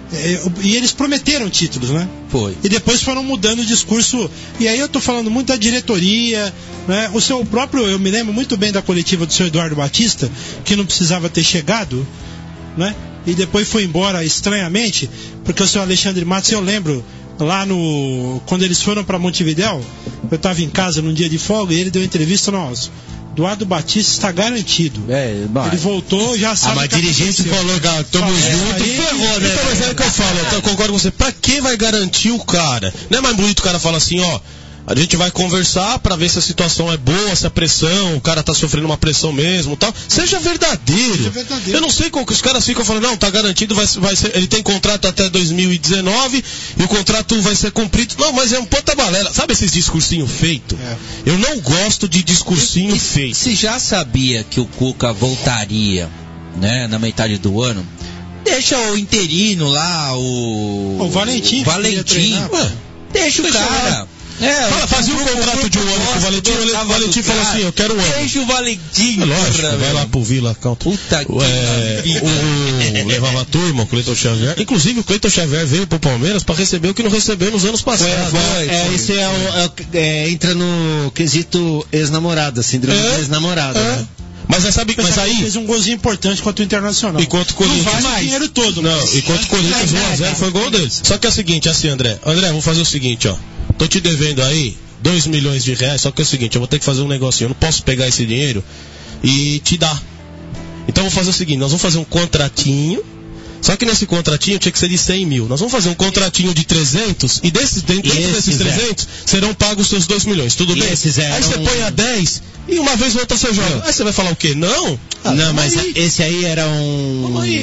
É, e eles prometeram títulos, né?
Foi.
E depois foram mudando o discurso. E aí eu tô falando muito da diretoria, né? O seu próprio, eu me lembro muito bem da coletiva do seu Eduardo Batista, que não precisava ter chegado, né? E depois foi embora estranhamente, porque o seu Alexandre Matos, eu lembro, lá no... quando eles foram para Montevidéu, eu estava em casa num dia de folga e ele deu entrevista, nossa, Eduardo Batista está garantido.
É, mas...
Ele voltou, já sabe.
Ah, mas dirigente falou, tamo junto,
aí,
ferrou, né?
Então, mas é o que eu falo, eu concordo com você. Pra que vai garantir o cara? Não é mais bonito o cara falar assim, ó, a gente vai conversar pra ver se a situação é boa, se a pressão, o cara tá sofrendo uma pressão mesmo, tal. Seja verdadeiro. Seja verdadeiro. Eu não sei como que os caras ficam falando, não, tá garantido, vai, vai ser, ele tem contrato até dois mil e dezenove e o contrato vai ser cumprido. Não, mas é um puta balela. Sabe esses discursinhos feitos? É. Eu não gosto de discursinho e, feito.
Se já sabia que o Cuca voltaria, né, na metade do ano, deixa o interino lá, o...
O Valentim.
O Valentim. Ué, deixa o deixa cara... Lá.
É, fazia um contrato de um ano com o Valentim, o Valentim falou assim, eu quero um ano.
Deixa o Valentim.
É lógico, vai lá pro Vila Country.
Puta que
é, o, o, levava a turma, o Cleiton Xavier. Inclusive o Cleiton Xavier veio pro Palmeiras pra receber o que não recebeu nos anos passados.
Foi, foi, é, isso é, é, é, entra no quesito ex-namorada, síndrome é, de ex-namorada, é. Né?
Mas, sabe, mas aí...
fez um golzinho importante contra o Internacional.
Enquanto o Corinthians...
Não vale o dinheiro todo.
Não,
mas...
enquanto o Corinthians um a zero foi gol deles. Só que é o seguinte, assim, André. André, vou fazer o seguinte, ó. Tô te devendo aí dois milhões de reais, só que é o seguinte, eu vou ter que fazer um negocinho. Eu não posso pegar esse dinheiro e te dar. Então eu vou fazer o seguinte, nós vamos fazer um contratinho. Só que nesse contratinho tinha que ser de cem mil. Nós vamos fazer um contratinho de trezentos e desses, dentro esses desses trezentos é. serão pagos os seus dois milhões. Tudo e bem?
É
aí você
um...
põe a dez e uma vez ou outra você joga. Aí você vai falar o quê? Não?
Ah, não, mas aí. Esse aí era um...
Vamos aí.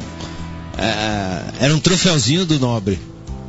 Uh, era um troféuzinho do Nobre.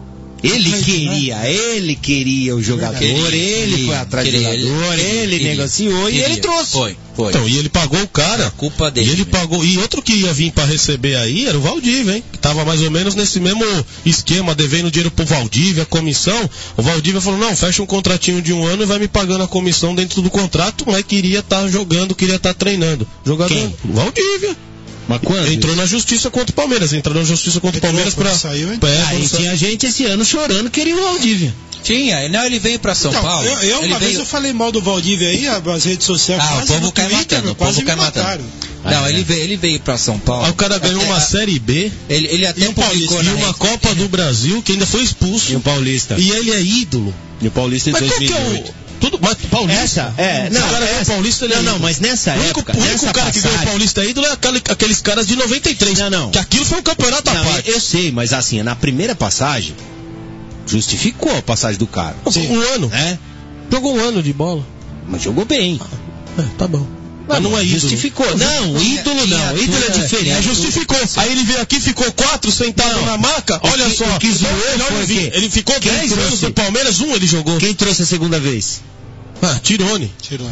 Ele queria, ele queria o jogador, queria, ele queria, foi atrás do jogador, ele, ele, ele negociou queria, e ele trouxe.
Foi, foi. Então, e ele pagou o cara.
A culpa dele.
E ele pagou. E outro que ia vir pra receber aí era o Valdívia, hein? Que tava mais ou menos nesse mesmo esquema, devendo dinheiro pro Valdívia, a comissão. O Valdívia falou, não, fecha um contratinho de um ano e vai me pagando a comissão dentro do contrato, mas queria estar tá jogando, queria estar tá treinando. Jogador.
Quem?
O Valdívia.
Mas quando?
Entrou na justiça contra o Palmeiras. Entrou na justiça contra o Palmeiras pra...
Saiu, hein?
É,
ah, e tinha gente esse ano chorando que queria o Valdívia.
Tinha, não, ele veio pra São
então,
Paulo.
Eu, eu uma
veio...
vez eu falei mal do Valdívia aí, as redes sociais.
Ah, o povo cai matando, o povo cai matando. Não, ah, ele, é. veio, ele veio pra São Paulo.
Aí o cara ganhou uma Série B.
Ele, ele até
e publicou e uma Copa do Brasil, que ainda foi expulso.
E o Paulista.
E ele é ídolo.
E o Paulista em
mas
dois mil e oito.
Qual que é o... Tudo, mas Paulista.
Essa, é, não,
o cara ganhou o Paulista, ele
não,
é
não, mas nessa
o único,
época,
o único cara
passagem...
que ganhou o Paulista ídolo é aquele, aqueles caras de noventa e três.
Não, não.
Que aquilo foi um campeonato
não,
à parte.
Eu sei, mas assim, na primeira passagem, justificou a passagem do cara.
Sim. Um ano.
É?
Jogou um ano de bola.
Mas jogou bem.
É, tá bom. Mas não é ídolo.
Justificou. Não, ídolo não. Ídolo é diferente.
É, justificou. Aí ele veio aqui, ficou quatro sentado não. na maca. Olha
que,
só.
O que zoou
ele, ele, ele ficou dez anos no Palmeiras, um ele jogou.
Quem trouxe a segunda vez?
Ah, Tirone.
Tirone.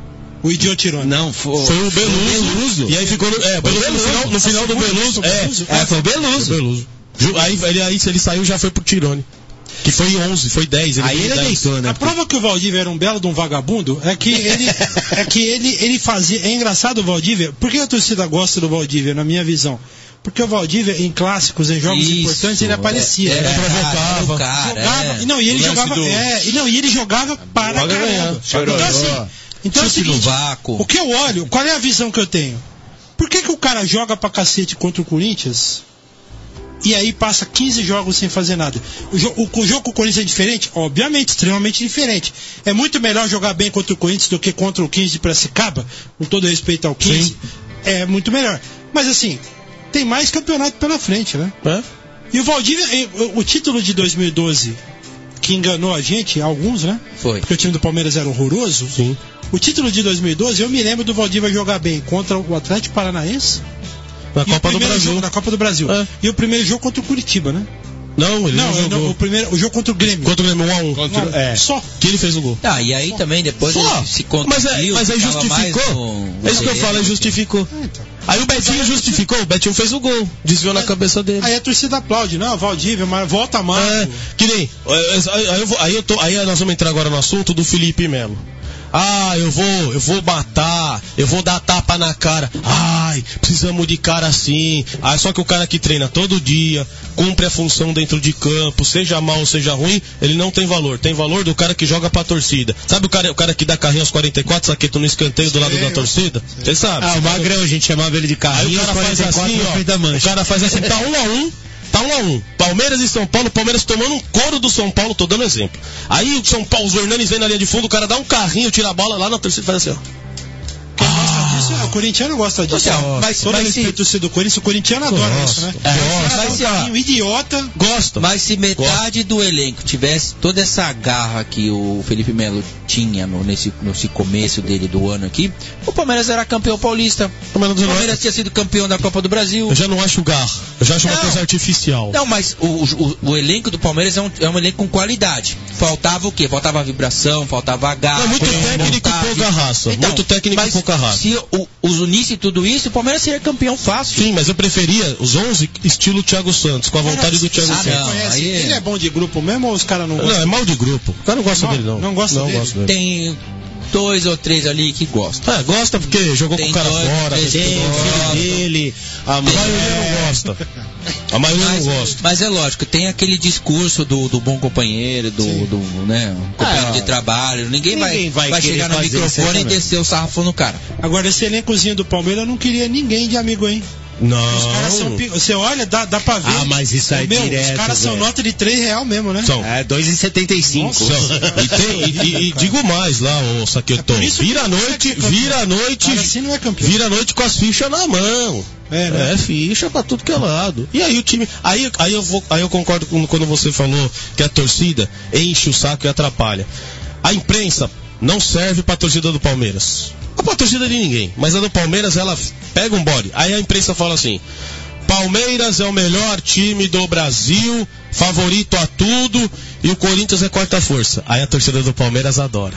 O idiota Tirone.
Não, foi,
foi o Beluso.
Beluso.
E aí ficou no, é, Beluso, no final, no final do Beluso. É,
é, foi o Beluso.
Foi o Beluso. Aí, ele, aí ele saiu já foi pro Tirone. Que foi onze, foi dez. Ele
aí ele deitou, né?
A prova que o Valdívia era um belo de um vagabundo é que ele, é que ele, ele fazia. É engraçado o Valdívia. Por que a torcida gosta do Valdívia, na minha visão? Porque o Valdívia, em clássicos, em jogos
Isso,
importantes, ele aparecia.
É,
ele
provocava. Cara,
jogava,
é.
não, e ele jogava. Do... É, não, e ele jogava para
Joga
caramba. Então, assim, então é o seguinte, o que eu olho, qual é a visão que eu tenho? Por que, que o cara joga pra cacete contra o Corinthians? E aí passa quinze jogos sem fazer nada. O, jo o, o jogo com o Corinthians é diferente? Obviamente, extremamente diferente. É muito melhor jogar bem contra o Corinthians do que contra o quinze de Piracicaba, com todo respeito ao quinze. Sim. É muito melhor. Mas assim, tem mais campeonato pela frente, né?
É?
E o Valdívia, o, o título de dois mil e doze, que enganou a gente, alguns, né?
Foi.
Porque o time do Palmeiras era horroroso.
Sim.
O título de dois mil e doze, eu me lembro do Valdívia jogar bem contra o Atlético Paranaense.
Na Copa do Brasil.
Jogo, na Copa do Brasil. É. E o primeiro jogo contra o Curitiba, né?
Não, ele não, não jogou.
Não, o, primeiro, o jogo contra o Grêmio.
Contra o Grêmio, um a um. Contra,
é. Só.
Que ele fez o gol.
Ah, e aí Só. também depois
Só.
ele se contundiu.
Mas, é, mas aí justificou. No, no é isso que eu falo, aí justificou. É, então. Aí o Betinho justificou, o Betinho fez o gol. Desviou é. na cabeça dele.
Aí a torcida aplaude, não, Valdívia, mas volta mais.
É, que nem. Aí, eu vou, aí, eu tô, aí nós vamos entrar agora no assunto do Felipe Melo. Ah, eu vou, eu vou matar, eu vou dar tapa na cara. Ai, precisamos de cara assim. Ah, só que o cara que treina todo dia, cumpre a função dentro de campo, seja mal ou seja ruim, ele não tem valor. Tem valor do cara que joga pra torcida. Sabe o cara, o cara que dá carrinho aos quarenta e quatro, saqueto no escanteio do lado da torcida? Você sabe.
Ah, o Magrão, a gente chamava ele de carrinho.
Aí o cara faz assim, ó. O cara faz assim, tá um a um. Tá um a um. Palmeiras e São Paulo, Palmeiras tomando um couro do São Paulo, tô dando exemplo. Aí o São Paulo, os Hernanes vem na linha de fundo, o cara dá um carrinho, tira a bola lá na torcida e faz assim, ó.
Quem gosta disso, é, o corintiano gosta disso.
Não, mas,
Todo
mas
respeito
se...
do torcedor do Corinthians, o corintiano adora
Gosto.
isso, né?
É,
Gosta,
mas se, ó,
um idiota.
Gosto.
Mas se metade do elenco tivesse toda essa garra que o Felipe Melo tinha no, nesse, nesse começo dele do ano aqui, o Palmeiras era campeão paulista. O Palmeiras tinha sido campeão da Copa do Brasil.
Eu já não acho garra. Eu já acho
não.
uma coisa artificial.
Não, mas o, o, o elenco do Palmeiras é um, é um elenco com qualidade. Faltava o quê? Faltava vibração, faltava garra.
É muito técnico e pouca raça.
Então,
muito técnico e pouca raça.
Se o, os unisse tudo isso, o Palmeiras seria campeão fácil.
Sim, mas eu preferia os onze estilo Thiago Santos, com a vontade do Thiago
Ah,
Santos.
não, conhece?
aí-
Ele é bom de grupo mesmo ou os caras não gostam?
Não, é mal de grupo. O cara não gosta
Não,
dele, não.
não gosta dele?
gosto dele.
Tem dois ou três ali que gostam.
Ah, gosta porque jogou
Tem
com o cara
dois,
fora.
três,
tem-
tem,
o filho dele. A maioria não gosta. A maioria
Mas,
não gosta.
mas é lógico, tem aquele discurso do, do bom companheiro, do, do né, companheiro
Ah,
de trabalho. Ninguém,
ninguém
vai,
vai
vai
querer
chegar no
fazer isso
microfone e
também.
descer o sarrafo no cara.
Agora, esse elencozinho do Palmeiras, eu não queria ninguém de amigo, hein?
Não.
Os caras são... pi- Você olha, dá, dá pra ver.
Ah, mas isso aí é
Meu,
direto,
os caras são
velho.
nota de três real mesmo, né?
São.
É, dois e setenta e cinco.
São. E, tem- e- e- e digo mais lá, ô Saquetão.
É por isso que
Vira a
não é
noite,
campeão.
vira a noite.
Cara, assim não é campeão.
Vira a noite com as fichas na mão.
É, né?
É, ficha pra tudo que é lado. E aí o time. Aí, aí, eu, vou, aí eu concordo com quando você falou que a torcida enche o saco e atrapalha. A imprensa não serve pra torcida do Palmeiras. Não pra torcida de ninguém. Mas a do Palmeiras, ela pega um bode. Aí a imprensa fala assim: Palmeiras é o melhor time do Brasil, favorito a tudo, e o Corinthians é quarta força. Aí a torcida do Palmeiras adora.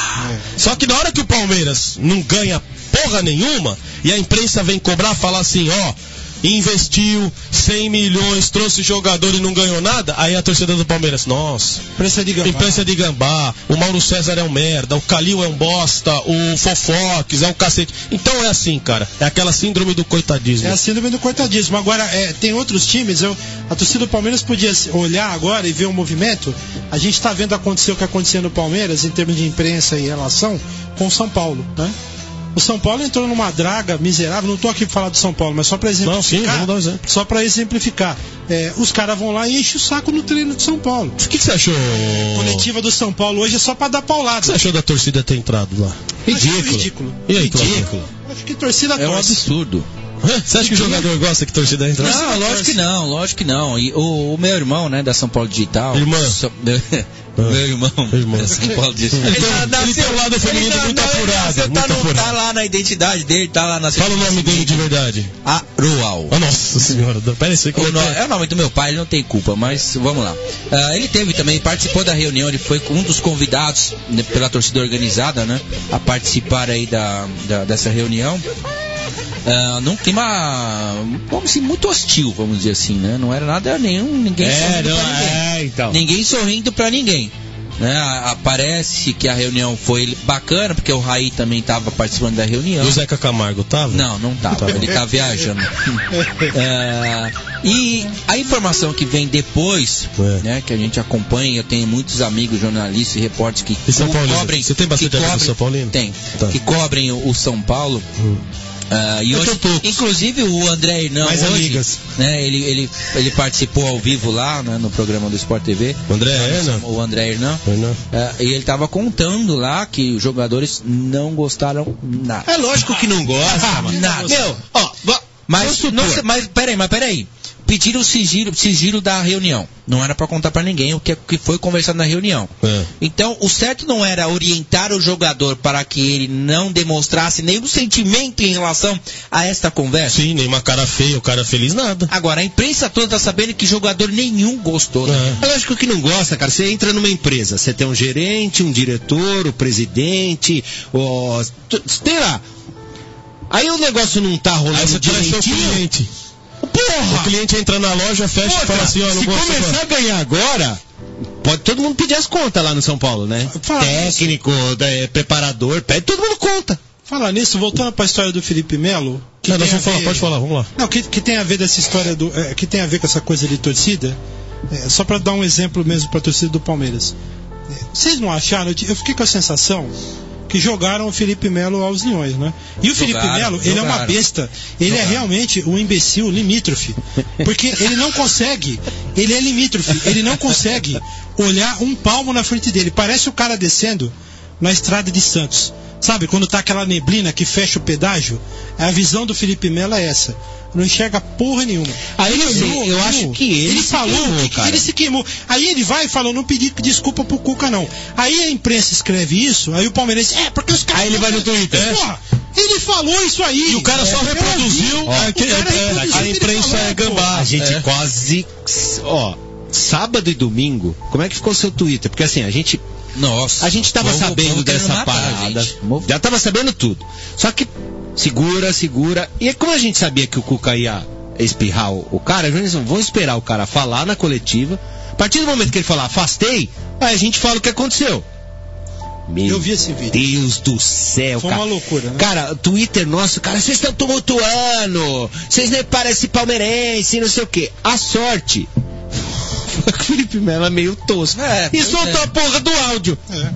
Só que na hora que o Palmeiras não ganha porra nenhuma, e a imprensa vem cobrar, falar assim, ó, investiu cem milhões, trouxe jogador e não ganhou nada, aí a torcida do Palmeiras, nossa,
Imprensa de gambá.
imprensa de gambá, o Mauro César é um merda, o Calil é um bosta, o Fofoques é um cacete. Então é assim, cara, é aquela síndrome do coitadismo.
É a síndrome do coitadismo. Agora, é, tem outros times, eu, a torcida do Palmeiras podia olhar agora e ver o movimento. A gente está vendo acontecer o que aconteceu no Palmeiras, em termos de imprensa e relação, com o São Paulo, né? O São Paulo entrou numa draga miserável, não estou aqui para falar do São Paulo, mas só para exemplificar.
Não, sim, vamos dar um exemplo.
Só para exemplificar. É, os caras vão lá e enchem o saco no treino de São Paulo.
O que, que você achou?
A coletiva do São Paulo hoje é só para dar
O que você
paulada.
achou da torcida ter entrado lá?
Ridículo. Ridículo.
E aí,
Ridículo. Acho que torcida
É um
torce.
absurdo.
Você acha que o jogador gosta que a torcida entra?
Não, lógico que não, lógico que não. E o, o meu irmão, né, da São Paulo Digital.
Irmã.
So- meu, meu irmão,
Irmão.
da São Paulo Digital.
Ele tem- ele tem um lado feminino
ele
muito
não, ele
apurado,
nasceu,
muito
tá, no-
apurado.
tá lá na identidade dele, tá lá na
Fala o nome dele de verdade.
Arual.
Oh, nossa senhora, pera aí, você
O no- é o nome do meu pai, ele não tem culpa, mas vamos lá. Ah, ele teve também, participou da reunião, ele foi um dos convidados, né, pela torcida organizada, né, a participar aí da, da- dessa reunião. Ah, num clima, vamos dizer, muito hostil, vamos dizer assim, né? Não era nada nenhum, ninguém
É,
sorrindo
não,
pra ninguém.
é, então.
Ninguém sorrindo pra ninguém. Né? A- a- Parece que a reunião foi bacana, porque o Raí também estava participando da reunião.
E o Zeca Camargo tava?
Não, não tava.
Tá
Ele
bom.
tá viajando. É, e a informação que vem depois,
É.
né, que a gente acompanha, eu tenho muitos amigos jornalistas e repórteres que
E São
co-
Paulino?
cobrem.
Você tem bastante
que
amigo
cobrem-
São Paulino?
Tem.
Tá.
Que cobrem o, o São Paulo.
Hum.
Ah, e
Eu
hoje,
tô poucos.
inclusive o André Hernan
Mais
hoje,
amigas.
né, ele, ele, ele participou ao vivo lá, né, no programa do Sport T V.
O André Hernan?
O André Hernan.
Hernan.
Ah, e ele estava contando lá que os jogadores não gostaram nada.
É lógico que não gosta, mano.
Nada.
Meu, ó, va-
Mas,
vamos
não,
supor.
se- mas peraí, mas peraí. Pediram o sigilo, sigilo da reunião. Não era pra contar pra ninguém o que, que foi conversado na reunião.
É.
Então, o certo não era orientar o jogador para que ele não demonstrasse nenhum sentimento em relação a esta conversa.
Sim, nem uma cara feia, o cara feliz, nada.
Agora, a imprensa toda tá sabendo que jogador nenhum gostou. Né?
É.
É lógico que não gosta, cara. Você entra numa empresa, você tem um gerente, um diretor, o presidente, o... t- sei lá. Aí o negócio não tá rolando
Aí você traz seu
direitinho.
cliente.
Porra!
O cliente entra na loja, fecha e
Outra,
fala assim, ó, não
se
gosto
começar a ganhar agora, pode todo mundo pedir as contas lá no São Paulo, né?
Fala
Técnico, é, preparador, pede todo mundo conta.
Falar nisso, voltando para a história do Felipe Melo.
Que não, nós vamos ver... falar, pode falar, vamos lá.
Não, que, que tem a ver dessa história do. É, que tem a ver com essa coisa de torcida. É, só para dar um exemplo mesmo para a torcida do Palmeiras. É, vocês não acharam? Eu fiquei com a sensação que jogaram o Felipe Melo aos leões, né? E o jogaram, Felipe Melo, ele jogaram. é uma besta. Ele jogaram. é realmente um imbecil limítrofe. Porque ele não consegue. Ele é limítrofe. Ele não consegue olhar um palmo na frente dele. Parece o cara descendo na estrada de Santos. Sabe, quando tá aquela neblina que fecha o pedágio, a visão do Felipe Melo é essa. Não enxerga porra nenhuma.
Aí eu, sei, eu acho que ele,
ele
se
falou
queimou,
que
cara.
ele se queimou. Aí ele vai e fala, não pedi desculpa pro Cuca, não. Aí a imprensa escreve isso, aí o Palmeirense, é, porque os caras...
Aí ele vai no Twitter. É.
Porra, ele falou isso aí.
E o cara é, só reproduziu. Ó, a, cara é, reproduziu a imprensa falou, é gambá.
A gente
é.
quase... Ó, sábado e domingo, como é que ficou o seu Twitter? Porque assim, a gente...
Nossa,
a gente tava sabendo dessa parada, já tava sabendo tudo. Só que segura, segura. E como a gente sabia que o Cuca ia espirrar o, o cara, eles vão esperar o cara falar na coletiva. A partir do momento que ele falar afastei, aí a gente fala o que aconteceu. Meu
Eu vi esse vídeo.
Deus do céu,
Foi
cara.
uma loucura, né?
Cara, Twitter nosso, cara, vocês estão tumultuando, vocês nem parecem palmeirense, não sei o quê. A sorte. O Felipe Melo é meio tosco. É, e soltou é. a porra do áudio. É.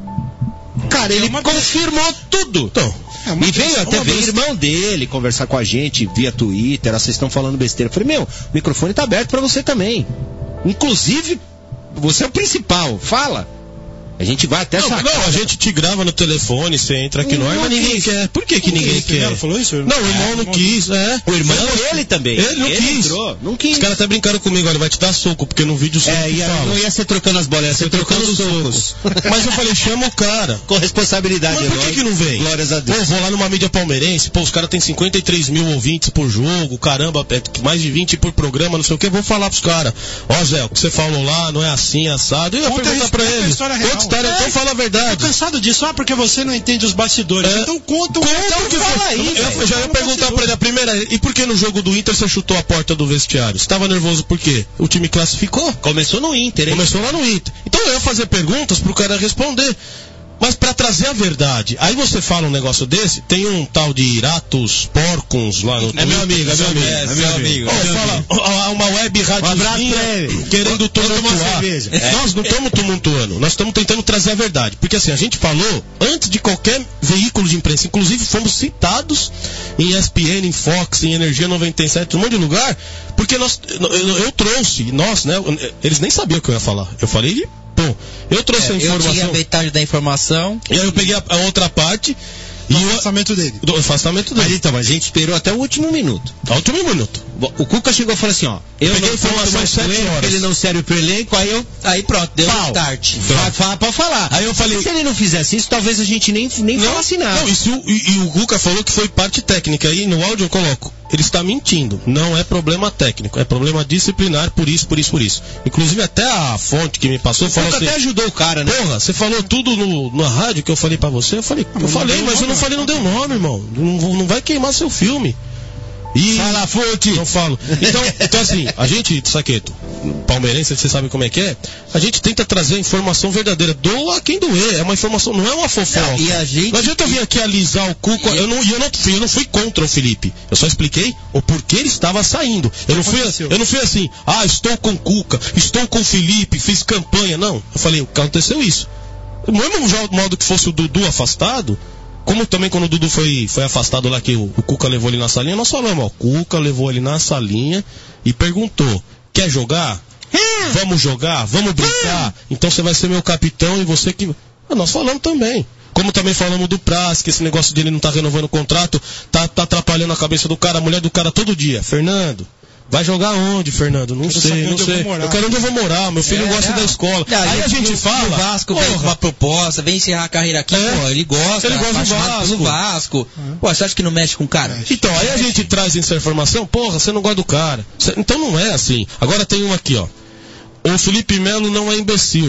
Cara, ele é confirmou vez. tudo. Então, é e veio vez, até ver o irmão dele conversar com a gente via Twitter. Vocês estão falando besteira. Eu falei, meu, o microfone tá aberto pra você também. Inclusive, você é o principal. Fala. A gente vai até
não,
sacar.
Não, a gente te grava no telefone, você entra aqui no ar, mas ninguém quer. Por que que ninguém quer?
Ele falou isso?
Não, o irmão é, não quis, é.
O irmão, ele também.
Ele não
ele
quis.
Entrou, não quis.
Os caras até brincaram comigo, olha, vai te dar soco, porque no vídeo
é, ia, não ia ser trocando as bolas, ia ser trocando os socos.
Mas eu falei, chama o cara.
Com responsabilidade.
Mas por que que não vem?
Glórias a Deus.
Pô, vou lá numa mídia palmeirense, pô, os caras têm cinquenta e três mil ouvintes por jogo, caramba, mais de vinte por programa, não sei o que, vou falar pros caras. Ó, Zé, o que você falou lá não é assim, assado. Eu ia perguntar pra ele. Conta história, então fala a verdade.
Tô cansado disso, ah, porque você não entende os bastidores. É. Então conta o
que então, fala aí. Eu, eu já ia perguntar pra ele a primeira, e por que no jogo do Inter você chutou a porta do vestiário? Você tava nervoso por quê? O time classificou?
Começou no Inter, hein?
Começou lá no Inter. Então eu ia fazer perguntas pro cara responder. Mas pra trazer a verdade, aí você fala um negócio desse, tem um tal de Iratus Porcuns lá no
É meu amigo, é meu amigo,
é,
é meu amigo.
Oh, fala, uma web radiozinha um querendo tumultuar. É. Nós não estamos tumultuando, nós estamos tentando trazer a verdade. Porque assim, a gente falou, antes de qualquer veículo de imprensa, inclusive fomos citados em E S P N, em Fox, em Energia noventa e sete, um monte de lugar, porque nós, eu, eu trouxe, nós, né, eles nem sabiam o que eu ia falar. Eu falei... Bom, eu trouxe
é,
a informação.
Eu tinha metade da informação.
E aí eu peguei a, a outra parte.
E o afastamento dele.
Do afastamento dele.
Mas então, a gente esperou até o último minuto.
Até o último minuto.
O Cuca chegou e falou assim, ó. Eu, eu
peguei não informação
sete horas. Porque ele não serve pro elenco, aí eu...
Aí pronto, deu um start.
Fala pra falar.
Aí eu falei...
Se ele não fizesse isso, talvez a gente nem, nem
não,
falasse nada.
Não, e, se o, e, e o Cuca falou que foi parte técnica. Aí no áudio eu coloco. Ele está mentindo. Não é problema técnico. É problema disciplinar, por isso, por isso, por isso. Inclusive até a fonte que me passou falou assim...
até ajudou o cara, né?
Porra, você falou tudo no, na rádio que eu falei pra você? Eu falei, eu falei, mas eu não falei, não deu nome, irmão. Não, não vai queimar seu filme. E...
Fala, fonte!
Não falo. Então, então assim, a gente, Saqueto, palmeirense, você sabe como é que é? A gente tenta trazer a informação verdadeira. Doa quem doer. É uma informação, não é uma fofoca.
Não, e a gente...
Não adianta eu vir aqui alisar o Cuca. E... Eu, não, eu, não, eu não fui contra o Felipe. Eu só expliquei o porquê ele estava saindo. Eu não, fui, eu não fui assim, ah, estou com o Cuca, estou com o Felipe, fiz campanha. Não. Eu falei, aconteceu isso. Do mesmo modo que fosse o Dudu afastado, como também quando o Dudu foi, foi afastado lá, que o, o Cuca levou ele na salinha, nós falamos, ó, o Cuca levou ele na salinha e perguntou, quer jogar? Vamos jogar? Vamos brincar? Então você vai ser meu capitão e você que... Ah, nós falamos também. Como também falamos do Praz, que esse negócio dele não tá renovando o contrato, tá, tá atrapalhando a cabeça do cara, a mulher do cara todo dia. Fernando, vai jogar onde, Fernando? Não sei, não sei. Eu, eu quero onde eu vou morar, meu filho é, gosta não. da escola. Não,
aí
a gente
o,
fala...
O Vasco vem com uma proposta, vem encerrar a carreira aqui, é. pô, ele gosta,
ele gosta do Vasco.
Pelo Vasco. É. Pô, você acha que não mexe com o cara?
Então, aí a gente traz essa informação, porra, você não gosta do cara. Então não é assim. Agora tem um aqui, ó. O Felipe Melo não é imbecil.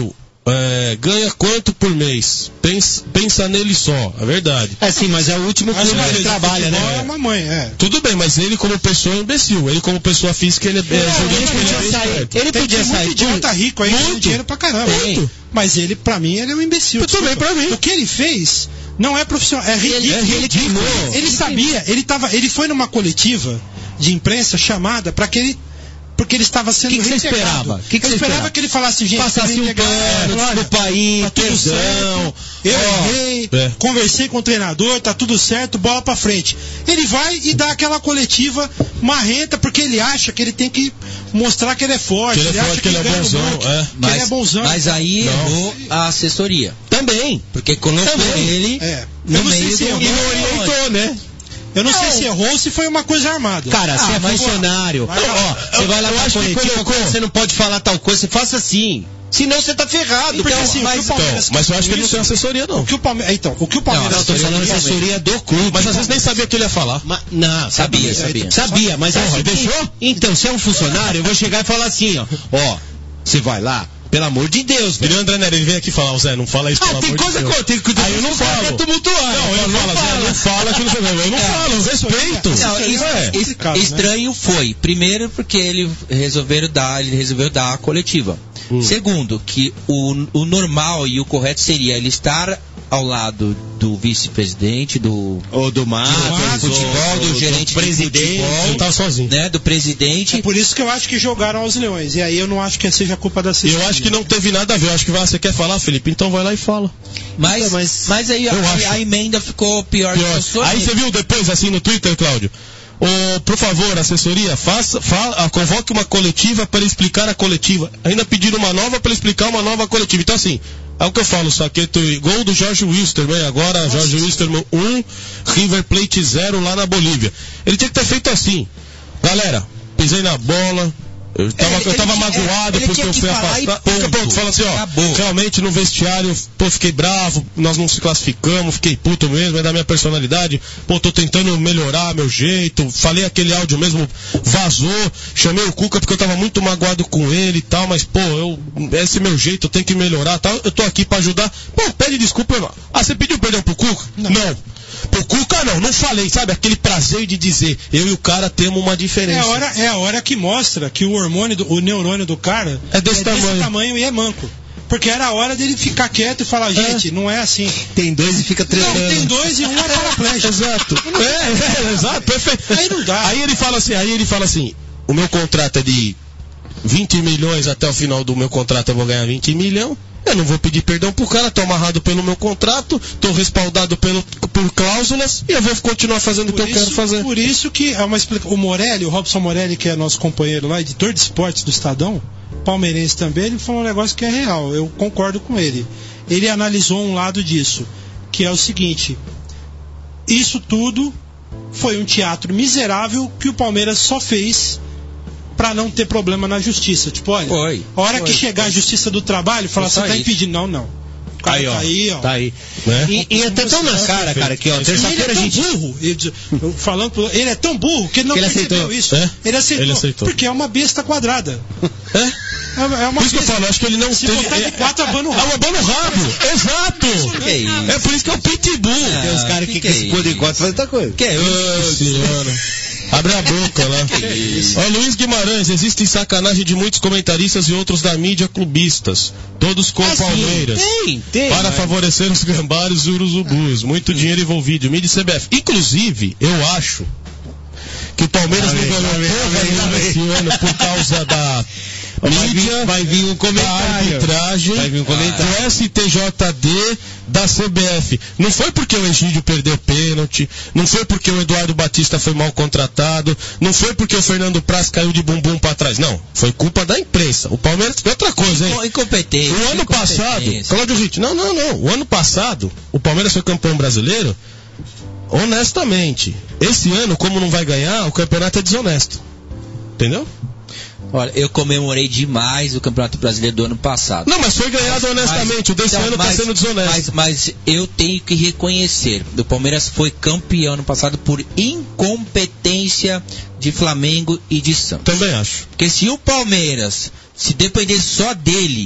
é, ganha quanto por mês? Pensa, pensa nele só, é verdade.
É sim, mas é o último clube que ele trabalha, né?
É uma mãe, é.
Tudo bem, mas ele como pessoa é um imbecil. Ele como pessoa física, ele é, é,
Não,
jurídico,
ele
ele é
podia
bem
sair-
esperto.
Ele
Tem
podia
muito
sair.
idiota rico aí, ganhando dinheiro pra caramba.
Muito.
Mas ele, pra mim, ele é um imbecil.
Eu também,
desculpa.
pra mim.
O que ele fez não é profissional, é ridículo.
Ele- ele
ridículo.
queimou.
Ele sabia, ele, tava, ele foi numa coletiva de imprensa chamada pra que ele... Porque ele estava sendo
Que que você
reintegrado.
esperava? Que que
eu
você
esperava
esperava?
que ele falasse, gente,
Passasse
tô
um
reintegrado,
pano,
olha,
desculpa aí,
tá tudo
perdão.
certo, eu
Ó,
errei,
é.
conversei com o treinador, tá tudo certo, bola pra frente. Ele vai e dá aquela coletiva marrenta, porque ele acha que ele tem que mostrar que ele é forte,
Que ele é forte,
acha
que ele é
ganha no
bonzão,
banco,
é.
que ele é bonzão.
Mas aí
Não.
errou a assessoria.
Também.
Porque colocou
Também.
ele
É.
no
Eu não sei
meio
se
do...
errou.
E não orientou, né?
Eu não, sei se errou ou se foi uma coisa armada.
Cara,
Ah,
você é
mas,
funcionário.
Vai
Ó,
lá.
você vai lá
eu
pra
acho que
coletiva,
colocou-
quando você não pode falar tal coisa, você faça assim. Senão você tá ferrado.
Porque
Então,
assim, o
mas,
que o Palmeiras
Então, mas eu acho que ele não
isso-
tem assessoria, não.
O que o Palmeiras, então, o que o Palmeiras
não, eu tô
fez
falando
ali,
assessoria do clube.
Mas às vezes nem sabia o que ele ia falar.
Ma- não, sabia,
Sabia,
sabia.
sabia.
mas é o
Porra,
seguinte,
deixou?
então, se é um funcionário, eu vou chegar e falar assim, ó. Ó, você vai lá, pelo amor de Deus,
Ele,
velho.
André Nery, ele vem aqui falar, "Ô, Zé, não fala isso,
Ah,
pelo
tem
amor
coisa
de
que
Deus."
eu tenho que
Aí eu não falo.
É tumultuar.
Não, ele
não
fala, Zé, não fala que não sei o quê. Eu não falo, eu respeito.
Não,
Isso
isso
é
é,
complicado, né?
estranho foi. Primeiro, porque ele resolveram dar, ele resolveu dar a coletiva.
Hum.
Segundo, que o, o normal e o correto seria ele estar ao lado do vice-presidente, do
Ou do Matos,
do futebol, do, gerente
presidente.
de futebol,
Ele tava sozinho.
né, do presidente.
É por isso que eu acho que jogaram aos leões. E aí eu não acho que seja culpa da
E
assessoria.
eu acho que não teve nada a ver. Eu acho que vai, você quer falar, Felipe? Então vai lá e fala.
Mas,
Então,
mas,
mas
aí a,
eu acho.
a emenda ficou pior,
Pior.
que o sonho.
Aí você viu depois, assim, no Twitter, Cláudio? Ô, por favor, assessoria, faça, fala, ah, convoque uma coletiva para explicar a coletiva. Ainda pediram uma nova para explicar uma nova coletiva. Então, assim, é o que eu falo, Saqueto, gol do Jorge Wilstermann, agora Nossa, Jorge Wilstermann um, River Plate zero lá na Bolívia. Ele tinha que ter feito assim. Galera, pisei na bola, eu tava,
Ele-
eu tava
ele tinha-
magoado
ele
porque
tinha
eu
que
fui
falar e
afastado.
ponto.
Pronto, fala assim, ó,
Acabou.
realmente no vestiário, pô, fiquei bravo, nós não se classificamos, fiquei puto mesmo, é da minha personalidade, pô, tô tentando melhorar meu jeito, falei aquele áudio mesmo, vazou, chamei o Cuca porque eu tava muito magoado com ele e tal, mas pô, eu, esse é meu jeito, eu tenho que melhorar, tal, eu tô aqui pra ajudar. Pô, pede desculpa, irmão. Ah, você pediu perdão pro Cuca? Não. não. Pro Cuca não, não falei, sabe? Aquele prazer de dizer, eu e o cara temos uma diferença.
É a hora, é a hora que mostra que o hormônio, do, o neurônio do cara
É desse tamanho.
tamanho e é manco. Porque era a hora dele ficar quieto e falar, gente, não é assim.
Tem dois e fica treinando.
Não, tem dois e um é paraplégico.
Exato. É, é, exato, perfeito.
Aí não dá.
Aí ele fala assim, aí ele fala assim, o meu contrato é de vinte milhões, até o final do meu contrato eu vou ganhar vinte milhões. Eu não vou pedir perdão pro cara, tô amarrado pelo meu contrato, tô respaldado pelo, por cláusulas e eu vou continuar fazendo o que eu quero fazer.
Por isso que é uma explica... o Morelli, o Robson Morelli, que é nosso companheiro lá, editor de esportes do Estadão, palmeirense também, ele falou um negócio que é real, eu concordo com ele. Ele analisou um lado disso, que é o seguinte: isso tudo foi um teatro miserável que o Palmeiras só fez pra não ter problema na justiça. Tipo, olha,
Foi,
a hora
foi,
que chegar
foi.
a justiça do trabalho, falar, você
Foi
tá
isso.
impedindo. Não, não. O cara
Aí, ó.
tá aí, ó.
Tá aí.
Né?
E, e até tão na cara, cara, que ó,
E ele
terça-feira
é
a
tão
gente.
burro, ele, diz- eu falando pro- ele é tão burro que ele não
Que ele
percebeu
aceitou.
isso.
É?
Ele, aceitou,
Ele aceitou.
porque é uma besta quadrada.
É?
É, uma- é uma
Por isso que eu
besta.
falo, acho que ele não
Se
teve...
botar de quatro, abana o
É
rabo.
o abano rabo, exato!
Que isso?
É por isso que é o pitbull.
Tem os
Ah,
caras
que
que,
que
que
é
se podem
isso?
quatro fazem outra coisa.
Que é
Ô, senhora. Abre a boca lá. Ó, Luiz Guimarães, existem sacanagem de muitos comentaristas e outros da mídia clubistas. Todos com
Ah, sim.
Palmeiras.
Tem, tem.
Para favorecer os gambários e uruzubus. Muito dinheiro envolvido. Mídia e C B F. Inclusive, eu acho que o Palmeiras não
Amém,
ganhou
amém,
porra
amém,
nenhuma
amém.
esse ano por causa da
Vai
mídia,
vir, vai vir um
da
comentário.
arbitragem,
Vai vir um comentário.
do S T J D, da C B F. Não foi porque o Egídio perdeu pênalti, não foi porque o Eduardo Batista foi mal contratado, não foi porque o Fernando Praz caiu de bumbum pra trás. Não, foi culpa da imprensa. O Palmeiras... Outra coisa, hein?
Incompetente.
O ano passado, Cláudio Ritt, não, não, não. O ano passado, o Palmeiras foi campeão brasileiro, honestamente. Esse ano, como não vai ganhar, o campeonato é desonesto. Entendeu?
Olha, eu comemorei demais o Campeonato Brasileiro do ano passado.
Não, mas foi ganhado honestamente. O desse
então,
ano
mas,
tá sendo desonesto.
Mas, mas eu tenho que reconhecer, o Palmeiras foi campeão ano passado por incompetência de Flamengo e de Santos.
Também acho.
Porque se o Palmeiras, se dependesse só dele,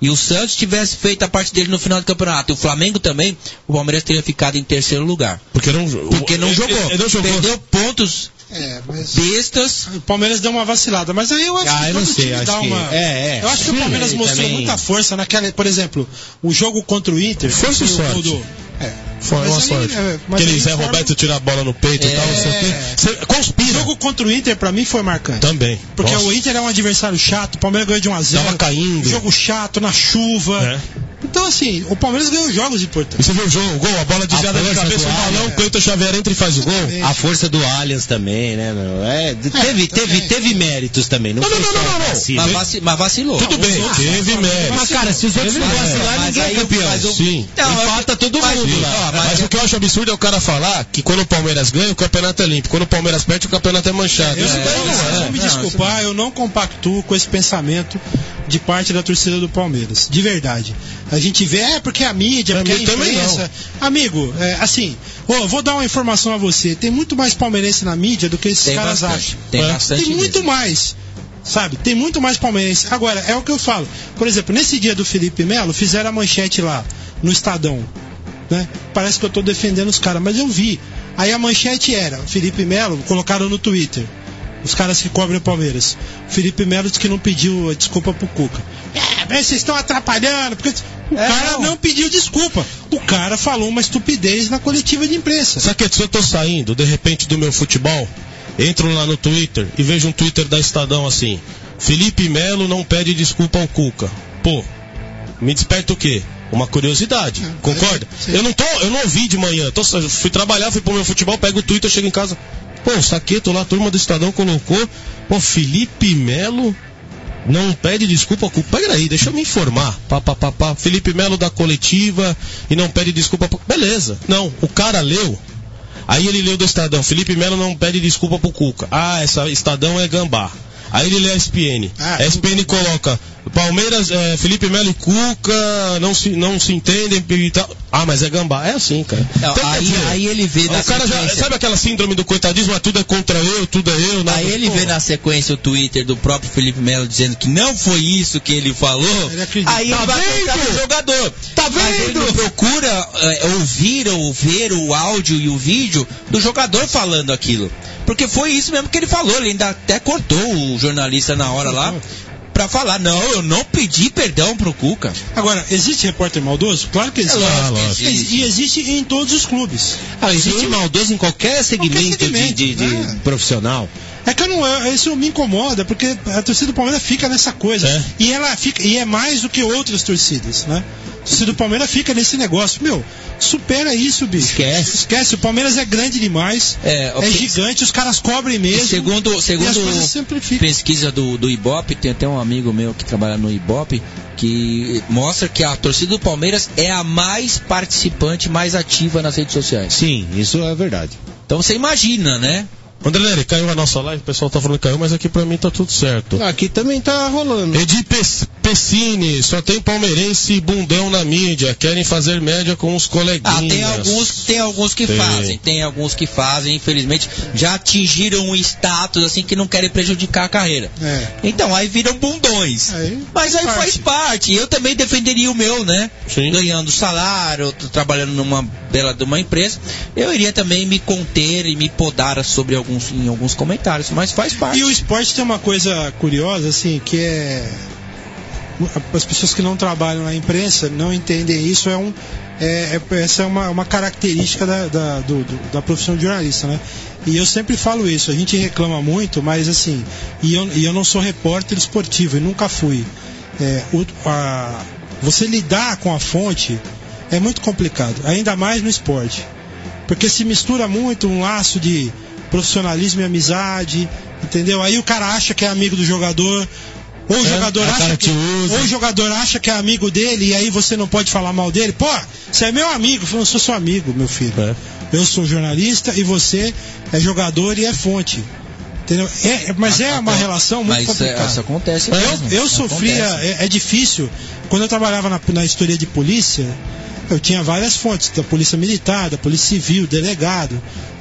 e o Santos tivesse feito a parte dele no final do campeonato, e o Flamengo também, o Palmeiras teria ficado em terceiro lugar.
Porque não,
Porque não
ele,
jogou.
Ele não jogou.
Perdeu pontos
É, mas
bestas.
o Palmeiras deu uma vacilada, mas aí eu acho
Ah,
que
eu não
todo
sei,
time
acho
dá
que-
uma...
é, é.
Eu acho que o
Sim,
Palmeiras
ele
mostrou
também-
muita força naquela, por exemplo, o jogo contra o Inter.
Força e
foi o gol
sorte.
do- É,
Foi
mas
uma
aí,
sorte.
é, mas
Aquele
aí
Zé
forma-
Roberto tirar a bola no peito e
É.
tal, não sei o quê. Você conspira.
O jogo contra o Inter, pra mim, foi marcante.
Também.
Porque
Nossa.
o Inter é um adversário chato, o Palmeiras ganhou de um a zero.
Tava caindo.
Jogo chato, na chuva.
É.
Então, assim, o Palmeiras ganhou jogos
E
importantes.
você viu o jogo, o gol, a bola desviada de
força
cabeça,
do
o balão,
ar,
o Cleiton Xavier entra e faz o gol.
Exatamente.
A força do Allianz também, né, meu? É, de- teve, teve,
também.
teve méritos também. Não,
Não,
foi
não,
só
não, não, não.
vacilo.
Mas, vaci- mas vacilou.
Tudo bem, teve mérito.
Mas, cara, se os outros não
Mas-
vacilar,
mas
ninguém é
aí o-
campeão.
mas o-
Sim.
Não,
Empata todo
mas-
mundo
sim.
lá.
Ah,
Mas,
mas
o que eu acho absurdo é o cara falar que quando o Palmeiras ganha, o campeonato é limpo. Quando o Palmeiras perde, o campeonato é manchado.
Eu,
Isso
eu,
daí
vocês
não
vão
é.
me
Não,
desculpar, eu não compactuo com esse pensamento de parte da torcida do Palmeiras. De verdade. A gente vê, é porque a mídia,
A
porque a
mídia também
imprensa. Amigo, é, assim, ô, vou dar uma informação a você. Tem muito mais palmeirense na mídia do que esses
Tem
caras
bastante,
acham.
tem
É.
bastante
Tem muito
mesmo.
mais. Sabe? Tem muito mais palmeirense. Agora, é o que eu falo. Por exemplo, nesse dia do Felipe Melo, fizeram a manchete lá, no Estadão. Né? Parece que eu tô defendendo os caras, mas eu vi. Aí a manchete era, Felipe Melo, colocaram no Twitter. Os caras que cobrem o Palmeiras. Felipe Melo disse que não pediu a desculpa pro Cuca. É, mas vocês estão atrapalhando. Porque o
É,
cara
não.
não. pediu desculpa. O cara falou uma estupidez na coletiva de imprensa.
Sabe que se eu tô saindo, de repente, do meu futebol, entro lá no Twitter e vejo um Twitter da Estadão assim: Felipe Melo não pede desculpa ao Cuca. Pô, me desperta o quê? Uma curiosidade,
É,
concorda?
sim.
Eu não tô, eu não ouvi de manhã, tô, fui trabalhar, fui pro meu futebol, pego o Twitter, chego em casa, pô, o Saqueto lá, a turma do Estadão colocou, pô, Felipe Melo não pede desculpa ao Cuca. Pega aí, deixa eu me informar. Pá, pá, pá, pá. Felipe Melo da coletiva e não pede desculpa pro... Beleza. Não, o cara leu. Aí ele leu do Estadão, Felipe Melo não pede desculpa pro Cuca. Ah, essa Estadão é gambá. Aí ele lê a S P N.
Ah,
a S P N coloca Palmeiras, é, Felipe Melo e Cuca não se, não se entendem e tal. Ah, mas é gambá. É assim, cara.
Não,
Então, quer
aí,
dizer,
aí ele vê na
o cara já,
sequência.
sabe aquela síndrome do coitadismo? Ah, tudo é contra eu, tudo é eu. Nada...
Aí ele
Pô,
vê na sequência o Twitter do próprio Felipe Melo dizendo que não foi isso que ele falou.
Ele acredita.
Aí
Tá
ele vai
vendo?
pensar no jogador.
Tá
Mas ele
vendo?
não procura é, ouvir ou ver o áudio e o vídeo do jogador falando aquilo. Porque foi isso mesmo que ele falou. Ele ainda até cortou o jornalista na hora lá pra falar: não, eu não pedi perdão pro Cuca.
Agora, existe repórter maldoso? Claro que existe.
É lógico que
E-
existe.
E existe em todos os clubes.
Ah, existe maldoso em qualquer segmento,
segmento,
de, de- de
né?
profissional.
É que eu não, eu- isso me incomoda, porque a torcida do Palmeiras fica nessa coisa.
É.
E ela fica, e é mais do que outras torcidas, né? A torcida do Palmeiras fica nesse negócio. Meu, supera isso, bicho.
Esquece.
Esquece, o Palmeiras é grande demais.
É,
É,
ok.
gigante, os caras cobrem mesmo.
Segundo,
e as
segundo
coisas simplificam.
pesquisa do, do Ibope, tem até um amigo meu que trabalha no Ibope, que mostra que a torcida do Palmeiras é a mais participante, mais ativa nas redes sociais.
Sim, isso é verdade.
Então você imagina, né?
André Nery, caiu a nossa live, o pessoal tá falando que caiu, mas aqui pra mim tá tudo certo.
Aqui também tá rolando.
Edi Pes- Pessini, só tem palmeirense e bundão na mídia, querem fazer média com os coleguinhas.
Ah, tem alguns, tem alguns que
Tem.
fazem, tem alguns que fazem, infelizmente, já atingiram um status assim que não querem prejudicar a carreira.
É.
Então aí viram bundões.
Aí
Mas aí
faz
faz parte. Eu também defenderia o meu, né?
Sim.
Ganhando salário, tô trabalhando numa bela de uma empresa. Eu iria também me conter e me podar sobre alguns, em alguns comentários, mas faz parte.
E o esporte tem uma coisa curiosa, assim, que é. As pessoas que não trabalham na imprensa não entendem isso, é um. É, é- essa é uma, uma característica da, da, do- do- da profissão de jornalista, né? E eu sempre falo isso, a gente reclama muito, mas assim, e eu, e eu não sou repórter esportivo, e nunca fui. É, o- a- você lidar com a fonte é muito complicado, ainda mais no esporte. Porque se mistura muito um laço de profissionalismo e amizade, entendeu? Aí o cara acha que é amigo do jogador, ou o
É,
jogador
o cara
acha
te
que,
usa.
ou o jogador acha que é amigo dele e aí você não pode falar mal dele. Pô, você é meu amigo, eu não sou seu amigo, meu filho.
É.
Eu sou jornalista e você é jogador e é fonte. Entendeu? É, mas é uma relação muito
Mas é,
complicada.
isso acontece
Eu,
mesmo.
eu sofria,
Acontece.
é, é difícil. Quando eu trabalhava na, na história de polícia, eu tinha várias fontes, da polícia militar, da polícia civil, delegado.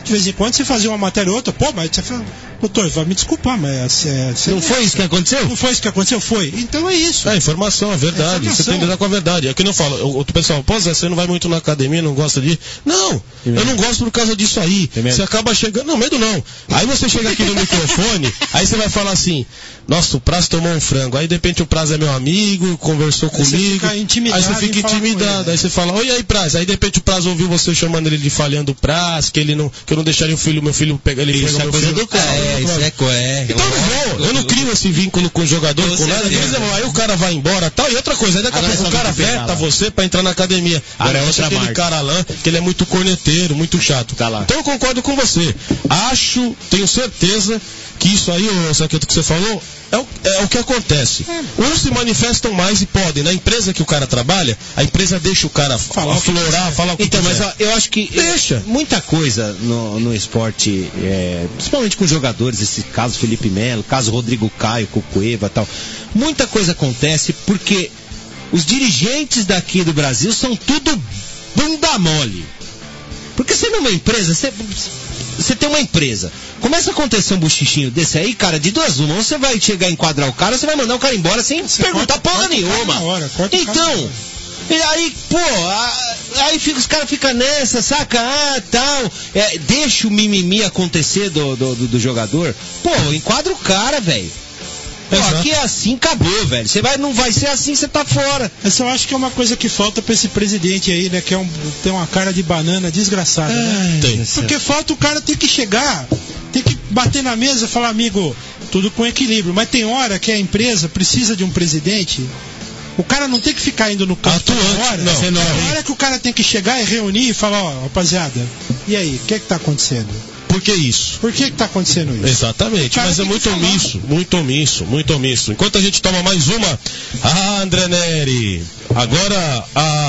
De vez em quando você fazia uma matéria ou outra, pô, mas você fala, doutor, vai me desculpar, mas é,
não foi isso que aconteceu?
Não foi isso que aconteceu, foi. Então é isso.
É informação, é verdade. É informação. Você tem que lidar com a verdade. É que não fala, o, o pessoal, pô, Zé, você não vai muito na academia, não gosta de. Não, eu não gosto por causa disso aí. Você acaba chegando. Não, medo não. Aí você chega aqui no microfone, aí você vai falar assim, nossa, o Prazo tomou um frango. Aí de repente o Prazo é meu amigo, conversou aí comigo. Você fica aí você fica intimidado. Aí você fala, oi aí, Prazo. Aí de repente o Prazo ouviu você chamando ele de falhando Prazo, que ele não. Que eu não deixaria o filho, meu filho pegar ele
isso
pega
é
meu
coisa
filho.
do cara. É, isso é coé.
Então não vou, eu não crio esse vínculo com o jogador, com nada. Aí o cara vai embora tal. E outra coisa, aí daqui a pouco o cara veta você pra entrar na academia.
Agora é outra
aquele
marca.
cara Alain, que ele é muito corneteiro, muito chato.
Tá lá.
Então eu concordo com você. Acho, tenho certeza que isso aí, o Saqueto, que você falou, é o, é o que acontece. Uns se manifestam mais e podem. Na empresa que o cara trabalha, a empresa deixa o cara falar, aflorar, falar o que
então,
quiser.
mas ó, eu acho que
deixa.
Muita coisa no, no esporte, é, principalmente com jogadores, esse caso Felipe Melo, caso Rodrigo Caio, Cueva e tal, muita coisa acontece porque os dirigentes daqui do Brasil são tudo bunda mole. Porque você numa empresa, você, você tem uma empresa, começa a acontecer um buchichinho desse aí, cara, de duas uma, ou você vai chegar a enquadrar o cara, ou você vai mandar o cara embora sem você perguntar corta, porra corta nenhuma. Hora, então, e aí, pô, a, aí fica, os caras ficam nessa, saca? Ah, tal, é, deixa o mimimi acontecer do, do, do, do jogador. Pô, enquadra o cara, velho. Pô, aqui é assim, acabou, velho. Você vai, não vai ser assim, você tá fora.
Essa eu acho que é uma coisa que falta pra esse presidente aí, né? Que é um, tem uma cara de banana desgraçada, né?
Tem.
Porque falta o cara ter que chegar, tem que bater na mesa e falar, amigo, tudo com equilíbrio. Mas tem hora que a empresa precisa de um presidente. O cara não tem que ficar indo no campo toda hora.
Não,
tem hora que o cara tem que chegar e reunir e falar, ó, rapaziada, e aí, o que é que tá acontecendo?
Por que isso?
Por que que tá acontecendo isso?
Exatamente, mas é muito omisso, muito omisso, muito omisso. Enquanto a gente toma mais uma, ah, André Neri, agora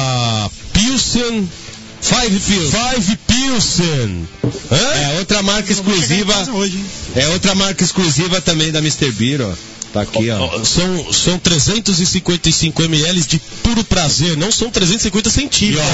a Pilsen,
Five Pilsen.
Five Pilsen.
É outra marca exclusiva.
Hoje,
é outra marca exclusiva também da mister Beer, ó. Tá aqui, ó.
São, são trezentos e cinquenta e cinco mililitros de puro prazer, não são trezentos e cinquenta centímetros.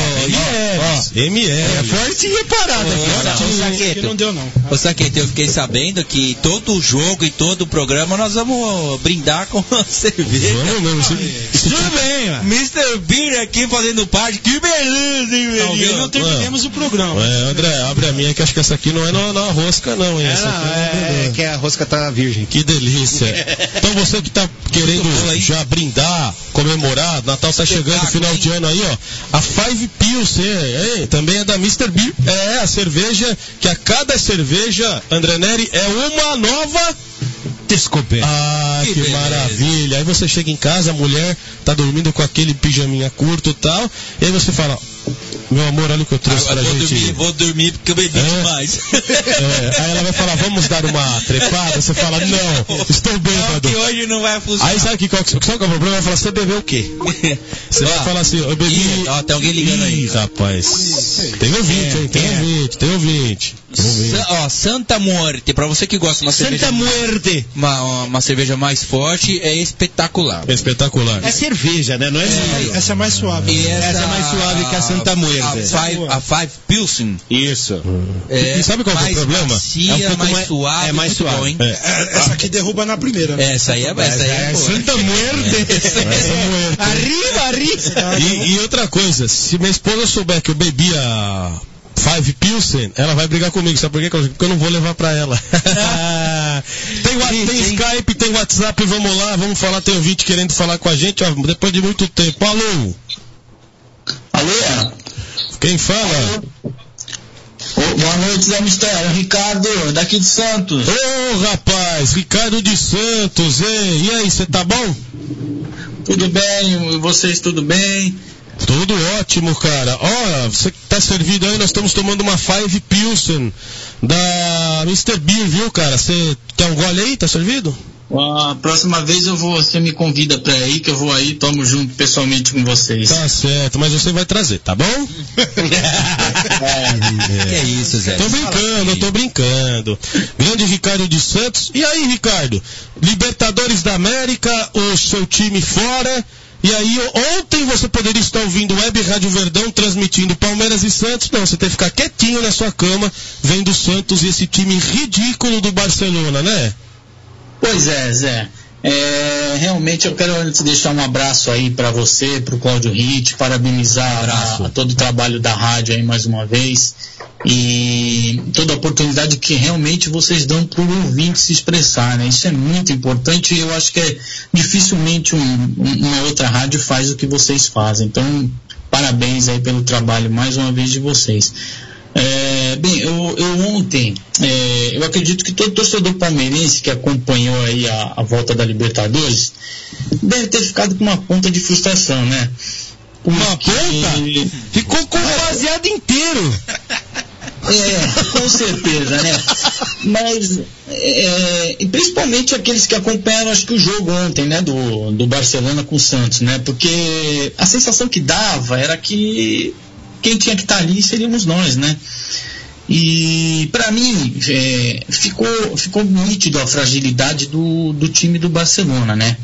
ml.
É forte e reparado aqui.
Não deu, não.
Ô, Saqueto, eu fiquei sabendo que todo jogo e todo programa nós vamos brindar com cerveja.
Vamos mesmo. Isso, isso
tudo bem, mano. mister Beer aqui fazendo parte. Que beleza, hein, velho?
Talvez não terminemos o programa.
É, André, abre a minha que acho que essa aqui não é na, na rosca, não, hein?
É,
essa
não,
aqui
é, é que a rosca tá virgem.
Que delícia. Então você que tá querendo já brindar, comemorar, Natal tá chegando, final de ano aí, ó. A Five Pilsen, é, também é da mister Beer. É a cerveja que a cada cerveja, André Neri, é uma nova
descoberta.
Ah, que, que maravilha. Aí você chega em casa, a mulher tá dormindo com aquele pijaminha curto e tal, e aí você fala, meu amor, olha o que eu trouxe ah, pra
vou
gente.
Dormir, vou dormir porque eu bebi é, demais.
É, aí ela vai falar, vamos dar uma trepada? Você fala, não, estou bêbado.
Não, que hoje não vai funcionar.
Aí sabe que, qual, sabe qual é o problema? Vai falar, você bebeu o quê? Você ah, vai falar assim, eu bebi...
Ih, ó, tem alguém ligando aí.
Ih, rapaz. Tem ouvinte, hein? Tem ouvinte, tem ouvinte.
Sa ó, Santa Muerte, pra você que gosta de uma
Santa
cerveja...
Santa Muerte.
Uma, uma, uma cerveja mais forte, é espetacular.
É espetacular.
É cerveja, né? Não é, é
essa é mais suave.
E essa,
essa é mais suave que a Santa Muerte.
A Five, a Five Pilsen.
Isso.
É, e sabe qual é o problema?
Macia,
é um pouco
mais,
mais
suave.
É mais suave.
Bom, hein?
É. Essa aqui derruba na primeira.
Né? Essa aí é, essa aí é,
é Santa Muerte. É. Arriba, arriba.
E, e outra coisa, se minha esposa souber que eu bebi a Five Pilsen, ela vai brigar comigo, sabe por quê? Porque eu não vou levar pra ela. tem, tem, tem Skype, tem WhatsApp, vamos lá, vamos falar, tem ouvinte querendo falar com a gente, ó, depois de muito tempo. Alô?
Alô?
Quem fala?
Oh, boa noite, Zé Mistério. Ricardo, daqui de Santos.
Ô, oh, rapaz, Ricardo de Santos, hein? E aí, você tá bom?
Tudo bem, vocês tudo bem?
Tudo ótimo, cara. Olha, você que tá servido aí, nós estamos tomando uma Five Pilsen da mister Beer, viu, cara? Você quer um gole aí? Tá servido?
A próxima vez eu vou, você me convida pra ir, que eu vou aí, tomo junto pessoalmente com vocês.
Tá certo, mas você vai trazer, tá bom?
é. Que é isso, Zé?
Tô brincando, eu tô brincando. Grande Ricardo de Santos. E aí, Ricardo? Libertadores da América, o seu time fora. E aí, ontem você poderia estar ouvindo Web Rádio Verdão transmitindo Palmeiras e Santos. Não, você tem que ficar quietinho na sua cama vendo o Santos e esse time ridículo do Barcelona, né?
Pois é, Zé. É, realmente eu quero antes deixar um abraço aí para você, para o Cláudio Ritt, parabenizar a, a todo o trabalho da rádio aí mais uma vez e toda a oportunidade que realmente vocês dão para o ouvinte se expressar, né? Isso é muito importante e eu acho que é, dificilmente um, um, uma outra rádio faz o que vocês fazem. Então, parabéns aí pelo trabalho mais uma vez de vocês. É, bem, eu, eu ontem, é, eu acredito que todo torcedor palmeirense que acompanhou aí a, a volta da Libertadores deve ter ficado com uma ponta de frustração, né?
Uma ponta? Ficou com o baseado inteiro.
É, com certeza, né? Mas, é, e principalmente aqueles que acompanharam, acho que o jogo ontem, né, do, do Barcelona com o Santos, né? Porque a sensação que dava era que quem tinha que estar ali seríamos nós, né? E para mim é, ficou, ficou nítido a fragilidade do, do time do Barcelona, né?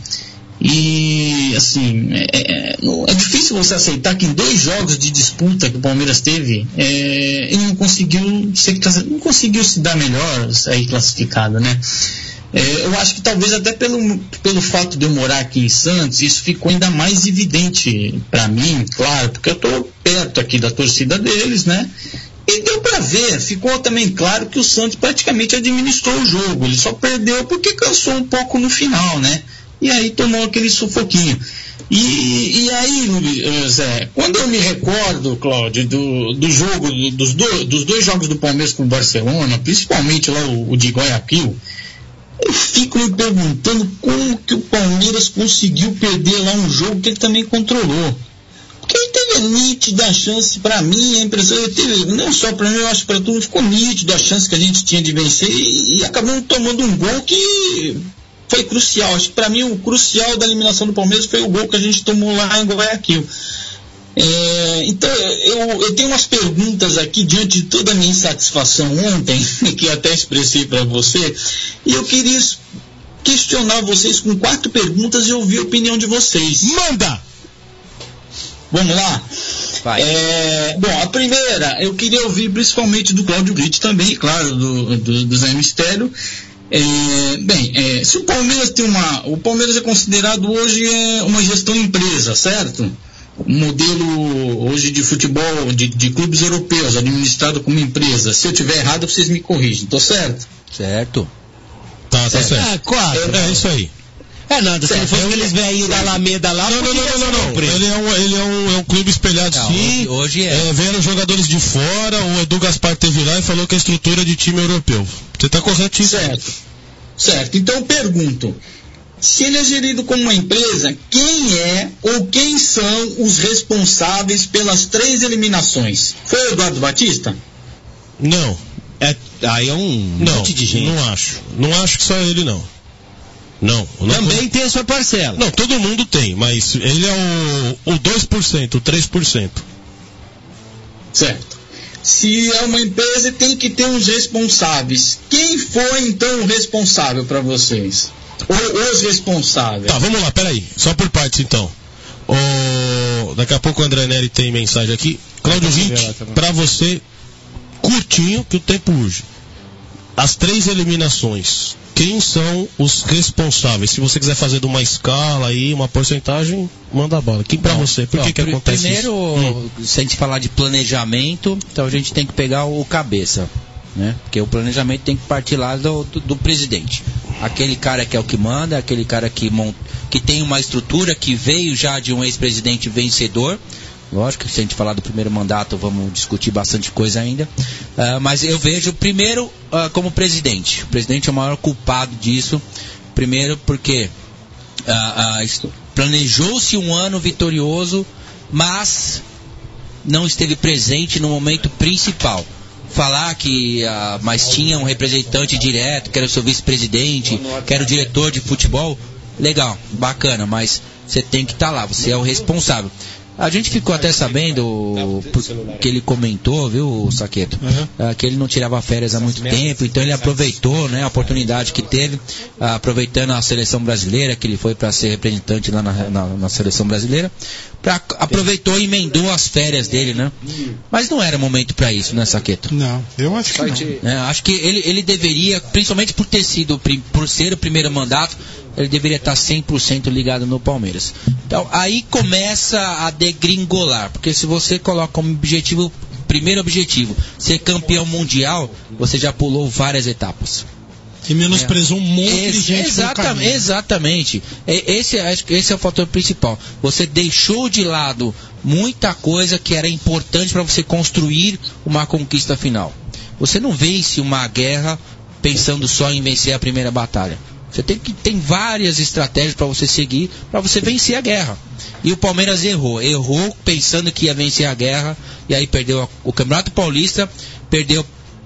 E assim, é, é difícil você aceitar que em dois jogos de disputa que o Palmeiras teve, é, ele não conseguiu, ser, não conseguiu se dar melhor, sair classificado, né? É, eu acho que talvez até pelo, pelo fato de eu morar aqui em Santos, isso ficou ainda mais evidente para mim, claro, porque eu estou perto aqui da torcida deles, né? E deu para ver, ficou também claro que o Santos praticamente administrou o jogo, ele só perdeu porque cansou um pouco no final, né? E aí tomou aquele sufoquinho. E, e aí, Zé, quando eu me recordo, Cláudio, do, do jogo, dos, do, dos dois jogos do Palmeiras com o Barcelona, principalmente lá o, o de Guayaquil, eu fico me perguntando como que o Palmeiras conseguiu perder lá um jogo que ele também controlou. Porque ele teve a nítida chance, para mim, a impressão, ele teve, não só para mim, eu acho que para todo mundo, ficou nítido a chance que a gente tinha de vencer e, e acabamos tomando um gol que foi crucial. Acho que para mim o crucial da eliminação do Palmeiras foi o gol que a gente tomou lá em Guayaquil. É, então eu, eu tenho umas perguntas aqui diante de toda a minha insatisfação ontem, que eu até expressei para você, e eu queria questionar vocês com quatro perguntas e ouvir a opinião de vocês.
Manda!
Vamos lá?
Vai.
É, bom, a primeira eu queria ouvir principalmente do Cláudio Ritt também, claro, do, do, do Zé Mistério. É, bem, é, se o Palmeiras tem uma, o Palmeiras é considerado hoje é, uma gestão empresa, certo? Um modelo hoje de futebol, de, de clubes europeus, administrado como empresa. Se eu tiver errado, vocês me corrigem, tô certo?
Certo.
Tá, tá certo.
É, quatro.
É, é isso aí.
É nada, se não fosse aqueles velhinhos da Alameda lá,
não, não, não, não, não, não. Ele é um, ele é um, é um clube espelhado, não, sim.
Hoje, hoje é.
é. Vieram jogadores de fora, o Edu Gaspar teve lá e falou que a estrutura de time europeu. Você tá corretíssimo.
Certo. Certo. Então eu pergunto, se ele é gerido como uma empresa, quem é ou quem são os responsáveis pelas três eliminações? Foi o Eduardo Batista?
Não.
É, aí é um
não,
monte de gente.
Não acho. Não acho que só ele, não. Não.
Também
não,
tem a sua parcela.
Não, todo mundo tem, mas ele é o, o dois por cento, o três por cento.
Certo. Se é uma empresa, tem que ter uns responsáveis. Quem foi, então, o responsável para vocês? Ou os responsáveis?
Tá, vamos lá, peraí. Só por partes, então. O... Daqui a pouco o André Neri tem mensagem aqui. Cláudio Ritt, para você, curtinho, que o tempo urge. As três eliminações, quem são os responsáveis? Se você quiser fazer de uma escala aí, uma porcentagem, manda a bola. Quem para você? Por não, que, que acontece
primeiro, isso? Primeiro, hum. se a gente falar de planejamento, então a gente tem que pegar o cabeça, né? Porque o planejamento tem que partir lá do, do, do presidente. Aquele cara que é o que manda, aquele cara que, mont... que tem uma estrutura, que veio já de um ex-presidente vencedor. Lógico que se a gente falar do primeiro mandato, vamos discutir bastante coisa ainda. Uh, mas eu vejo, primeiro, uh, como presidente. O presidente é o maior culpado disso. Primeiro porque uh, uh, planejou-se um ano vitorioso, mas não esteve presente no momento principal. Falar que uh, mas tinha um representante direto, que era o seu vice-presidente, que era o diretor de futebol, legal, bacana, mas você tem que estar tá lá, você é o responsável. A gente ficou até sabendo que ele comentou, viu, Saqueto, uhum. que ele não tirava férias há muito tempo, então ele aproveitou, né, a oportunidade que teve, aproveitando a seleção brasileira, que ele foi para ser representante lá na, na, na seleção brasileira, pra, aproveitou e emendou as férias dele, né? Mas não era momento para isso, né, Saqueto?
Não, eu acho que não.
É, acho que ele, ele deveria, principalmente por ter sido, por ser o primeiro mandato, ele deveria estar cem por cento ligado no Palmeiras. Então, aí começa a degringolar, porque se você coloca como objetivo, primeiro objetivo, ser campeão mundial, você já pulou várias etapas.
E menosprezou é. um monte
esse,
de gente
exatamente, exatamente. Esse, acho que esse é o fator principal. Você deixou de lado muita coisa que era importante para você construir uma conquista final. Você não vence uma guerra pensando só em vencer a primeira batalha. Você tem que tem várias estratégias para você seguir, para você vencer a guerra. E o Palmeiras errou. Errou pensando que ia vencer a guerra, e aí perdeu a, o Campeonato Paulista, perdeu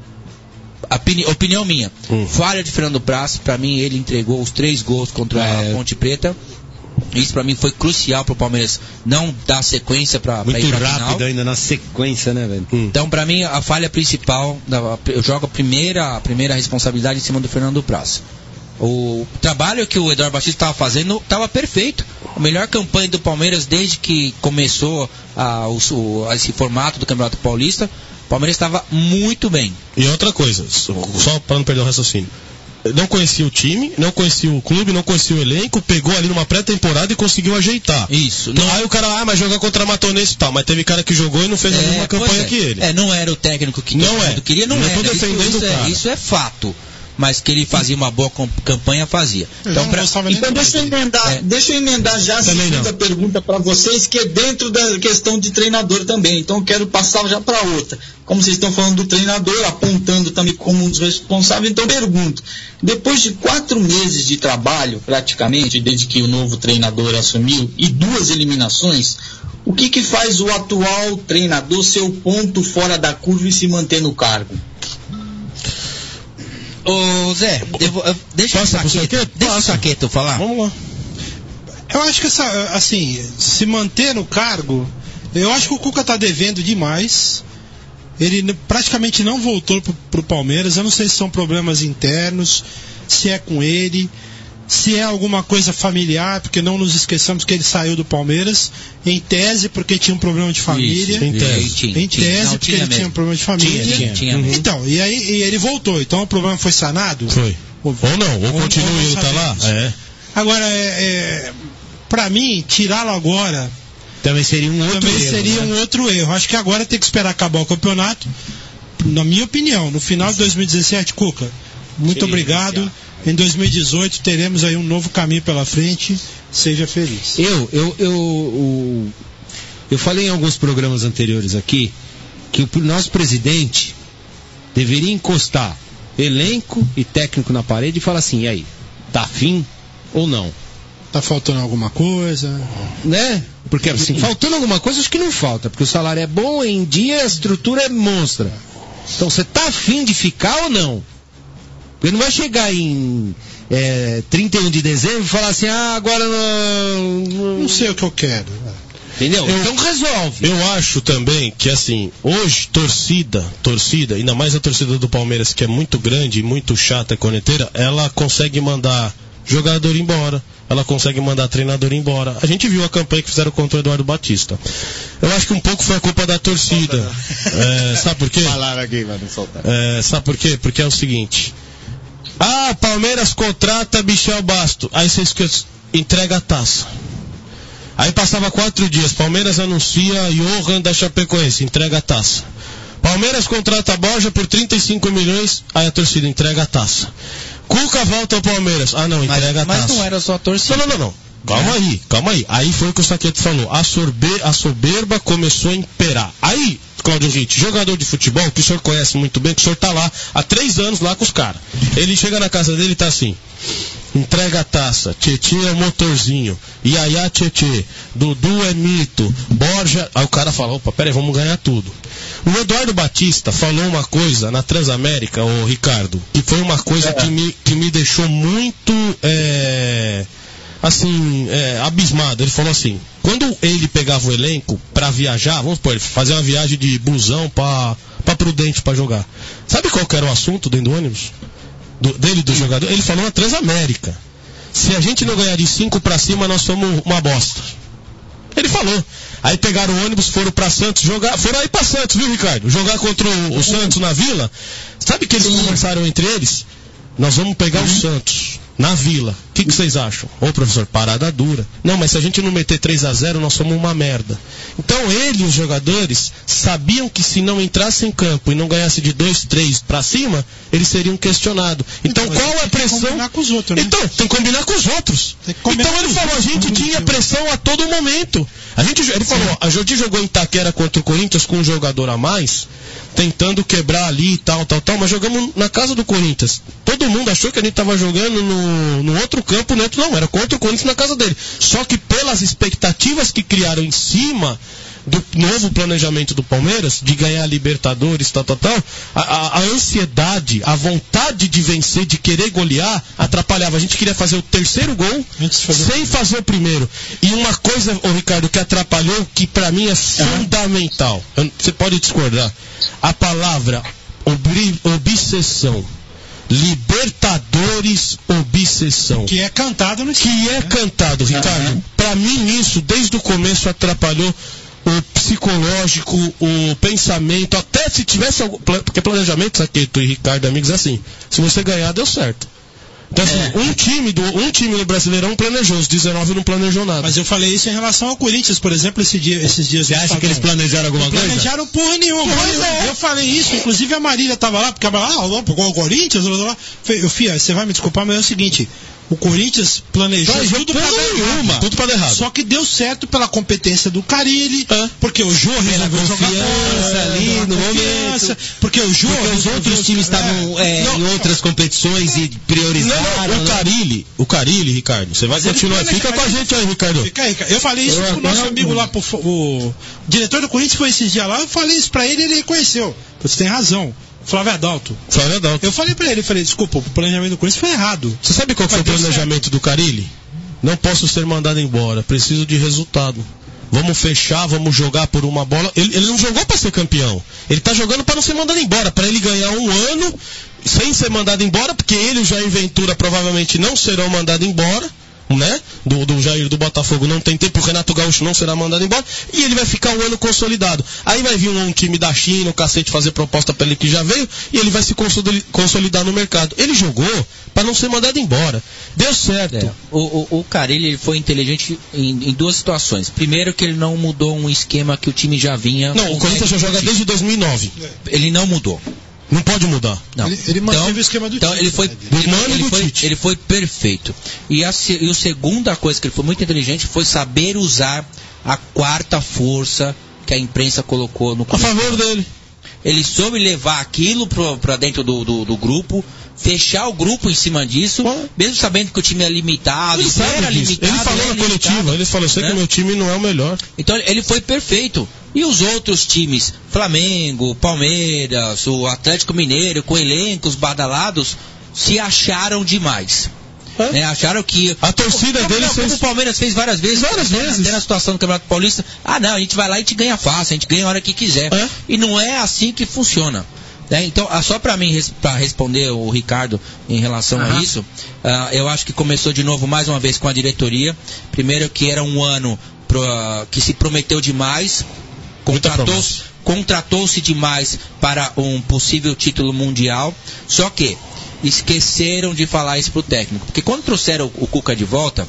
a opini, opinião minha. Hum. Falha de Fernando Praz, para mim ele entregou os três gols contra é. a Ponte Preta. Isso para mim foi crucial para o Palmeiras não dar sequência para ir para
muito rápido ainda na sequência, né, velho?
Hum. Então para mim a falha principal, eu jogo a primeira, a primeira responsabilidade em cima do Fernando Praz. O trabalho que o Eduardo Batista estava fazendo estava perfeito. A melhor campanha do Palmeiras desde que começou a, o, esse formato do Campeonato Paulista. O Palmeiras estava muito bem.
E outra coisa, só para não perder o raciocínio. Não conhecia o time, não conhecia o clube, não conhecia o elenco, pegou ali numa pré-temporada e conseguiu ajeitar.
Isso.
Não... Aí o cara, ah, mas jogar contra a Matonense e tal, mas teve cara que jogou e não fez a é, mesma campanha
é.
que ele.
É, não era o técnico que
não é.
queria, não,
não
era.
Tô defendendo
isso, isso,
o cara.
É, isso é fato. Mas que ele fazia uma boa campanha, fazia. Então, pra...
então deixa, eu emendar, é. deixa eu emendar já a segunda pergunta para vocês, que é dentro da questão de treinador também. Então eu quero passar já para outra. Como vocês estão falando do treinador, apontando também como um dos responsáveis, então eu pergunto, depois de quatro meses de trabalho, praticamente, desde que o novo treinador assumiu, e duas eliminações, o que que faz o atual treinador ser o ponto fora da curva e se manter no cargo?
Ô Zé, devo, deixa o Saqueto, deixa o Saqueto falar.
Vamos lá. Eu acho que essa, assim, se manter no cargo, eu acho que o Cuca tá devendo demais. Ele praticamente não voltou pro, pro Palmeiras. Eu não sei se são problemas internos, se é com ele, se é alguma coisa familiar, porque não nos esqueçamos que ele saiu do Palmeiras, em tese porque tinha um problema de família.
Isso, em tese,
tinha, em tese não, porque ele mesmo. tinha um problema de família.
Tinha, tinha, tinha
uhum. Então, e aí e ele voltou. Então o problema foi sanado?
Foi. Ou, ou não, ou, ou continua ou ele tá lá? É.
Agora, é, é, pra mim, tirá-lo agora
também seria um outro
também
erro.
seria
né?
um outro erro. Acho que agora tem que esperar acabar o campeonato. Na minha opinião, no final de dois mil e dezessete, Cuca, muito seria obrigado. Iniciar. Em dois mil e dezoito teremos aí um novo caminho pela frente. Seja feliz.
Eu, eu, eu, eu, eu falei em alguns programas anteriores aqui que o nosso presidente deveria encostar elenco e técnico na parede e falar assim, e aí, tá afim ou não?
Tá faltando alguma coisa?
Né? Porque assim, faltando alguma coisa acho que não falta, porque o salário é bom, em dia a estrutura é monstra. Então você tá afim de ficar ou não? Porque não vai chegar em é, trinta e um de dezembro e falar assim, ah, agora não...
Não, não sei o que eu quero.
Entendeu? Eu, então resolve.
Eu acho também que assim, hoje, torcida, torcida, ainda mais a torcida do Palmeiras, que é muito grande e muito chata e corneteira, ela consegue mandar jogador embora, ela consegue mandar treinador embora. A gente viu a campanha que fizeram contra o Eduardo Batista. Eu acho que um pouco foi a culpa da torcida. É, sabe por quê?
Falaram aqui, mas não soltar.
É, sabe por quê? Porque é o seguinte... Ah, Palmeiras contrata Michel Basto. Aí você entrega a taça. Aí passava quatro dias. Palmeiras anuncia Johan da Chapecoense. Entrega a taça. Palmeiras contrata a Borja por trinta e cinco milhões. Aí a torcida entrega a taça. Cuca volta ao Palmeiras. Ah, não, entrega
mas,
a taça.
Mas não era só a torcida.
Não, não, não. não. Calma é. aí, calma aí. Aí foi o que o Saqueto falou. A, sorbe, a soberba começou a imperar. Aí, Cláudio Ritt, jogador de futebol, que o senhor conhece muito bem, que o senhor tá lá há três anos lá com os caras. Ele chega na casa dele e tá assim, entrega a taça, Tietê é o motorzinho, Iaiá Tietê, Dudu é mito, Borja... Aí o cara fala, opa, peraí, vamos ganhar tudo. O Eduardo Batista falou uma coisa na Transamérica, ô Ricardo, que foi uma coisa é. que, me, que me deixou muito... É... assim, é, abismado. Ele falou assim, quando ele pegava o elenco pra viajar, vamos supor, fazer uma viagem de busão pra, pra Prudente pra jogar. Sabe qual que era o assunto dentro do ônibus? Do, dele, do jogador? Ele falou na Transamérica. Se a gente não ganhar de cinco pra cima, nós somos uma bosta. Ele falou. Aí pegaram o ônibus, foram pra Santos jogar. Foram aí pra Santos, viu, Ricardo? Jogar contra o, o Santos na Vila. Sabe que eles conversaram entre eles? Nós vamos pegar o Santos na Vila. O que, que vocês acham? Ô, professor, parada dura. Não, mas se a gente não meter três a zero, nós somos uma merda. Então ele e os jogadores sabiam que se não entrasse em campo e não ganhasse de dois, três pra cima, eles seriam questionados. Então, então qual é a pressão? Tem que combinar com os outros, né? Então, tem que combinar com os outros. Então ele falou, a gente tinha pressão a todo momento. A gente, ele falou, a gente jogou em Itaquera contra o Corinthians com um jogador a mais, tentando quebrar ali e tal, tal, tal, mas jogamos na casa do Corinthians. Todo mundo achou que a gente estava jogando no, no outro campo, né? Não, era contra o Corinthians na casa dele. Só que pelas expectativas que criaram em cima do novo planejamento do Palmeiras, de ganhar a Libertadores, tal, tal, tal, a, a, a ansiedade, a vontade de vencer, de querer golear, atrapalhava. A gente queria fazer o terceiro gol fazer sem fazer o primeiro. E uma coisa, ô Ricardo, que atrapalhou, que pra mim é fundamental, eu, você pode discordar, a palavra obri, obsessão. Libertadores obsessão.
Que é cantado no
Que é né? cantado, Ricardo. Uhum. Pra mim isso, desde o começo, atrapalhou o psicológico, o pensamento, até se tivesse algum... Porque planejamento, Saqueto e Ricardo, amigos, é assim. Se você ganhar, deu certo. Então, assim, é. um, time do, um time do Brasileirão planejou, os dezenove não planejou nada.
Mas eu falei isso em relação ao Corinthians, por exemplo, esse dia, esses dias.
Você acha Estadão. que eles planejaram alguma
não
coisa?
Planejaram porra nenhuma. Mas é. Eu falei isso, inclusive a Marília tava lá, porque ela falou, ah, pegou o Corinthians, blá, blá. Eu, filha, você vai me desculpar, mas é o seguinte. O Corinthians planejou tudo pra,
nenhuma, tudo pra dar errado.
Só que deu certo pela competência do Carilli, ah. porque o Jô resolveu jogar bola,
ali no momento.
Porque o Jô,
porque os outros times estavam é, é, em outras competições e priorizaram.
Não, não, o Carilli, o Carilli, Ricardo, você vai continuar. Fica com a gente aí, Ricardo.
Fica aí, eu falei isso eu, pro nosso eu, amigo eu, lá, pro, o diretor do Corinthians foi esses dias lá, eu falei isso pra ele e ele reconheceu. Você tem razão. Flávio Adalto.
Flávio Adalto.
Eu falei pra ele, eu falei, desculpa, o planejamento do Corinthians foi errado.
Você sabe qual foi o planejamento certo. do Carilli? Não posso ser mandado embora, preciso de resultado. Vamos fechar, vamos jogar por uma bola. Ele, ele não jogou pra ser campeão. Ele tá jogando pra não ser mandado embora, pra ele ganhar um ano sem ser mandado embora, porque ele e o Jair Ventura provavelmente não serão mandados embora. Né? Do, do Jair do Botafogo não tem tempo, o Renato Gaúcho não será mandado embora e ele vai ficar um ano consolidado. Aí vai vir um, um time da China, o cacete fazer proposta para ele que já veio e ele vai se consolidar no mercado. Ele jogou para não ser mandado embora. Deu certo.
É. O, o, o Carilli ele foi inteligente em, em duas situações. Primeiro que ele não mudou um esquema que o time já vinha.
Não, o Corinthians já joga desde dois mil e nove.
Ele não mudou.
Não pode mudar.
Não.
Ele, ele manteve então, o esquema do
então
time.
Ele foi, ele, ele, foi, ele foi perfeito. E a, e a segunda coisa que ele foi muito inteligente foi saber usar a quarta força que a imprensa colocou no
começo. A favor dele.
Ele soube levar aquilo para dentro do, do, do grupo, fechar o grupo em cima disso, Bom, mesmo sabendo que o time é limitado.
Ele, sabe era limitado, ele falou na coletiva, ele falou, sei né? que o meu time não é o melhor.
Então ele foi perfeito. E os outros times, Flamengo, Palmeiras, o Atlético Mineiro, com elencos badalados, se acharam demais. É? Né? Acharam que...
A torcida
o,
deles...
Como fez... o Palmeiras fez várias vezes.
Várias
né?
vezes.
Até na situação do Campeonato Paulista. Ah, não, a gente vai lá e a gente ganha fácil, a gente ganha a hora que quiser. É? E não é assim que funciona. Né? Então, só para mim, para responder o Ricardo em relação uhum. a isso, uh, eu acho que começou de novo mais uma vez com a diretoria. Primeiro que era um ano pro, uh, que se prometeu demais, contratou-se contratou-se demais para um possível título mundial, só que esqueceram de falar isso pro técnico, porque quando trouxeram o Cuca de volta,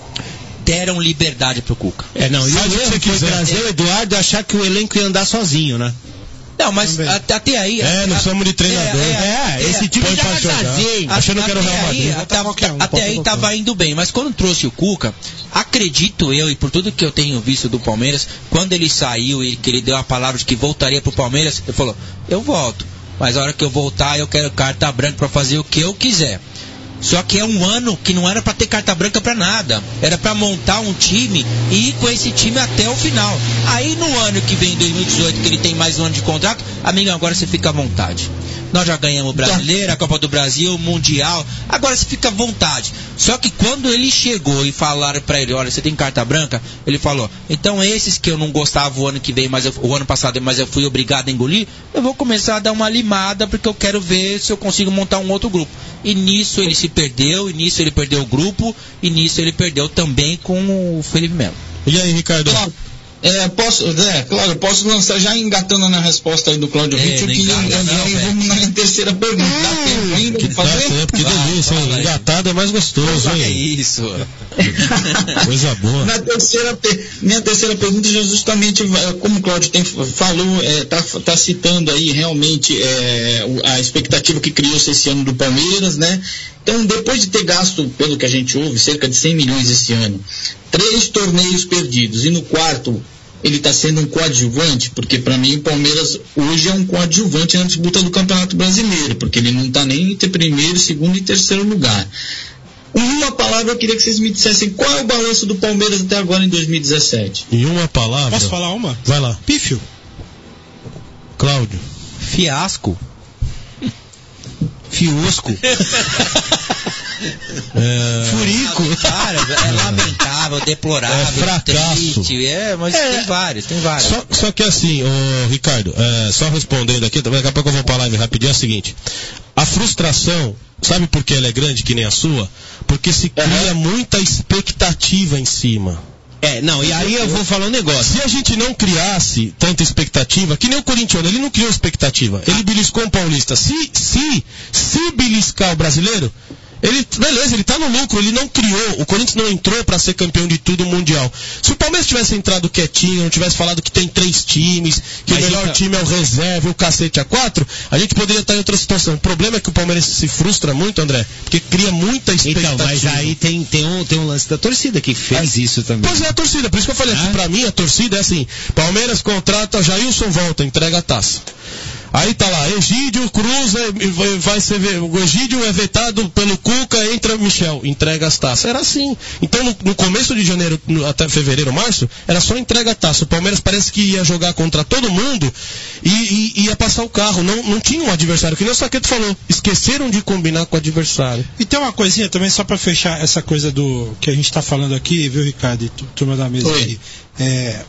deram liberdade pro Cuca.
É, não, e o erro foi trazer o Eduardo e achar que o elenco ia andar sozinho, né?
Não, mas até, até aí...
É, não somos de treinador.
É, é, é esse tipo já vai trazer.
Achando que era o Real Madrid.
Até, um, até aí estava indo bem, mas quando trouxe o Cuca, acredito eu, e por tudo que eu tenho visto do Palmeiras, quando ele saiu e que ele deu a palavra de que voltaria pro Palmeiras, ele falou, eu volto, mas a hora que eu voltar eu quero carta branca para fazer o que eu quiser. Só que é um ano que não era para ter carta branca para nada. Era para montar um time e ir com esse time até o final. Aí no ano que vem, dois mil e dezoito, que ele tem mais um ano de contrato, amigo, agora você fica à vontade. Nós já ganhamos o Brasileiro, a Copa do Brasil, o Mundial. Agora você fica à vontade. Só que quando ele chegou e falaram pra ele, olha, você tem carta branca? Ele falou, então esses que eu não gostava o ano que veio, mas eu, o ano passado, mas eu fui obrigado a engolir, eu vou começar a dar uma limada porque eu quero ver se eu consigo montar um outro grupo. E nisso ele se perdeu, e nisso ele perdeu o grupo, e nisso ele perdeu também com o Felipe Melo.
E aí, Ricardo?
É, posso, é, claro, posso lançar já engatando na resposta aí do Cláudio
É,
Ritt,
não
que
engata,
eu,
não,
eu, eu vou na terceira pergunta. Dá tempo ainda
Que
de
dá
fazer?
tempo, que delícia, hein? Engatado é mais gostoso,
É
hein?
isso.
Coisa boa.
Na terceira, pe- minha terceira pergunta já justamente, vai- como o Cláudio tem, falou, é, tá, tá citando aí realmente é, o- a expectativa que criou-se esse ano do Palmeiras, né? Então, depois de ter gasto, pelo que a gente ouve, cerca de cem milhões esse ano, três torneios perdidos, e no quarto ele está sendo um coadjuvante, porque para mim o Palmeiras hoje é um coadjuvante na disputa do Campeonato Brasileiro, porque ele não está nem entre primeiro, segundo e terceiro lugar. Em uma palavra, eu queria que vocês me dissessem qual é o balanço do Palmeiras até agora em dois mil e dezessete.
Em uma palavra.
Posso falar uma?
Vai lá.
Pífio.
Cláudio.
Fiasco.
Fiosco.
É...
Furico.
Cara, é lamentável, deplorável,
É fracasso.
triste, é, mas
É.
tem vários, tem vários.
Só, só que assim, ô, Ricardo, é, só respondendo aqui, daqui a pouco eu vou pra live rapidinho, é o seguinte. A frustração, sabe por que ela é grande que nem a sua? Porque se cria muita expectativa em cima.
É, não, e aí eu vou falar um negócio.
Se a gente não criasse tanta expectativa, que nem o corintiano, ele não criou expectativa. Ele beliscou um paulista. Se, se, se beliscar o brasileiro, ele, beleza, ele tá no lucro, ele não criou. O Corinthians não entrou pra ser campeão de tudo mundial. Se o Palmeiras tivesse entrado quietinho, não tivesse falado que tem três times, que
Mas
o melhor
então-
time é o reserva e o cacete a quatro, a gente poderia estar em outra situação. O problema é que o Palmeiras se frustra muito, André, porque cria muita expectativa.
Então, mas aí tem, tem, um, tem um lance da torcida que fez isso também.
Pois é, a torcida. Por isso que eu falei
Ah.
aqui, pra mim, a torcida é assim: Palmeiras contrata, Jailson volta, entrega a taça. Aí tá lá, Egídio cruza, vai- vai ser, ve- o Egídio é vetado pelo Cuca, entra Michel, entrega as taças. Era assim. Então no, no começo de janeiro, no- até fevereiro, março, era só entrega a taça. O Palmeiras parece que ia jogar contra todo mundo e, e ia passar o carro. Não, não tinha um adversário, que nem o Saqueto falou. Esqueceram de combinar com o adversário.
E tem uma coisinha também, só pra fechar essa coisa do que a gente tá falando aqui, viu, Ricardo, e tu- turma da mesa
Oi.
aqui. É,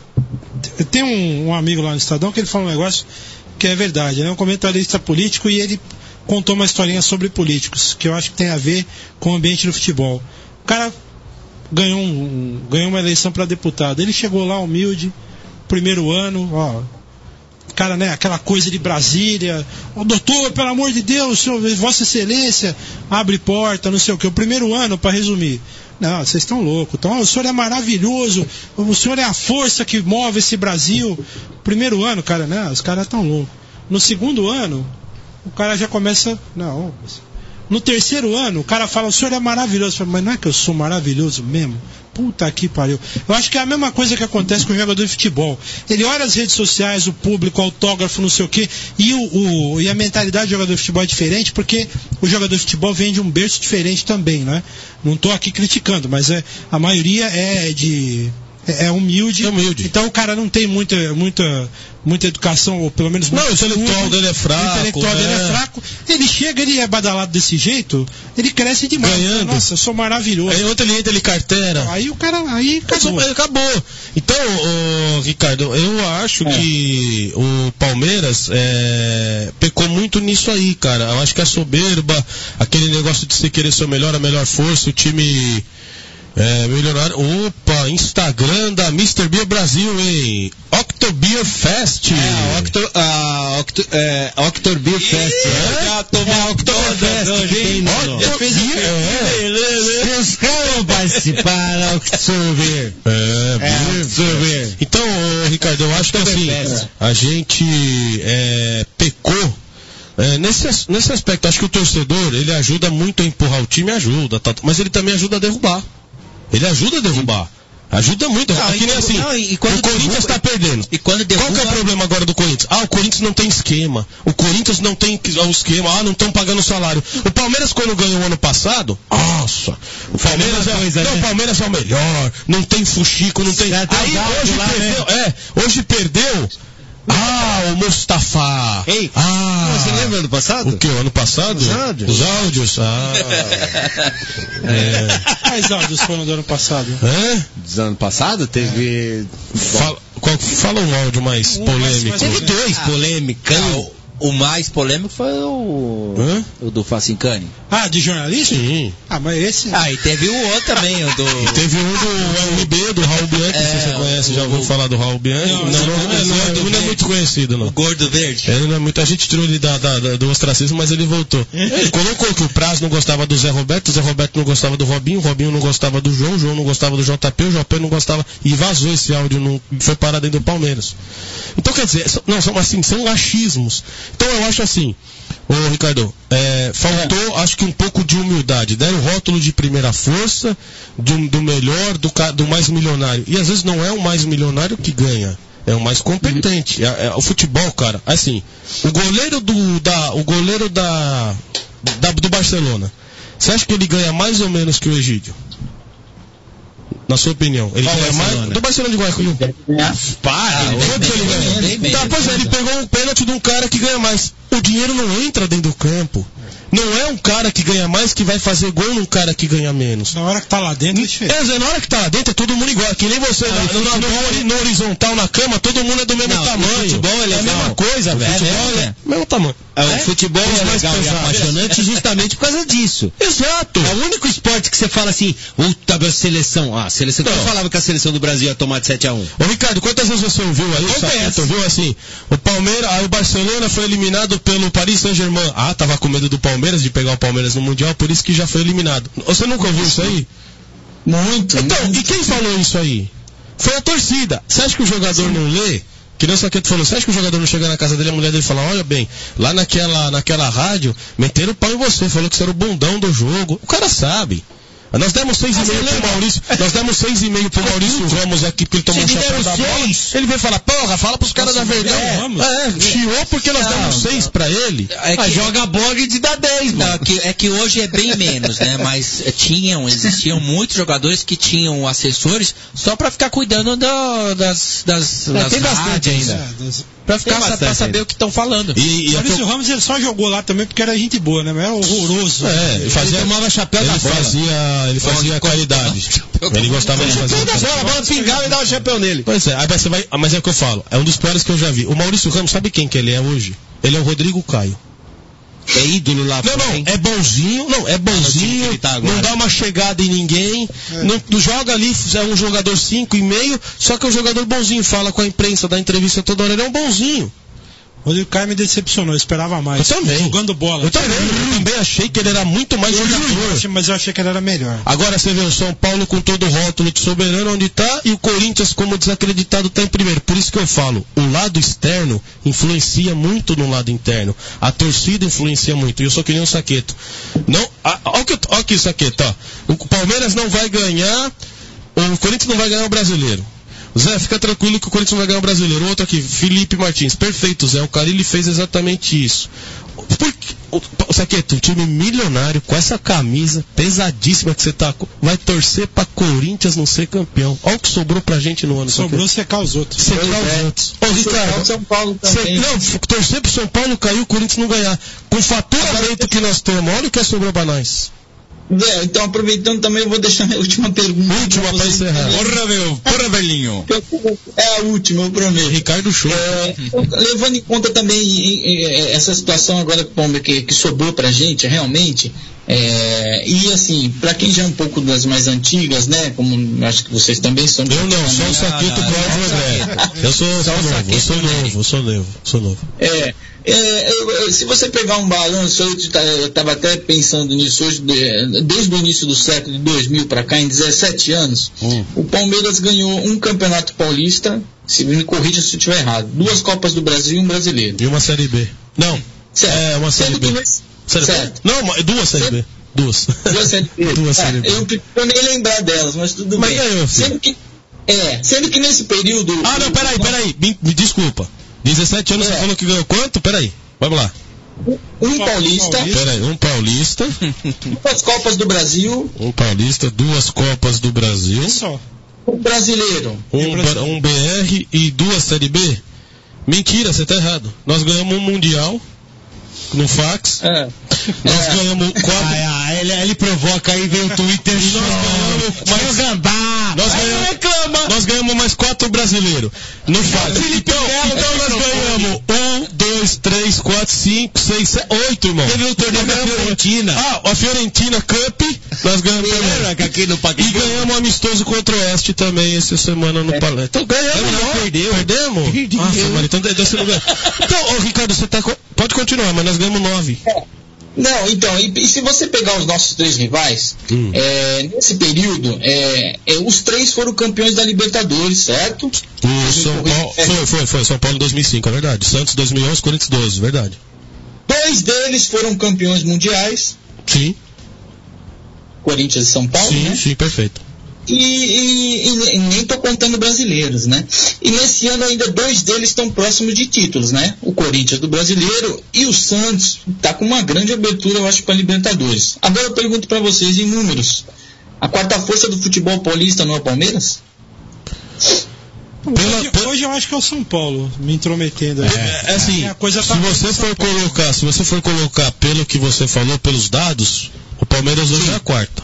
tem um, um amigo lá no Estadão que ele fala um negócio que é verdade, ele é um comentarista político e ele contou uma historinha sobre políticos, que eu acho que tem a ver com o ambiente do futebol. O cara ganhou, um, ganhou uma eleição para deputado, ele chegou lá humilde, primeiro ano, ó, cara, né, aquela coisa de Brasília, ô doutor, pelo amor de Deus, senhor, Vossa Excelência, abre porta, não sei o que, o primeiro ano, para resumir. Não, vocês estão loucos. Então, o senhor é maravilhoso. O senhor é a força que move esse Brasil. Primeiro ano, cara, né? Os caras estão loucos. No segundo ano, o cara já começa. Não. No terceiro ano, o cara fala: o senhor é maravilhoso. Falo, mas não é que eu sou maravilhoso mesmo? Puta que pariu. Eu acho que é a mesma coisa que acontece com o jogador de futebol. Ele olha as redes sociais, o público, o autógrafo, não sei o quê, e, o, o- e a mentalidade do jogador de futebol é diferente, porque o jogador de futebol vem de um berço diferente também, né? Não estou aqui criticando, mas é, a maioria é de. É é humilde.
É humilde.
Então o cara não tem muita, muita, muita educação, ou pelo menos
Não,
muito
o intelectual
estudo.
dele é fraco,
O intelectual dele é
é.
fraco. Ele chega, ele é badalado desse jeito, ele cresce demais.
Ganhando.
Nossa, eu sou maravilhoso.
Aí ontem ele entra, ele carteira.
Aí o cara, aí acabou.
Acabou. Acabou. Então, ô, Ricardo, eu acho que o Palmeiras é, pecou muito nisso aí, cara. Eu acho que a soberba, aquele negócio de você querer ser o melhor, a melhor força, o time é, milionário. Opa, Instagram da mister Beer Brasil, hein? Octobeer Fest.
É, a Octo, a Octo, é, Octor Beer Fest.
É,
Já tomou a Oktoberfest. Quem não?
Octobeer, é.
Se os caras vão participar da Oktober.
É,
É, Oktober.
Então, ô, Ricardo, eu acho que assim,
Oktoberfest.
a gente é, pecou é, nesse, as- nesse aspecto. Acho que o torcedor, ele ajuda muito a empurrar o time, ajuda, tá, mas ele também ajuda a derrubar. Ele ajuda a derrubar. Ajuda muito.
Não,
É que
e-
nem assim,
não, e quando
o Corinthians
derruba-
está perdendo.
E quando derruba,
Qual que é o problema agora do Corinthians? Ah, o Corinthians não tem esquema. O Corinthians não tem o esquema. Ah, não estão pagando salário. O Palmeiras, quando ganhou o ano passado, nossa, o Palmeiras é,
coisa,
não,
né?
o Palmeiras é o melhor. Não tem fuxico, não tem.
Já tá
Aí
dado
hoje
lá,
perdeu,
né?
é, hoje perdeu. Ah, o Mustafa.
Ei,
ah,
você lembra ano passado?
O que? O ano passado?
Os áudios.
Os áudios? Ah.
é. Quais áudios foram do ano passado?
É?
Do ano passado teve...
É. Fala, qual, fala um áudio mais um polêmico. Mais, mais
teve dois
ah,
polêmicos.
O mais polêmico foi o,
Hã?
o do Facincani.
Ah, de jornalista?
Sim.
Ah, mas esse...
Ah, e teve o outro também, o do...
E teve um do R B, do Raul Bianchi, é, não sei se você conhece, já ouviu o... falar do Raul Bianchi? Não, não, não, não, não, não, é, não é muito conhecido, não.
O Gordo Verde.
Ele não é muito, a gente tirou ele da, da, da, do ostracismo, mas ele voltou. Ele colocou que o Praz não gostava do Zé Roberto, o Zé Roberto não gostava do Robinho, o Robinho não gostava do João, o João não gostava do J P, o J P não gostava, e vazou esse áudio, não, foi parar dentro do Palmeiras. Então, quer dizer, não, são assim, são achismos. Então eu acho assim, ô Ricardo, é, faltou, acho que um pouco de humildade. Deram o rótulo de primeira força, do, do melhor, do, do mais milionário. E às vezes não é o mais milionário que ganha, é o mais competente. É, é, o futebol, cara, assim, o goleiro do, da, o goleiro da, da, do Barcelona, você acha que ele ganha mais ou menos que o Egídio? Na sua opinião, ele
Qual
ganha
Barcelona?
mais do Barcelona de Guayaquil.
Para,
Quanto ele ganha? Tá, pois é, ele pegou um pênalti de um cara que ganha mais. O dinheiro não entra dentro do campo. Não é um cara que ganha mais que vai fazer gol num cara que ganha menos.
Na hora que tá lá dentro é diferente.
É, na hora que tá lá dentro é todo mundo igual. Que nem você, ah, no, no, no, no horizontal, na cama, todo mundo é do mesmo
não,
tamanho.
O futebol é,
é a mesma coisa, velho. O futebol é, é o mesmo tamanho.
É, o futebol é, é legal e apaixonante justamente por causa disso.
Exato.
É o único esporte que você fala assim, puta, a seleção. Ah, a seleção. Quem falava que a seleção do Brasil ia tomar de sete a um?
Ô Ricardo, quantas vezes você ouviu aí? Você ouviu assim? O Palmeiras, aí o Barcelona foi eliminado pelo Paris Saint-Germain. Ah, tava com medo do Palmeiras, de pegar o Palmeiras no Mundial, por isso que já foi eliminado. Você nunca ouviu isso aí?
Muito.
Então,
muito.
E quem falou isso aí? Foi a torcida. Você acha que o jogador Sim. não lê? Que nem o Saqueto falou, você acha que o jogador não chega na casa dele, a mulher dele fala, olha bem, lá naquela, naquela rádio, meteram o pau em você, falou que você era o bundão do jogo. O cara sabe. Nós demos seis e meio pro Maurício, nós demos seis e meio pro Maurício Ramos aqui, porque ele tomou um chapéu da bola. Ele veio falar, porra, fala pros caras da Verdão. É, chiou porque nós demos seis pra ele.
É que, joga bola e te dá dez, mano. É que, é que hoje é bem menos, né? Mas tinham, existiam muitos jogadores que tinham assessores só pra ficar cuidando do, das, das,
é,
das
tem bastante
ainda. É, das... Pra, ficar, bastante, pra saber ainda. O que estão falando.
E, e o Maurício Ramos ele só jogou lá também porque era gente boa, né? Mas era horroroso.
É, ele, fazia, ele tomava chapéu da bola. Fazia, ele fazia caridade. Ele gostava de fazer.
Toda bola, a bola pingava e dava chapéu nele.
Pois é, aí você vai, mas é o que eu falo. É um dos piores que eu já vi. O Maurício Ramos, sabe quem que ele é hoje? Ele é o Rodrigo Caio.
É ídolo lá.
Não, não, é bonzinho, não, é bonzinho, tá não dá uma chegada em ninguém, é. não, não joga ali, é um jogador cinco e meio, só que é um jogador bonzinho, fala com a imprensa, dá entrevista toda hora, ele é um bonzinho.
O Rodrigo Caio me decepcionou, eu esperava mais.
Eu também.
Jogando bola.
Eu também, eu também achei que ele era muito mais eu jogador.
Achei, mas eu achei que ele era melhor.
Agora você vê o São Paulo com todo o rótulo de soberano onde tá, e o Corinthians como desacreditado tá em primeiro. Por isso que eu falo, o lado externo influencia muito no lado interno. A torcida influencia muito. E eu sou que nem um Saqueto. Não, olha aqui, Saqueto, ó. O Palmeiras não vai ganhar, o Corinthians não vai ganhar o brasileiro. Zé, fica tranquilo que o Corinthians vai ganhar o brasileiro. Outro aqui, Felipe Martins. Perfeito, Zé. O Carille fez exatamente isso. Porque, o Saqueto, um time milionário com essa camisa pesadíssima que você tá, vai torcer pra Corinthians não ser campeão. Olha o que sobrou pra gente no ano.
Sobrou secar os outros.
Secar os outros. Ô, Ricardo,
São Paulo também.
Não, torcer pro São Paulo cair, o Corinthians não ganhar. Com o faturamento que nós temos, olha o que sobrou pra nós.
É, então, aproveitando também, eu vou deixar a minha última pergunta.
Última pra encerrar.
Porra, meu. Porra, velhinho.
É a última, eu prometo.
Ricardo Show.
É, levando em conta também essa situação agora que, que sobrou pra gente, realmente, é, e assim, pra quem já é um pouco das mais antigas, né, como acho que vocês também são...
Eu não, sou o Saqueto Cláudio André. Eu sou, sou novo, eu sou novo, eu sou novo, sou novo.
É... É, eu, se você pegar um balanço, eu estava até pensando nisso hoje, de, desde o início do século de dois mil para cá, em dezessete anos, hum. o Palmeiras ganhou um campeonato paulista, se me corrija se eu estiver errado, duas Copas do Brasil e um brasileiro.
E uma Série B. Não,
certo.
É uma Série B.
Nesse...
Série
certo.
B? Não, duas Série B. Duas.
Duas Série B.
Duas
é,
Série B.
Eu prefiro nem lembrar delas, mas tudo
mas
bem.
Ganhou,
sendo que, é, sendo que nesse período...
Ah, não, peraí, peraí, me, me desculpa. dezessete anos é. Você falou que ganhou quanto? Peraí, vamos lá.
Um paulista.
Peraí, um paulista.
Duas Copas do Brasil.
Um paulista, duas Copas do Brasil.
Só.
Um brasileiro.
Um, um B R e duas Série B? Mentira, você tá errado. Nós ganhamos um Mundial no fax.
É.
Nós
É.
ganhamos quatro.
Ah, ah, ele, ele provoca aí, vem o Twitter.
E nós ganhamos mais
gambá.
Nós ganhamos, reclama. Nós ganhamos mais quatro brasileiros no fax. Então, então nós ganhamos um, dois, três, quatro, cinco, seis, sete, oito, irmão.
Teve um torneio da Fiorentina.
Ah, a Fiorentina Cup, nós ganhamos também.
Aqui no
E ganhamos um amistoso contra o Oeste também essa semana no Palestra. Então ganhamos, não.
Perdeu.
Perdemos? Nossa, mano, então desse lugar. Então, ô, Ricardo, você tá. Pode continuar, mas nós ganhamos nove.
Não, então, e, e se você pegar os nossos três rivais,
Hum.
é, nesse período, é, é, os três foram campeões da Libertadores, certo?
O São Paulo. Foi, foi, foi. São Paulo em dois mil e cinco, é verdade. Santos dois mil e onze, Corinthians doze, verdade.
Dois deles foram campeões mundiais,
Sim,
Corinthians e São Paulo,
sim,
né?
sim, perfeito.
E, e- e- e nem tô contando brasileiros, né? E nesse ano ainda dois deles estão próximos de títulos, né? O Corinthians do Brasileiro e o Santos tá com uma grande abertura, eu acho, para Libertadores. Agora eu pergunto para vocês em números. A quarta força do futebol paulista não é o Palmeiras?
Hoje, hoje eu acho que é o São Paulo, me intrometendo aí.
É, é assim,
a coisa
se
tá
você for colocar, se você for colocar pelo que você falou, pelos dados, o Palmeiras hoje é a quarta.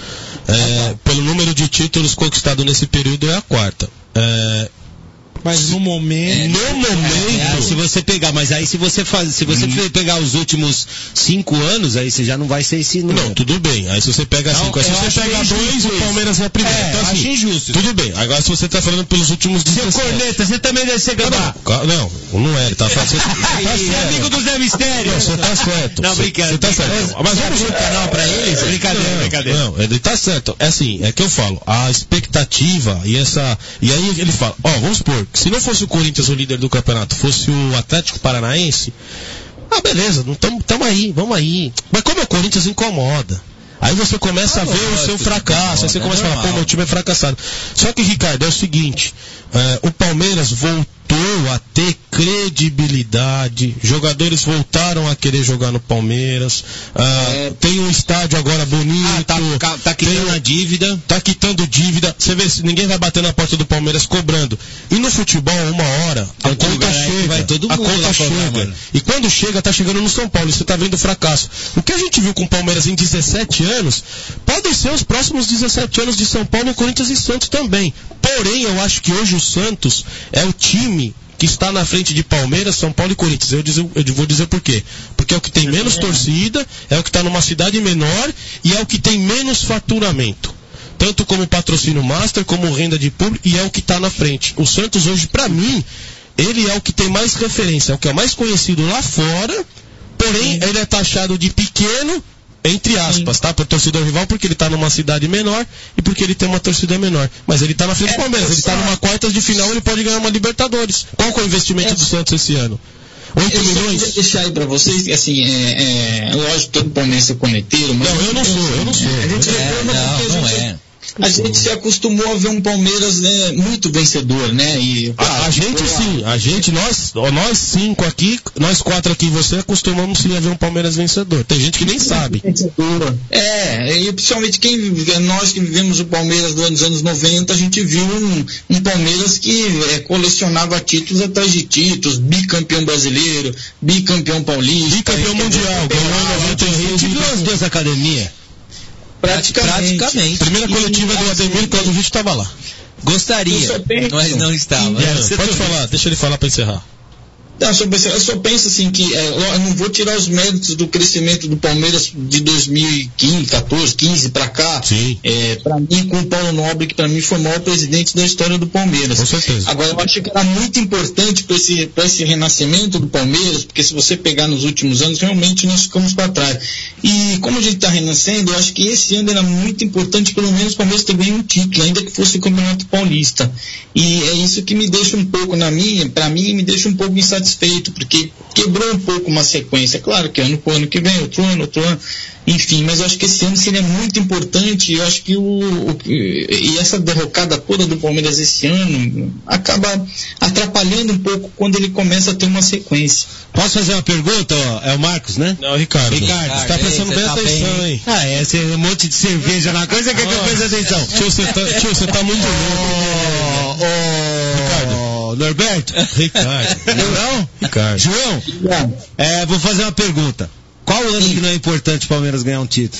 É, pelo número de títulos conquistados nesse período é a quarta. É,
Mas no momento.
no momento,
É, se você pegar, mas aí se você faz, se você pegar os últimos cinco anos, aí você já não vai ser esse número.
não, tudo bem. Aí se você pega
Não,
cinco, aí se
eu
você
acho
pega
injusto
dois, o
isso.
Palmeiras é a primeira.
É,
então,
eu
assim,
acho injusto.
Tudo bem. Agora se você tá falando pelos últimos
Seu
dezessete.
corneta, você também deve ser gambá.
Não, não, não é, ele tá falando. Você,
Você é amigo do Zé Mistério.
Não, você tá certo.
Não,
Você-
brincadeira.
Você tá certo. Mas vamos
Você abre um canal pra eles? Brincadeira,
não,
brincadeira.
Não, ele tá certo. É assim, é que eu falo, a expectativa e essa. E aí ele fala, ó, vamos supor, que se não fosse o Corinthians o líder do campeonato, fosse o Atlético Paranaense, ah, beleza, não tamo, tamo aí, vamos aí. Mas como o Corinthians incomoda. Aí você começa a ver o seu fracasso, aí você começa a falar, pô, meu time é fracassado. Só que, Ricardo, é o seguinte, é, o Palmeiras voltou a ter credibilidade, jogadores voltaram a querer jogar no Palmeiras, ah, tem um estádio agora bonito,
Ah, tá, ca- tá quitando a dívida.
tá quitando dívida, você vê, se ninguém vai bater na porta do Palmeiras cobrando. E no futebol, uma hora, a
Tanto
conta
lugar aí que
chega,
vai todo
a
mundo
conta
lá cobrar,
chega.
mano.
E quando chega, tá chegando no São Paulo, e você tá vendo o fracasso. O que a gente viu com o Palmeiras em dezessete anos, podem ser os próximos dezessete anos de São Paulo, Corinthians e Santos também. Porém, eu acho que hoje o Santos é o time que está na frente de Palmeiras, São Paulo e Corinthians. Eu, dizer, eu vou dizer por quê. Porque é o que tem menos torcida, é o que está numa cidade menor e é o que tem menos faturamento. Tanto como patrocínio master, como renda de público, e é o que está na frente. O Santos hoje, para mim, ele é o que tem mais referência, é o que é mais conhecido lá fora, porém ele é taxado de pequeno, entre aspas, tá? Por torcedor rival, porque ele tá numa cidade menor e porque ele tem uma torcida menor. Mas ele tá na frente do Palmeiras, ele tá numa quartas de final, ele pode ganhar uma Libertadores. Qual que é o investimento do Santos esse ano? oito
Eu só
milhões?
queria deixar aí pra vocês, assim, é, é, lógico, todo palmeirense é corneteiro, mas...
Não, eu não sou, eu não sou.
A gente
É,
reclama
não,
porque a
não
gente...
é.
A gente se acostumou a ver um Palmeiras, né, muito vencedor, né? E,
A,
claro,
a gente
foi
sim, a gente, nós, ó, nós cinco aqui, nós quatro aqui, você acostumamos sim a ver um Palmeiras vencedor. Tem gente que nem sabe.
É, e principalmente quem, nós que vivemos o Palmeiras dos anos noventa, a gente viu um, um Palmeiras que é, colecionava títulos atrás de títulos, bicampeão brasileiro, bicampeão paulista.
Bicampeão mundial, ganhou em noventa e seis.
A gente viu as duas academias.
Praticamente.
Praticamente.
Primeira coletiva do Ademir, quando o vídeo estava lá.
Gostaria,
Eu só penso-
mas não estava.
É, você pode falar, deixa ele falar para encerrar.
Não, eu, só penso, eu só penso assim que é, eu não vou tirar os méritos do crescimento do Palmeiras de dois mil e quinze, quatorze, quinze pra cá.
Sim.
É, para mim, com o Paulo Nobre, que para mim foi o maior presidente da história do Palmeiras.
Com certeza.
Agora, eu acho que era muito importante para esse, pra esse renascimento do Palmeiras, porque se você pegar nos últimos anos, realmente nós ficamos para trás. E como a gente está renascendo, eu acho que esse ano era muito importante, pelo menos o Palmeiras ter ganho um título, ainda que fosse o Campeonato Paulista. E é isso que me deixa um pouco na minha, para mim, me deixa um pouco insatisfeito, porque quebrou um pouco uma sequência. Claro que ano por ano que vem, outro ano, outro ano, enfim, mas eu acho que esse ano seria muito importante. Eu acho que o, o e essa derrocada toda do Palmeiras esse ano acaba atrapalhando um pouco quando ele começa a ter uma sequência.
Posso fazer uma pergunta? Ó? É o Marcos, né?
Não, Ricardo.
Ricardo,
você tá prestando
ei,
bem
você tá
atenção,
bem.
hein?
Ah, é, você, um monte de cerveja na coisa, quer que eu preste atenção?
Tio, você tá, tio, você tá muito louco.
Ô, ô,
Ricardo.
Ô, Norberto.
Ricardo.
Não?
Ricardo.
João, é, vou fazer uma pergunta. Qual ano que não é importante o Palmeiras ganhar um título?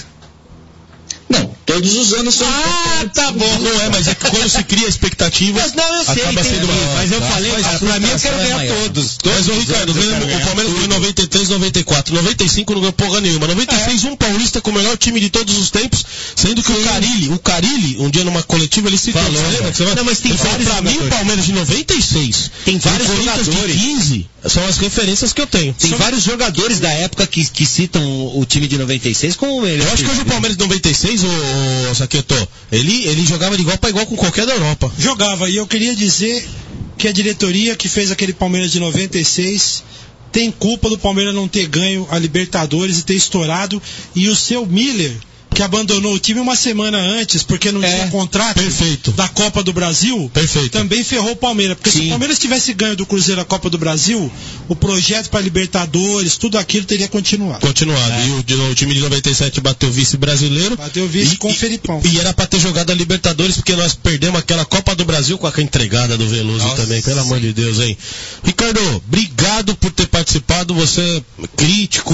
Não, todos os anos são
Ah, tá bom.
Não é, mas é que quando se cria expectativa,
Mas não, eu sei,
acaba
entendi,
sendo maior.
mas eu
Tá?
falei, cara, pra mim eu quero ganhar
maior.
todos.
Mas, ô Ricardo,
Todos eu quero
o
ganhar
Palmeiras ganhou em
tudo.
noventa e três, noventa e quatro. noventa e cinco não ganhou porra nenhuma. noventa e seis, um paulista com o melhor time de todos os tempos, sendo que o Carilli, o Carilli, um dia numa coletiva, ele citou,
Falou,
você lembra? Que você vai-
não, mas tem
ele falou,
vários
pra mim, o
jogadores.
Palmeiras de noventa e seis
Tem
e
vários
o Corinthians
jogadores.
de quinze são as referências que eu tenho.
Tem vários jogadores da época que, que citam o time de noventa e seis como o melhor.
Eu acho que hoje o Palmeiras de noventa e seis, o, o Saqueto, ele, ele jogava de igual pra igual com qualquer da Europa.
Jogava, e eu queria dizer que a diretoria que fez aquele Palmeiras de noventa e seis tem culpa do Palmeiras não ter ganho a Libertadores e ter estourado, e o seu Miller, que abandonou o time uma semana antes porque não
É,
tinha contrato
perfeito.
da Copa do Brasil,
Perfeito.
também ferrou o Palmeiras. Porque se
Sim.
o Palmeiras tivesse ganho do Cruzeiro a Copa do Brasil, o projeto para Libertadores, tudo aquilo teria continuado.
Continuado. E o, de- o time de noventa e sete bateu vice-brasileiro.
Bateu vice
E-
com o
e-
Felipão.
E era pra ter jogado a Libertadores, porque nós perdemos aquela Copa do Brasil com a entregada do Veloso
Nossa,
também, pelo amor de Deus, hein? Ricardo, obrigado por ter participado. Você é crítico,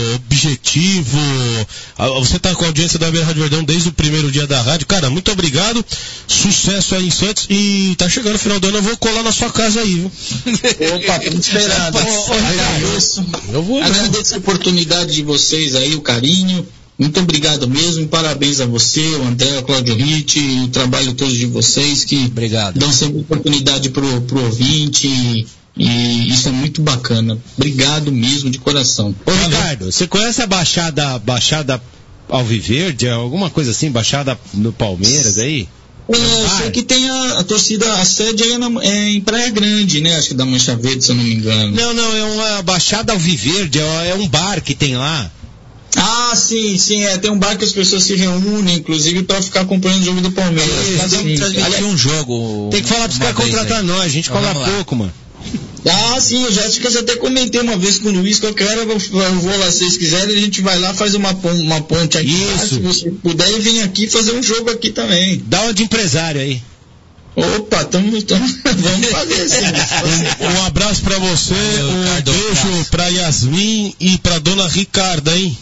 objetivo. Ah, Você tá com a audiência da Rádio Verdão desde o primeiro dia da rádio. Cara, muito obrigado. Sucesso aí em Santos. E tá chegando o final do ano, eu vou colar na sua casa aí, viu?
Opa, estamos esperando.
Ô, ô,
Agradeço,
Eu vou, né?
agradeço a oportunidade de vocês aí, o carinho. Muito obrigado mesmo. Parabéns a você, o André, o Cláudio Ritt, e o trabalho todo de vocês que
Obrigado.
dão sempre oportunidade pro, pro ouvinte. E, e isso é muito bacana. Obrigado mesmo, de coração.
Ô, Ricardo, você conhece a Baixada, Baixada Alviverde, alguma coisa assim, Baixada no Palmeiras aí?
É, eu sei que tem a, a torcida, a sede aí é, na- é em Praia Grande, né? Acho que da Mancha Verde, se eu não me engano.
Não, não, é uma Baixada Alviverde, é é um bar que tem lá.
Ah, sim, sim, é. Tem um bar que as pessoas se reúnem, inclusive, para ficar acompanhando o jogo do Palmeiras.
Nós vamos
Sim.
transmitir
Aliás,
um jogo.
Tem que falar pros
uma
caras
vez
contratar
aí.
nós, a gente
Então,
cobra
vamos lá.
pouco, mano.
Ah, sim, eu já acho que eu já até comentei uma vez com o Luiz, qualquer hora eu vou, eu vou lá, se vocês quiserem, a gente vai lá, faz uma, pon- uma ponte aqui.
Isso.
Se você puder, e vem aqui fazer um jogo aqui também.
Dá uma de empresário aí.
Opa, tamo, tamo, vamos fazer sim.
Um abraço pra você, um
Ricardo,
beijo
abraço.
pra Yasmin e pra dona Ricarda, hein?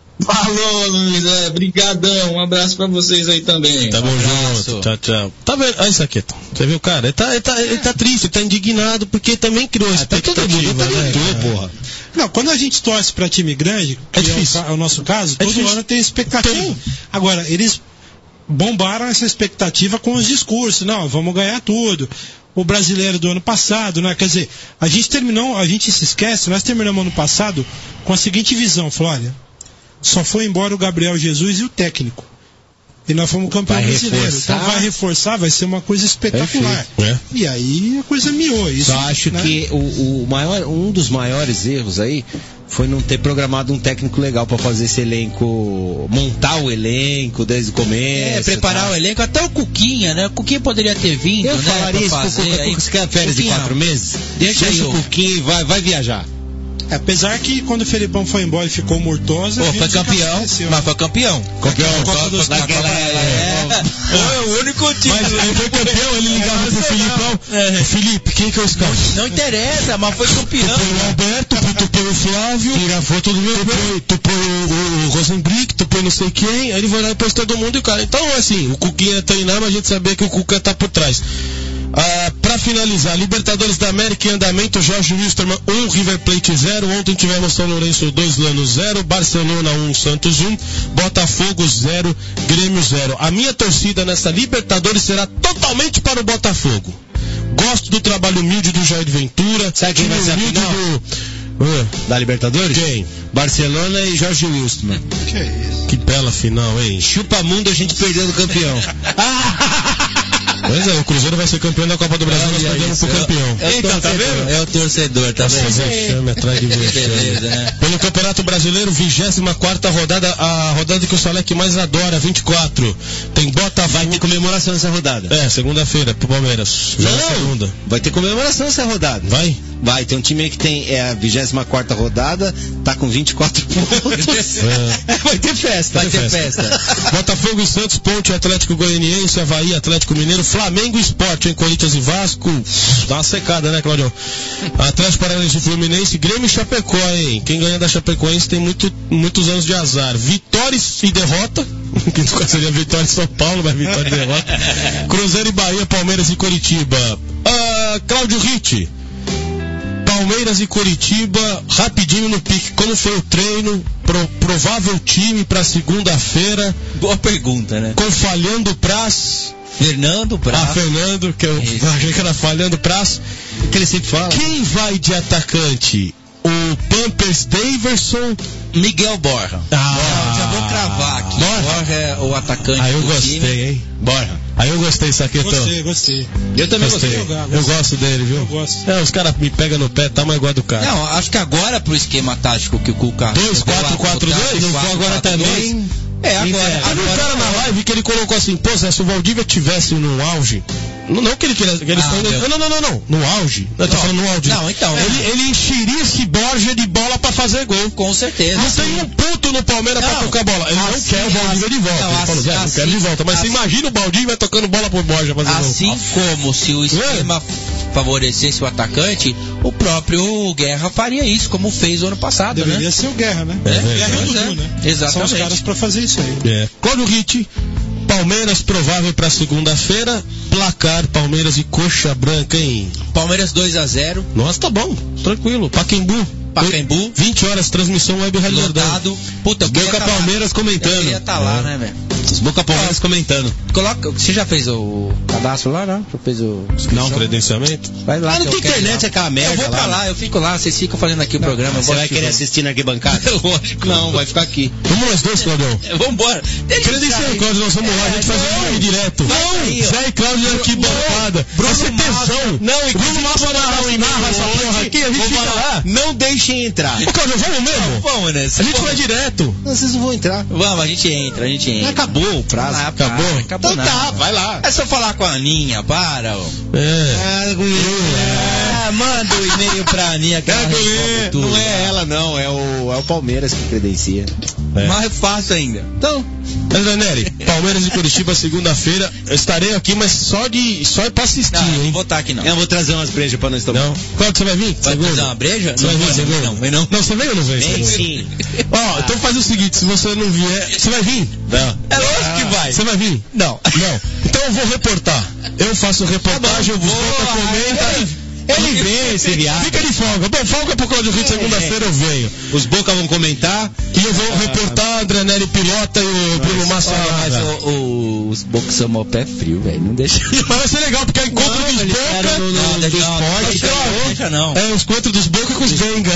Falou, Luiz, é, brigadão, um abraço pra vocês aí também.
Tamo
abraço.
junto, tchau, tchau. Tá vendo? Olha isso aqui, você viu, cara? Ele tá, ele tá, ele tá triste, ele tá indignado porque também criou
tá
expectativa,
todo mundo, tá
né?
ligado,
cara?
porra.
Não, quando a gente torce pra time grande, que
É
é, o,
difícil.
ca- é o nosso caso,
É
todo
difícil.
ano tem expectativa.
Tem.
Agora, eles bombaram essa expectativa com os discursos. Não, vamos ganhar tudo. O brasileiro do ano passado, né? Quer dizer, a gente terminou, a gente se esquece, nós terminamos ano passado com a seguinte visão, falou, olha, só foi embora o Gabriel Jesus e o técnico. E nós fomos campeão
Vai
brasileiro.
reforçar.
Então vai reforçar, vai ser uma coisa espetacular.
É.
E aí a coisa miou. Isso,
Só acho
né?
que o, o maior, um dos maiores erros aí foi não ter programado um técnico legal pra fazer esse elenco, montar o elenco desde o começo.
É, preparar
tá?
o elenco, até o Cuquinha, né? O Cuquinha poderia ter vindo,
Eu
né?
falaria isso
pra
pro
fazer
Cuca,
aí.
Cuca, você quer férias de
Cuquinha,
quatro meses?
Deixa aí
o
o-
Cuquinha e vai, vai viajar.
É, apesar que quando o Felipão foi embora e ficou mortosa,
Pô,
a gente
foi campeão,
esqueceu.
mas foi campeão.
Campeão,
Copa dos-
naquela, é, Foi o único time.
Mas ele foi campeão, ele ligava pro Filipão.
É.
Felipe, quem que é esse cara?
Não interessa, mas foi campeão.
Tu põe o Alberto, tu põe o Flávio, tira a foto do meu tu põe, tu põe o, o, o Rosenbrick, tu põe não sei quem, aí ele vai lá e pôs todo mundo e o cara. Então, assim, o Cuquinha ia treinar, mas a gente sabia que o Cuca tá por trás. Ah, pra finalizar, Libertadores da América em andamento, Jorge Wilstermann um, River Plate zero. Ontem tivemos São Lourenço dois, Lanús zero, Barcelona um, Santos um, Botafogo zero, Grêmio zero. A minha torcida nessa Libertadores será totalmente para o Botafogo. Gosto do trabalho humilde do Jair Ventura.
Sabe quem vai ser a
humilde
final?
do... Ah,
Da Libertadores?
Quem?
Barcelona e Jorge Wilson.
Que é isso?
Que bela final, hein?
Chupa mundo, a gente perdeu do campeão.
Pois é, o Cruzeiro vai ser campeão da Copa do Brasil, nós
Olha
perdemos
isso,
pro
é-
campeão.
É o
Eita, tá
torcedor,
vendo?
é o torcedor, tá
Nossa,
vendo?
vexame atrás de vexame.
Beleza, né?
Pelo Campeonato Brasileiro, vigésima quarta rodada, a rodada que o Salek mais adora, vinte e quatro. Tem Botafogo.
Vai ter comemoração nessa rodada.
É, segunda-feira, pro Palmeiras. Já na segunda.
Vai ter comemoração nessa rodada.
Vai?
Vai, tem um time aí que tem é, a vigésima quarta rodada, tá com vinte e quatro pontos. É. Vai ter festa.
Vai ter festa.
festa. Botafogo e Santos, Ponte, Atlético Goianiense, Avaí, Atlético Mineiro, Flamengo e Sport, em Corinthians e Vasco. Dá uma secada, né, Claudio? Atlético Paranaense e Fluminense, Grêmio e Chapecó, hein? Quem ganha da Chapecoense tem muito, muitos anos de azar. Vitória e derrota. Que seria Vitória e São Paulo, mas Vitória e derrota. Cruzeiro e Bahia, Palmeiras e Coritiba. Ah, Cláudio Ritt. Palmeiras e Coritiba, rapidinho no pique. Como foi o treino? Pro, provável time para segunda-feira.
Boa pergunta, né?
Com Falhando Praz.
Fernando Praz.
Ah, Fernando, que eu Isso. achei que era Falhando Praz.
Que ele sempre fala.
Quem vai de atacante? O Pampers Daverson.
Miguel Borja.
Ah,
Borja, já vou cravar aqui.
Borja,
Borja é o atacante.
Ah, eu
do
gostei,
time.
hein? Borja. Aí eu gostei, Saqueto.
Gostei, gostei.
Eu também gostei.
gostei.
Eu gosto dele, viu?
Eu gosto.
É, os caras me pegam no pé, tá mais igual do cara.
Não, acho que agora pro esquema tático que o Cuca...
dois quatro quatro dois? Não vou agora também.
É, agora.
Teve um cara na live que ele colocou assim, pô, Zé, se o Valdívia tivesse no auge, não, não que ele queira, que eles
Ah,
estão,
meu.
não, não, não, não, no auge, não, eu tô
Não,
falando no auge.
não, então,
ele,
é.
ele encheria esse Borja de bola pra fazer gol.
Com certeza.
Não tem um ponto no Palmeiras
Não,
pra tocar bola. Ele
assim,
não quer o Valdívia de volta.
não,
Ele falou, Zé,
assim,
não quero de volta. Mas
assim,
você imagina o Valdívia tocando bola pro Borja fazer
Assim
gol.
como se o esquema favorecesse o atacante, o próprio Guerra faria isso, como fez o ano passado,
Deveria
né?
ser o Guerra, né?
É,
Guerra
é,
e Dudu,
é.
né?
Exatamente.
São os caras pra fazer isso aí.
É. Cláudio Ritt, Palmeiras provável pra segunda-feira, placar Palmeiras e Coxa Branca, hein?
Palmeiras dois a zero.
Nossa, tá bom, tranquilo. Pacaembu.
Pacaembu.
vinte horas, transmissão Web Rádio Verdão.
Lotado. Puta, eu queria
Boca
tá lá.
Palmeiras comentando.
Eu queria estar lá,
É.
né, velho?
Os Boca Palmeiras comentando.
Coloca, você já fez o cadastro lá, não? Já fez o...
Não, credenciamento.
Vai lá.
Ah, não
que
tem
eu quero ir
internet
lá.
aquela merda
Eu vou pra
lá,
lá, eu fico lá, vocês ficam fazendo aqui o programa. eu
Você
gosto
vai
de
querer
ver.
assistir na arquibancada?
Lógico.
Não, vai ficar aqui.
Vamos nós dois, Claudião.
Vambora. Deixa eu
Credencial,
sair.
Cláudio, nós vamos lá, a gente faz um live direto.
Não,
Zé e Cláudio aqui bancada. Vai ser tesão.
Não, e
Bruno Massa narra o narra essa porra aqui, a gente
Vou
fica
falar,
lá.
não deixem entrar.
Ô, Cláudio, vamos mesmo?
Vamos, né?
A gente vai direto.
Vocês não vão entrar.
Vamos, a gente entra, a gente entra.
Acabou o prazo.
Ah,
acabou?
para, acabou
Então
nada.
tá, vai lá.
É só falar com a Aninha, para, ó.
É.
Ah,
Ah, manda o e-mail pra Aninha que ela resolve tudo.
não é ela não, é o, é o Palmeiras que credencia.
É.
Mais fácil ainda.
Então,
André Neri, Palmeiras e Curitiba segunda-feira. Eu estarei aqui, mas só de só pra assistir,
Não, não
hein?
vou estar aqui não.
eu vou trazer umas brejas pra nós tomar.
Não. Quando você vai vir?
Vai
Segunda?
fazer uma breja?
Você vai vir, você vem?
não, vem não.
Não, você vem ou não vem?
Vem
Você
sim.
Ó, então faz o seguinte, se você não vier, você vai vir? Não.
É lógico que vai.
Você vai vir?
Não.
Não. Então eu vou reportar. Eu faço reportagem, eu vou comenta.
Ele vem, esse viado.
Fica de folga. Bom, folga pro Cláudio Ritt, segunda-feira eu venho.
Os Boca vão comentar.
E eu vou reportar André Neri Pilota e o Bruno Massa.
Mas o- o- os bocos são mal pé frio, velho. Não deixa.
Mas vai ser legal, porque é encontro
Não,
dos
eles
Boca.
eram no- no-
Não,
do
deixa-
esporte,
deixa-
ganhou.
Deixa não.
É, os encontros dos Boca com os Benga.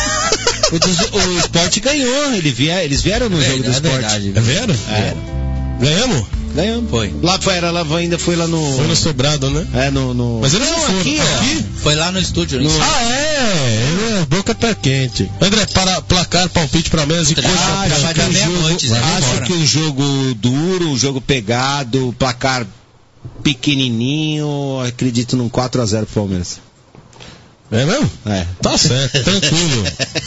O, dos- o esporte ganhou. Ele vie- eles vieram no jogo do
É
esporte.
verdade.
É vero?
É.
Ganhamos?
Ganhamos.
Foi.
Lá foi, era, lá ainda foi lá no.
Foi no sobrado, né?
É, no. no...
Mas eles não,
não
foram.
aqui, ó.
Aqui?
Foi lá no estúdio.
No-
No...
Ah, é, é, Boca tá quente. André, para placar, palpite pra menos e
Ah,
coxa.
já
branca.
vai dar
um jogo,
meia-noite, Zé,
acho
vambora.
que um jogo duro, um jogo pegado, placar pequenininho, acredito num quatro a zero pro Palmeiras.
É mesmo?
É.
Tá certo, tranquilo.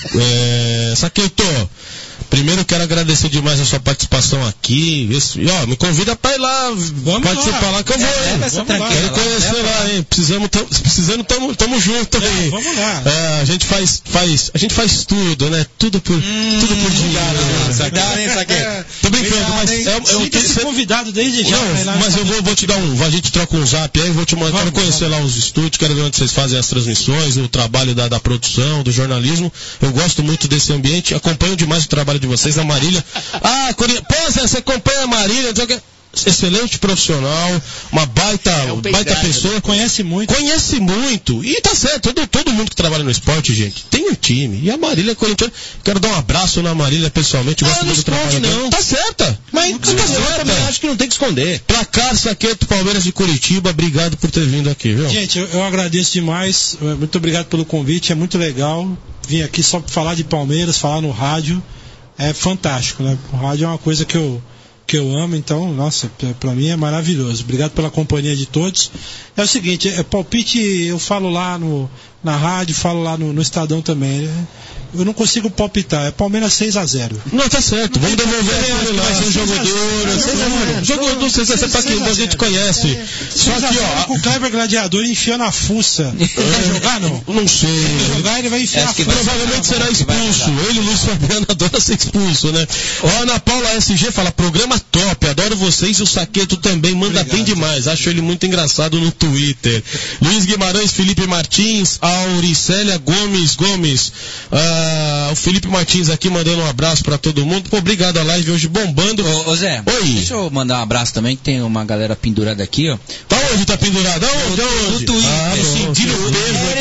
É, Saqueto, primeiro eu quero agradecer demais a sua participação aqui. Esse- e, ó, me convida pra ir lá participar lá, que eu vou.
É,
hein?
essa
Vamos
tranquila
lá. Quero
lá,
conhecer
leva
lá, hein? Precisamos, tam, precisando, tamo, tamo junto aí.
vamos lá.
É, a gente faz, faz, a gente faz tudo, né? Tudo por, tudo por dinheiro. né?
Cuidado, hein, Saqueto?
Tô brincando, mas é, é, eu
Sinta-se
tenho-
convidado desde já. vai lá
não, mas
no-
eu vou, vou te dar um. A gente troca um zap aí, vou te mandar. Quero
Vamos,
conhecer lá os estúdios, quero ver onde vocês fazem as transmissões, o trabalho da, da produção, do jornalismo. Eu gosto muito desse ambiente, acompanho demais o trabalho de vocês, a Marília. Ah, Cori... pô, Zé, você acompanha a Marília, não sei o que. Excelente profissional, uma baita, baita pessoa.
Conhece muito.
Conhece muito. E tá certo, todo, todo mundo que trabalha no esporte, gente, tem um time. E a Marília é corintiana. Quero dar um abraço na Marília pessoalmente. Gosto
Ah, no
muito do trabalho
esporte
dela.
não.
Tá certa.
Mas
tá
eu
certa.
também acho que não tem que esconder.
Placar, Saqueto, Palmeiras de Curitiba, obrigado por ter vindo aqui, viu?
Gente, eu, eu agradeço demais. eh, Muito obrigado pelo convite. É muito legal. Vim aqui só pra falar de Palmeiras, falar no rádio. É fantástico, né? O rádio é uma coisa que eu, que eu amo, então, nossa, pra- pra mim é maravilhoso. Obrigado pela companhia de todos. É o seguinte, é, palpite, eu falo lá no, na rádio, falo lá no, no Estadão também. Eu não consigo palpitar, é Palmeiras seis a zero.
Não, tá certo, vamos devolver ele lá, vai ser um jogo duro. Jogo duro, você sabe que a gente conhece. Só que, ó.
Com o Kleber Gladiador enfiando a fuça. Vai jogar, não?
Não sei.
Vai jogar, ele vai enfiar a fuça.
Provavelmente será expulso. Ele, Luiz Fabiano, adora ser expulso, né? Ó, Ana Paula S G fala, programa top, adoro vocês e o Saqueto também, manda Obrigado. Bem demais. Acho ele muito engraçado no Twitter. Luiz Guimarães, Felipe Martins, Auricélia Gomes Gomes. Ah, o Felipe Martins aqui mandando um abraço pra todo mundo. Pô, obrigado, a live hoje bombando.
Ô, ô Zé,
Oi.
Deixa eu mandar um abraço também, que tem uma galera pendurada aqui, ó.
Tá onde tá pendurada? Onde?
No, no Twitter.
Ah,
sentindo o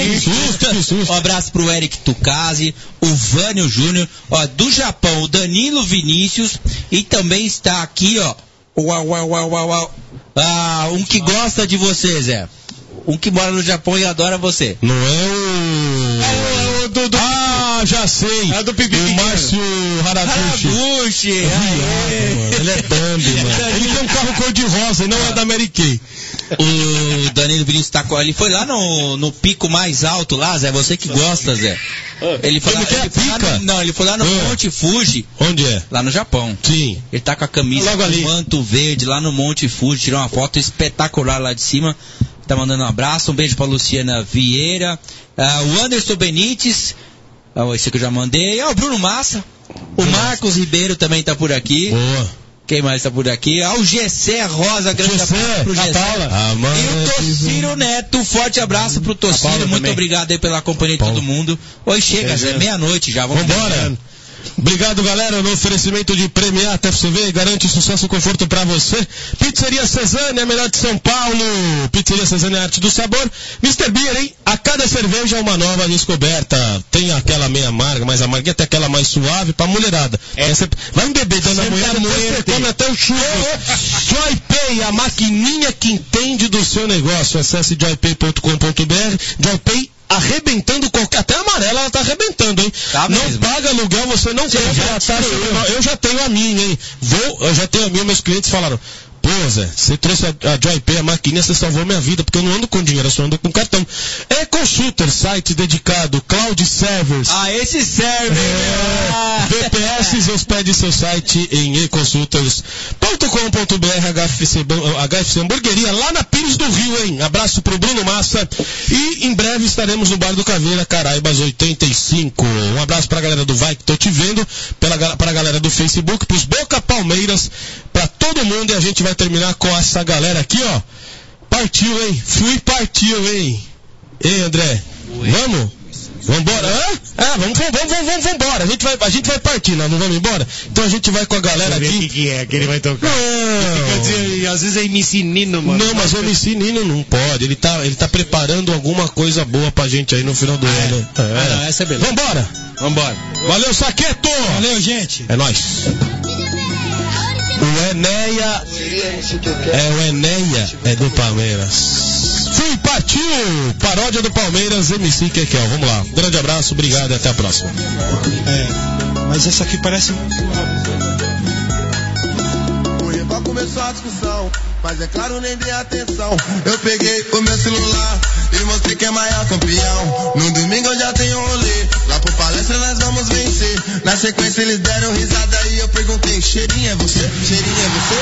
peso aqui. Um abraço pro Eric Tucasi, o Vânio Júnior, ó, do Japão, o Danilo Vinícius, e também está aqui, ó, uau, uau, uau, uau, uau. Ah, um que gosta de você, Zé. Um que mora no Japão e adora você.
Não é o...
É o do... do...
Ah, já sei.
É do Pipi.
O Márcio Haraguchi.
Haraguchi.
Ele é Bambi, mano. Ele tem um carro cor-de-rosa e não é da Mary Kay.
O Danilo Vinícius tá com... Ele foi lá no, no pico mais alto lá, Zé. Você que gosta, Zé. Ele foi, lá, ele foi lá no, não, ele foi lá no ah. Monte Fuji.
Onde é?
Lá no Japão.
Sim.
Ele tá com a camisa
logo ali.
Com manto verde lá no Monte Fuji. Tirou uma foto espetacular lá de cima. Tá mandando um abraço. Um beijo pra Luciana Vieira. Uh, o Anderson Benites. Uh, esse aqui eu já mandei. Ah, o Bruno Massa. O Marcos Ribeiro também tá por aqui.
Boa.
Quem mais tá por aqui? Ah, o Gessé Rosa, grande
Gessé,
abraço pro Gessé.
Ah,
e o Tociro Neto, forte abraço pro Tociro, muito também. Obrigado aí pela companhia de todo mundo. Oi, chega, já é meia-noite já, vamos
embora. Obrigado, galera, no oferecimento de Premiata F C V, garante sucesso e conforto pra você. Pizzeria Cezanne, a melhor de São Paulo. Pizzeria Cezanne, a arte do sabor. mister Beer, hein? A cada cerveja é uma nova descoberta. Tem aquela meia amarga, mais amarga, tem aquela mais suave pra mulherada. É. Você vai embebedando a mulher, você come até o churro. JoyPay, a maquininha que entende do seu negócio. Acesse joypay ponto com ponto b r. JoyPay arrebentando qualquer... Até a amarela ela tá arrebentando, hein? Tá não mesmo. Paga aluguel, você não quer a taxa. Eu, eu já tenho a minha, hein? Vou, eu já tenho a minha, meus clientes falaram... Pô, Zé, você trouxe a, a JoyPay, a maquininha, você salvou minha vida, porque eu não ando com dinheiro, eu só ando com cartão. É Consulter, site dedicado, Cloud Servers.
Ah, esse serve!
É, V P S, hospede seu site em e consulters ponto com ponto b r, H F C, H F C Hamburgueria, lá na Pires do Rio, hein? Abraço pro Bruno Massa. E em breve estaremos no Bar do Caveira, Caraibas oitenta e cinco. Um abraço pra galera do Vai que tô te vendo, pela, pra galera do Facebook, pros Boca Palmeiras, pra todo mundo, e a gente vai terminar com essa galera aqui, ó. Partiu, hein? Fui, partiu, hein? Ei, André, Oi. Vamos? Vambora? Hã? É, vamos, vamos, vamos, vamos, vamos embora. A gente vai, a gente vai partir, nós não vamos embora? Então a gente vai com a galera aqui.
O que, que é que ele vai tocar?
Não.
Dizer, às vezes é M C Nino, mano.
Não, mas o M C Nino não pode. Ele tá, ele tá preparando alguma coisa boa pra gente aí no final do ah, ano.
É. É. Ah, não, essa é beleza.
Vambora?
Vambora.
Valeu, Saqueto!
Valeu, gente.
É nóis. O Enéia. É o Enéia, é do Palmeiras. Fui, partiu! Paródia do Palmeiras, M C Kekel. Vamos lá. Grande abraço, obrigado e até a próxima.
É, mas essa aqui parece.
Começou a discussão, mas é claro, nem dei atenção. Eu peguei o meu celular e mostrei quem é maior campeão. No domingo eu já tenho um rolê, lá pro palestra nós vamos vencer. Na sequência eles deram risada e eu perguntei: cheirinho é você? Cheirinho é você?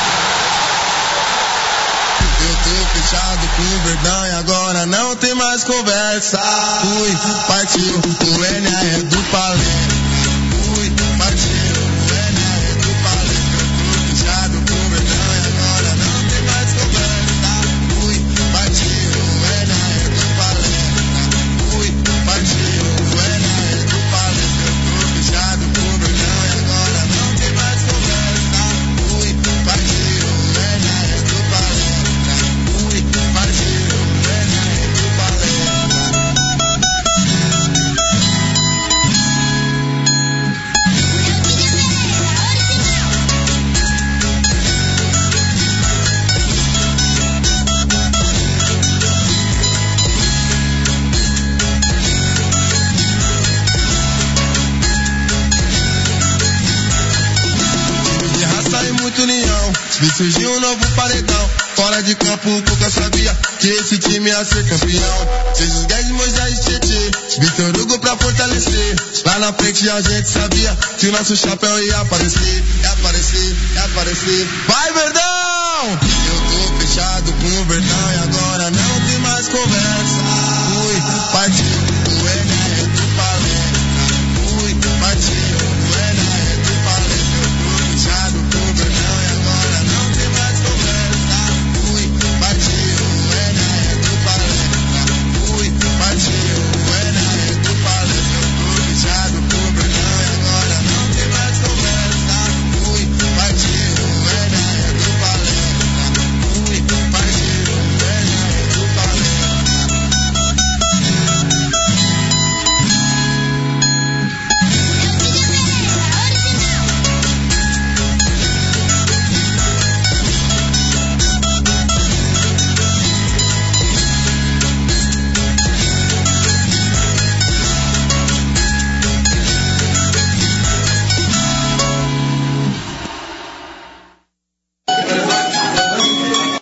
Eu tô fechado com o Verdão e agora não tem mais conversa. Fui, partiu, o N A é do palestra. Fui, partiu. Vi surgir um novo paredão. Fora de campo o Cuca sabia que esse time ia ser campeão. Jesus Guedes, Moisés, Tietê, Vitor Hugo pra fortalecer. Lá na frente a gente sabia que o nosso chapéu ia aparecer. Ia aparecer, ia aparecer. Vai, Verdão! Eu tô fechado